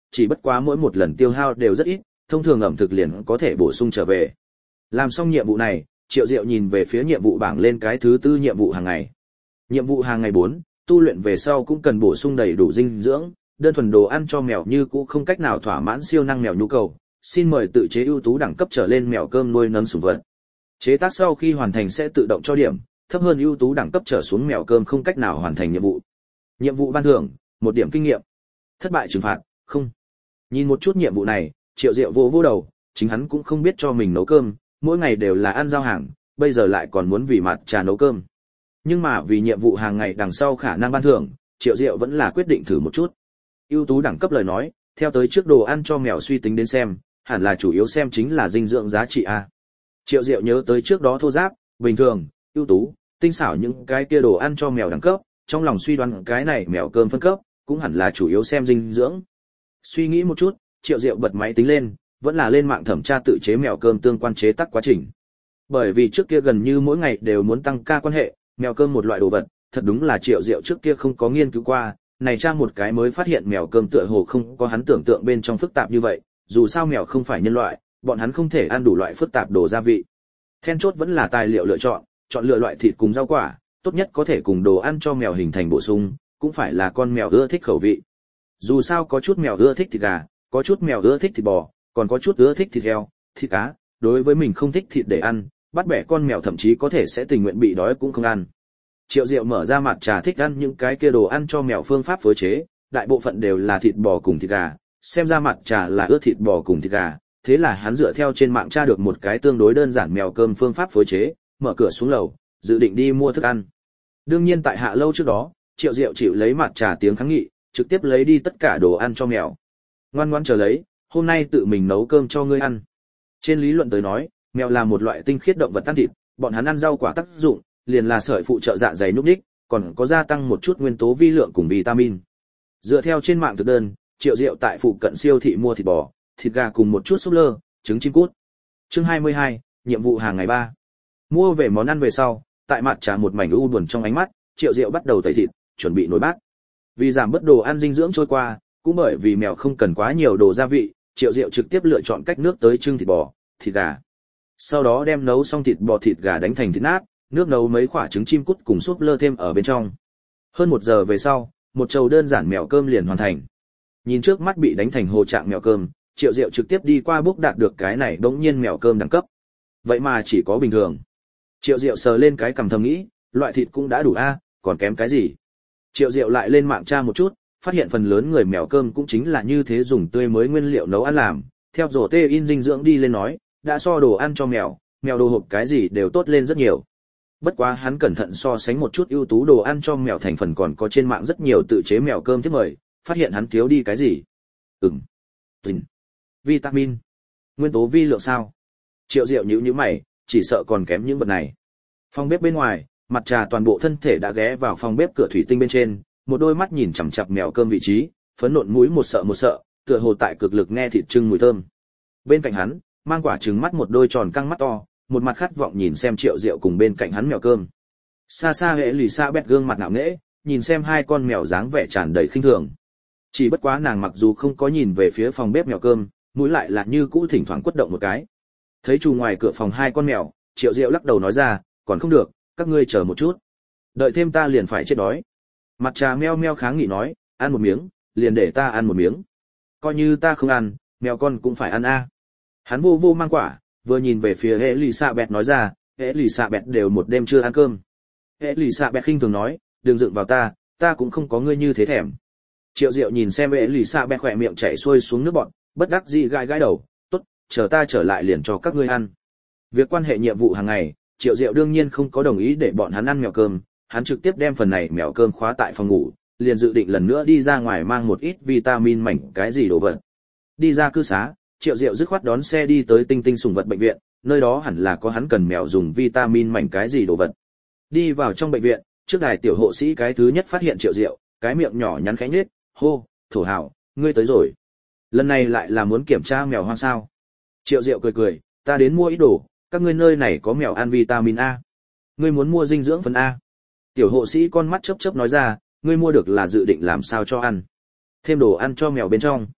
chỉ bất quá mỗi một lần tiêu hao đều rất ít, thông thường ẩm thực liền có thể bổ sung trở về. Làm xong nhiệm vụ này, Triệu Diệu nhìn về phía nhiệm vụ bảng lên cái thứ tư nhiệm vụ hàng ngày. Nhiệm vụ hàng ngày bốn, tu luyện về sau cũng cần bổ sung đầy đủ dinh dưỡng, đơn thuần đồ ăn cho mèo như cũ không cách nào thỏa mãn siêu năng mèo nhu cầu, xin mời tự chế ưu tú đẳng cấp trở lên mèo cơm nuôi nấng sủng vật. Chế tác sau khi hoàn thành sẽ tự động cho điểm, thấp hơn ưu tú đẳng cấp trở xuống mèo cơm không cách nào hoàn thành nhiệm vụ. Nhiệm vụ ban thưởng, một điểm kinh nghiệm. Thất bại trừng phạt, không. Nhìn một chút nhiệm vụ này, Triệu Diệu vô vô đầu, chính hắn cũng không biết cho mình nấu cơm, mỗi ngày đều là ăn giao hàng, bây giờ lại còn muốn vì mặt trà nấu cơm. Nhưng mà vì nhiệm vụ hàng ngày đằng sau khả năng ban thưởng, Triệu Diệu vẫn là quyết định thử một chút. Ưu tú đẳng cấp lời nói, theo tới trước đồ ăn cho mèo suy tính đến xem, hẳn là chủ yếu xem chính là dinh dưỡng giá trị a. Triệu Diệu nhớ tới trước đó thô giáp, bình thường, ưu tú, tinh xảo những cái kia đồ ăn cho mèo đẳng cấp, trong lòng suy đoán cái này mèo cơm phân cấp, cũng hẳn là chủ yếu xem dinh dưỡng. Suy nghĩ một chút, Triệu Diệu bật máy tính lên, vẫn là lên mạng thẩm tra tự chế mèo cơm tương quan chế tác quá trình. Bởi vì trước kia gần như mỗi ngày đều muốn tăng ca quan hệ, mèo cơm một loại đồ vật, thật đúng là Triệu Diệu trước kia không có nghiên cứu qua, này tra một cái mới phát hiện mèo cơm tựa hồ không có hắn tưởng tượng bên trong phức tạp như vậy, dù sao mèo không phải nhân loại, bọn hắn không thể ăn đủ loại phức tạp đồ gia vị. Then chốt vẫn là tài liệu lựa chọn, chọn lựa loại thịt cùng rau quả, tốt nhất có thể cùng đồ ăn cho mèo hình thành bổ sung, cũng phải là con mèo ưa thích khẩu vị. Dù sao có chút mèo ưa thích thịt gà, có chút mèo ưa thích thịt bò, còn có chút ưa thích thịt heo, thịt cá, đối với mình không thích thịt để ăn, bắt bẻ con mèo thậm chí có thể sẽ tình nguyện bị đói cũng không ăn. Triệu Diệu mở ra mặt trà thích ăn những cái kia đồ ăn cho mèo phương pháp phối chế, đại bộ phận đều là thịt bò cùng thịt gà, xem ra mặt trà là ưa thịt bò cùng thịt gà, thế là hắn dựa theo trên mạng tra được một cái tương đối đơn giản mèo cơm phương pháp phối chế, mở cửa xuống lầu, dự định đi mua thức ăn. Đương nhiên tại hạ lâu trước đó, Triệu Diệu chịu lấy mặt trà tiếng kháng nghị, trực tiếp lấy đi tất cả đồ ăn cho mèo. Ngoan ngoãn chờ lấy, hôm nay tự mình nấu cơm cho ngươi ăn. Trên lý luận tới nói, mèo là một loại tinh khiết động vật ăn thịt, bọn hắn ăn rau quả tác dụng, liền là sợi phụ trợ dạ dày núc đích, còn có gia tăng một chút nguyên tố vi lượng cùng vitamin. Dựa theo trên mạng thực đơn, Triệu Diệu tại phụ cận siêu thị mua thịt bò, thịt gà cùng một chút súp lơ, trứng chim cút. Chương hai mươi hai, nhiệm vụ hàng ngày ba. Mua về món ăn về sau, tại mặt trà một mảnh u buồn trong ánh mắt, Triệu Diệu bắt đầu tẩy thịt, chuẩn bị nồi bát. Vì giảm bớt đồ ăn dinh dưỡng trôi qua, cũng bởi vì mèo không cần quá nhiều đồ gia vị, Triệu Diệu trực tiếp lựa chọn cách nước tới trưng thịt bò, thịt gà. Sau đó đem nấu xong thịt bò thịt gà đánh thành thịt nát, nước nấu mấy quả trứng chim cút cùng súp lơ thêm ở bên trong. Hơn một giờ về sau, một chầu đơn giản mèo cơm liền hoàn thành. Nhìn trước mắt bị đánh thành hồ trạng mèo cơm, Triệu Diệu trực tiếp đi qua bước đạt được cái này bỗng nhiên mèo cơm đẳng cấp. Vậy mà chỉ có bình thường. Triệu Diệu sờ lên cái cằm thầm nghĩ, loại thịt cũng đã đủ a, còn kém cái gì? Triệu Diệu lại lên mạng tra một chút, phát hiện phần lớn người mèo cơm cũng chính là như thế dùng tươi mới nguyên liệu nấu ăn làm, theo rổ tê in dinh dưỡng đi lên nói, đã so đồ ăn cho mèo, mèo đồ hộp cái gì đều tốt lên rất nhiều. Bất quá hắn cẩn thận so sánh một chút ưu tú đồ ăn cho mèo thành phần còn có trên mạng rất nhiều tự chế mèo cơm tiếp mời, phát hiện hắn thiếu đi cái gì? Ừm. Tình. Vitamin. Nguyên tố vi lượng sao? Triệu Diệu nhíu nhíu mày, chỉ sợ còn kém những vật này. Phòng bếp bên ngoài, mặt trà toàn bộ thân thể đã ghé vào phòng bếp cửa thủy tinh bên trên, một đôi mắt nhìn chằm chằm mèo cơm vị trí, phấn nộn mũi một sợ một sợ, tựa hồ tại cực lực nghe thịt trưng mùi thơm. Bên cạnh hắn, mang quả trứng mắt một đôi tròn căng mắt to, một mặt khát vọng nhìn xem Triệu Diệu cùng bên cạnh hắn mèo cơm. Xa xa hệ lì xa bẹt gương mặt ngạo nghễ, nhìn xem hai con mèo dáng vẻ tràn đầy khinh thường. Chỉ bất quá nàng mặc dù không có nhìn về phía phòng bếp mèo cơm, mũi lại là như cũ thỉnh thoảng quất động một cái. Thấy chủ ngoài cửa phòng hai con mèo, Triệu Diệu lắc đầu nói ra, còn không được, các ngươi chờ một chút. Đợi thêm ta liền phải chết đói. Mặt trà meo meo kháng nghị nói, ăn một miếng, liền để ta ăn một miếng. Coi như ta không ăn, mèo con cũng phải ăn a. Hắn vô vô mang quả, vừa nhìn về phía Elizabeth nói ra, Elizabeth đều một đêm chưa ăn cơm. Elizabeth khinh thường nói, đừng dựng vào ta, ta cũng không có ngươi như thế thèm. Triệu Diệu nhìn xem Elizabeth khỏe miệng chảy xuôi xuống nước bọt, bất đắc dĩ gãi gãi đầu, tốt, chờ ta trở lại liền cho các ngươi ăn. Việc quan hệ nhiệm vụ hàng ngày, Triệu Diệu đương nhiên không có đồng ý để bọn hắn ăn mèo cơm, hắn trực tiếp đem phần này mèo cơm khóa tại phòng ngủ, liền dự định lần nữa đi ra ngoài mang một ít vitamin mảnh cái gì đồ vật. Đi ra cư xá, Triệu Diệu dứt khoát đón xe đi tới Tinh Tinh sủng vật bệnh viện, nơi đó hẳn là có hắn cần mèo dùng vitamin mảnh cái gì đồ vật. Đi vào trong bệnh viện, trước đài tiểu hộ sĩ cái thứ nhất phát hiện Triệu Diệu, cái miệng nhỏ nhắn khẽ nhếch, hô, thổ hào, ngươi tới rồi. Lần này lại là muốn kiểm tra mèo hoang sao? Triệu Diệu cười cười, ta đến mua ít đồ, các ngươi nơi này có mèo ăn vitamin A. Ngươi muốn mua dinh dưỡng phần A. Tiểu hộ sĩ con mắt chớp chớp nói ra, ngươi mua được là dự định làm sao cho ăn. Thêm đồ ăn cho mèo bên trong.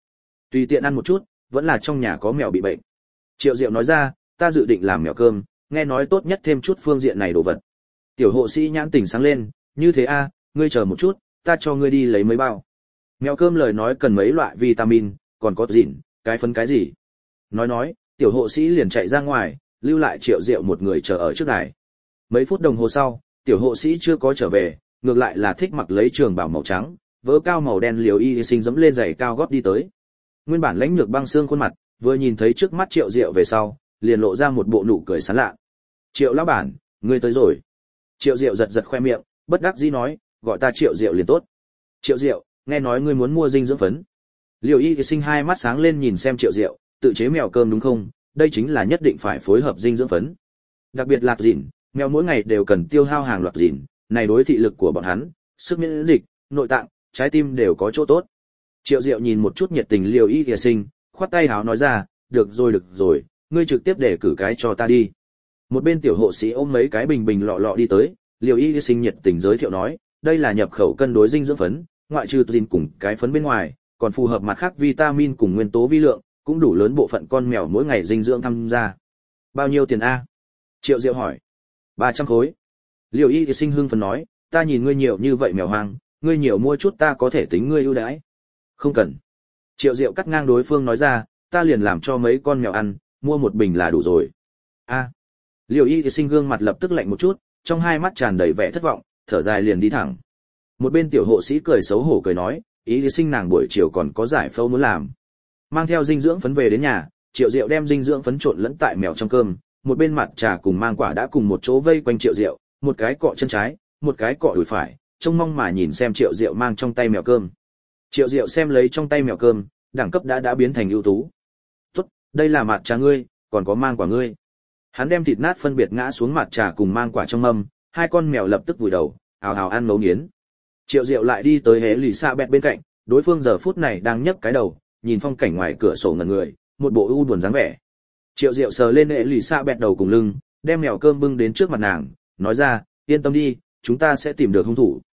Tùy tiện ăn một chút, vẫn là trong nhà có mèo bị bệnh. Triệu Diệu nói ra, ta dự định làm mèo cơm, nghe nói tốt nhất thêm chút phương diện này đồ vật. Tiểu hộ sĩ nhãn tỉnh sáng lên, như thế a, ngươi chờ một chút, ta cho ngươi đi lấy mấy bao. Mèo cơm lời nói cần mấy loại vitamin, còn có gìn, cái phấn cái gì. Nói nói, tiểu hộ sĩ liền chạy ra ngoài, lưu lại Triệu Diệu một người chờ ở trước đài. Mấy phút đồng hồ sau, tiểu hộ sĩ chưa có trở về, ngược lại là thích mặc lấy trường bào màu trắng, vớ cao màu đen liều y sinh dẫm lên giày cao gót đi tới. Nguyên bản lãnh nhược băng xương khuôn mặt, vừa nhìn thấy trước mắt Triệu Diệu về sau, liền lộ ra một bộ nụ cười sán lạ. Triệu lão bản, ngươi tới rồi. Triệu Diệu giật giật khoe miệng, bất đắc dĩ nói, gọi ta Triệu Diệu liền tốt. Triệu Diệu, nghe nói ngươi muốn mua dinh dưỡng phấn. Liều y sinh hai mắt sáng lên nhìn xem Triệu Diệu, tự chế mèo cơm đúng không? Đây chính là nhất định phải phối hợp dinh dưỡng phấn. Đặc biệt lạc dìn, mèo mỗi ngày đều cần tiêu hao hàng loạt dìn, này đối thị lực của bọn hắn, sức miễn dịch, nội tạng, trái tim đều có chỗ tốt. Triệu Diệu nhìn một chút nhiệt tình Liều y sinh, khoát tay háo nói ra, được rồi được rồi, ngươi trực tiếp để cử cái cho ta đi. Một bên tiểu hộ sĩ ôm mấy cái bình bình lọ lọ đi tới, Liều y sinh nhiệt tình giới thiệu nói, đây là nhập khẩu cân đối dinh dưỡng phấn, ngoại trừ dìn cùng cái phấn bên ngoài, còn phù hợp mặt khác vitamin cùng nguyên tố vi lượng, cũng đủ lớn bộ phận con mèo mỗi ngày dinh dưỡng tham gia. Bao nhiêu tiền a? Triệu Diệu hỏi. ba trăm khối. Liều y sinh hưng phấn nói, ta nhìn ngươi nhiều như vậy mèo hoang, ngươi nhiều mua chút ta có thể tính ngươi ưu đãi. Không cần. Triệu Diệu cắt ngang đối phương nói ra, ta liền làm cho mấy con mèo ăn, mua một bình là đủ rồi. A. Liều y sinh gương mặt lập tức lạnh một chút, trong hai mắt tràn đầy vẻ thất vọng, thở dài liền đi thẳng. Một bên tiểu hộ sĩ cười xấu hổ cười nói, ý sinh nàng buổi chiều còn có giải phẫu muốn làm. Mang theo dinh dưỡng phấn về đến nhà, Triệu Diệu đem dinh dưỡng phấn trộn lẫn tại mèo trong cơm, một bên mặt trà cùng mang quả đã cùng một chỗ vây quanh Triệu Diệu, một cái cọ chân trái, một cái cọ đùi phải, trông mong mà nhìn xem Triệu Diệu mang trong tay mèo cơm. Triệu Diệu xem lấy trong tay mèo cơm, đẳng cấp đã đã biến thành ưu tú. Tốt, đây là mặt trà ngươi, còn có mang quả ngươi. Hắn đem thịt nát phân biệt ngã xuống mặt trà cùng mang quả trong mâm, hai con mèo lập tức vùi đầu, ào ào ăn ngấu nghiến. Triệu Diệu lại đi tới hé lì xa bẹt bên cạnh, đối phương giờ phút này đang nhấc cái đầu, nhìn phong cảnh ngoài cửa sổ ngẩn người, một bộ u buồn dáng vẻ. Triệu Diệu sờ lên hé lì xa bẹt đầu cùng lưng, đem mèo cơm bưng đến trước mặt nàng, nói ra, yên tâm đi, chúng ta sẽ tìm được hung thủ,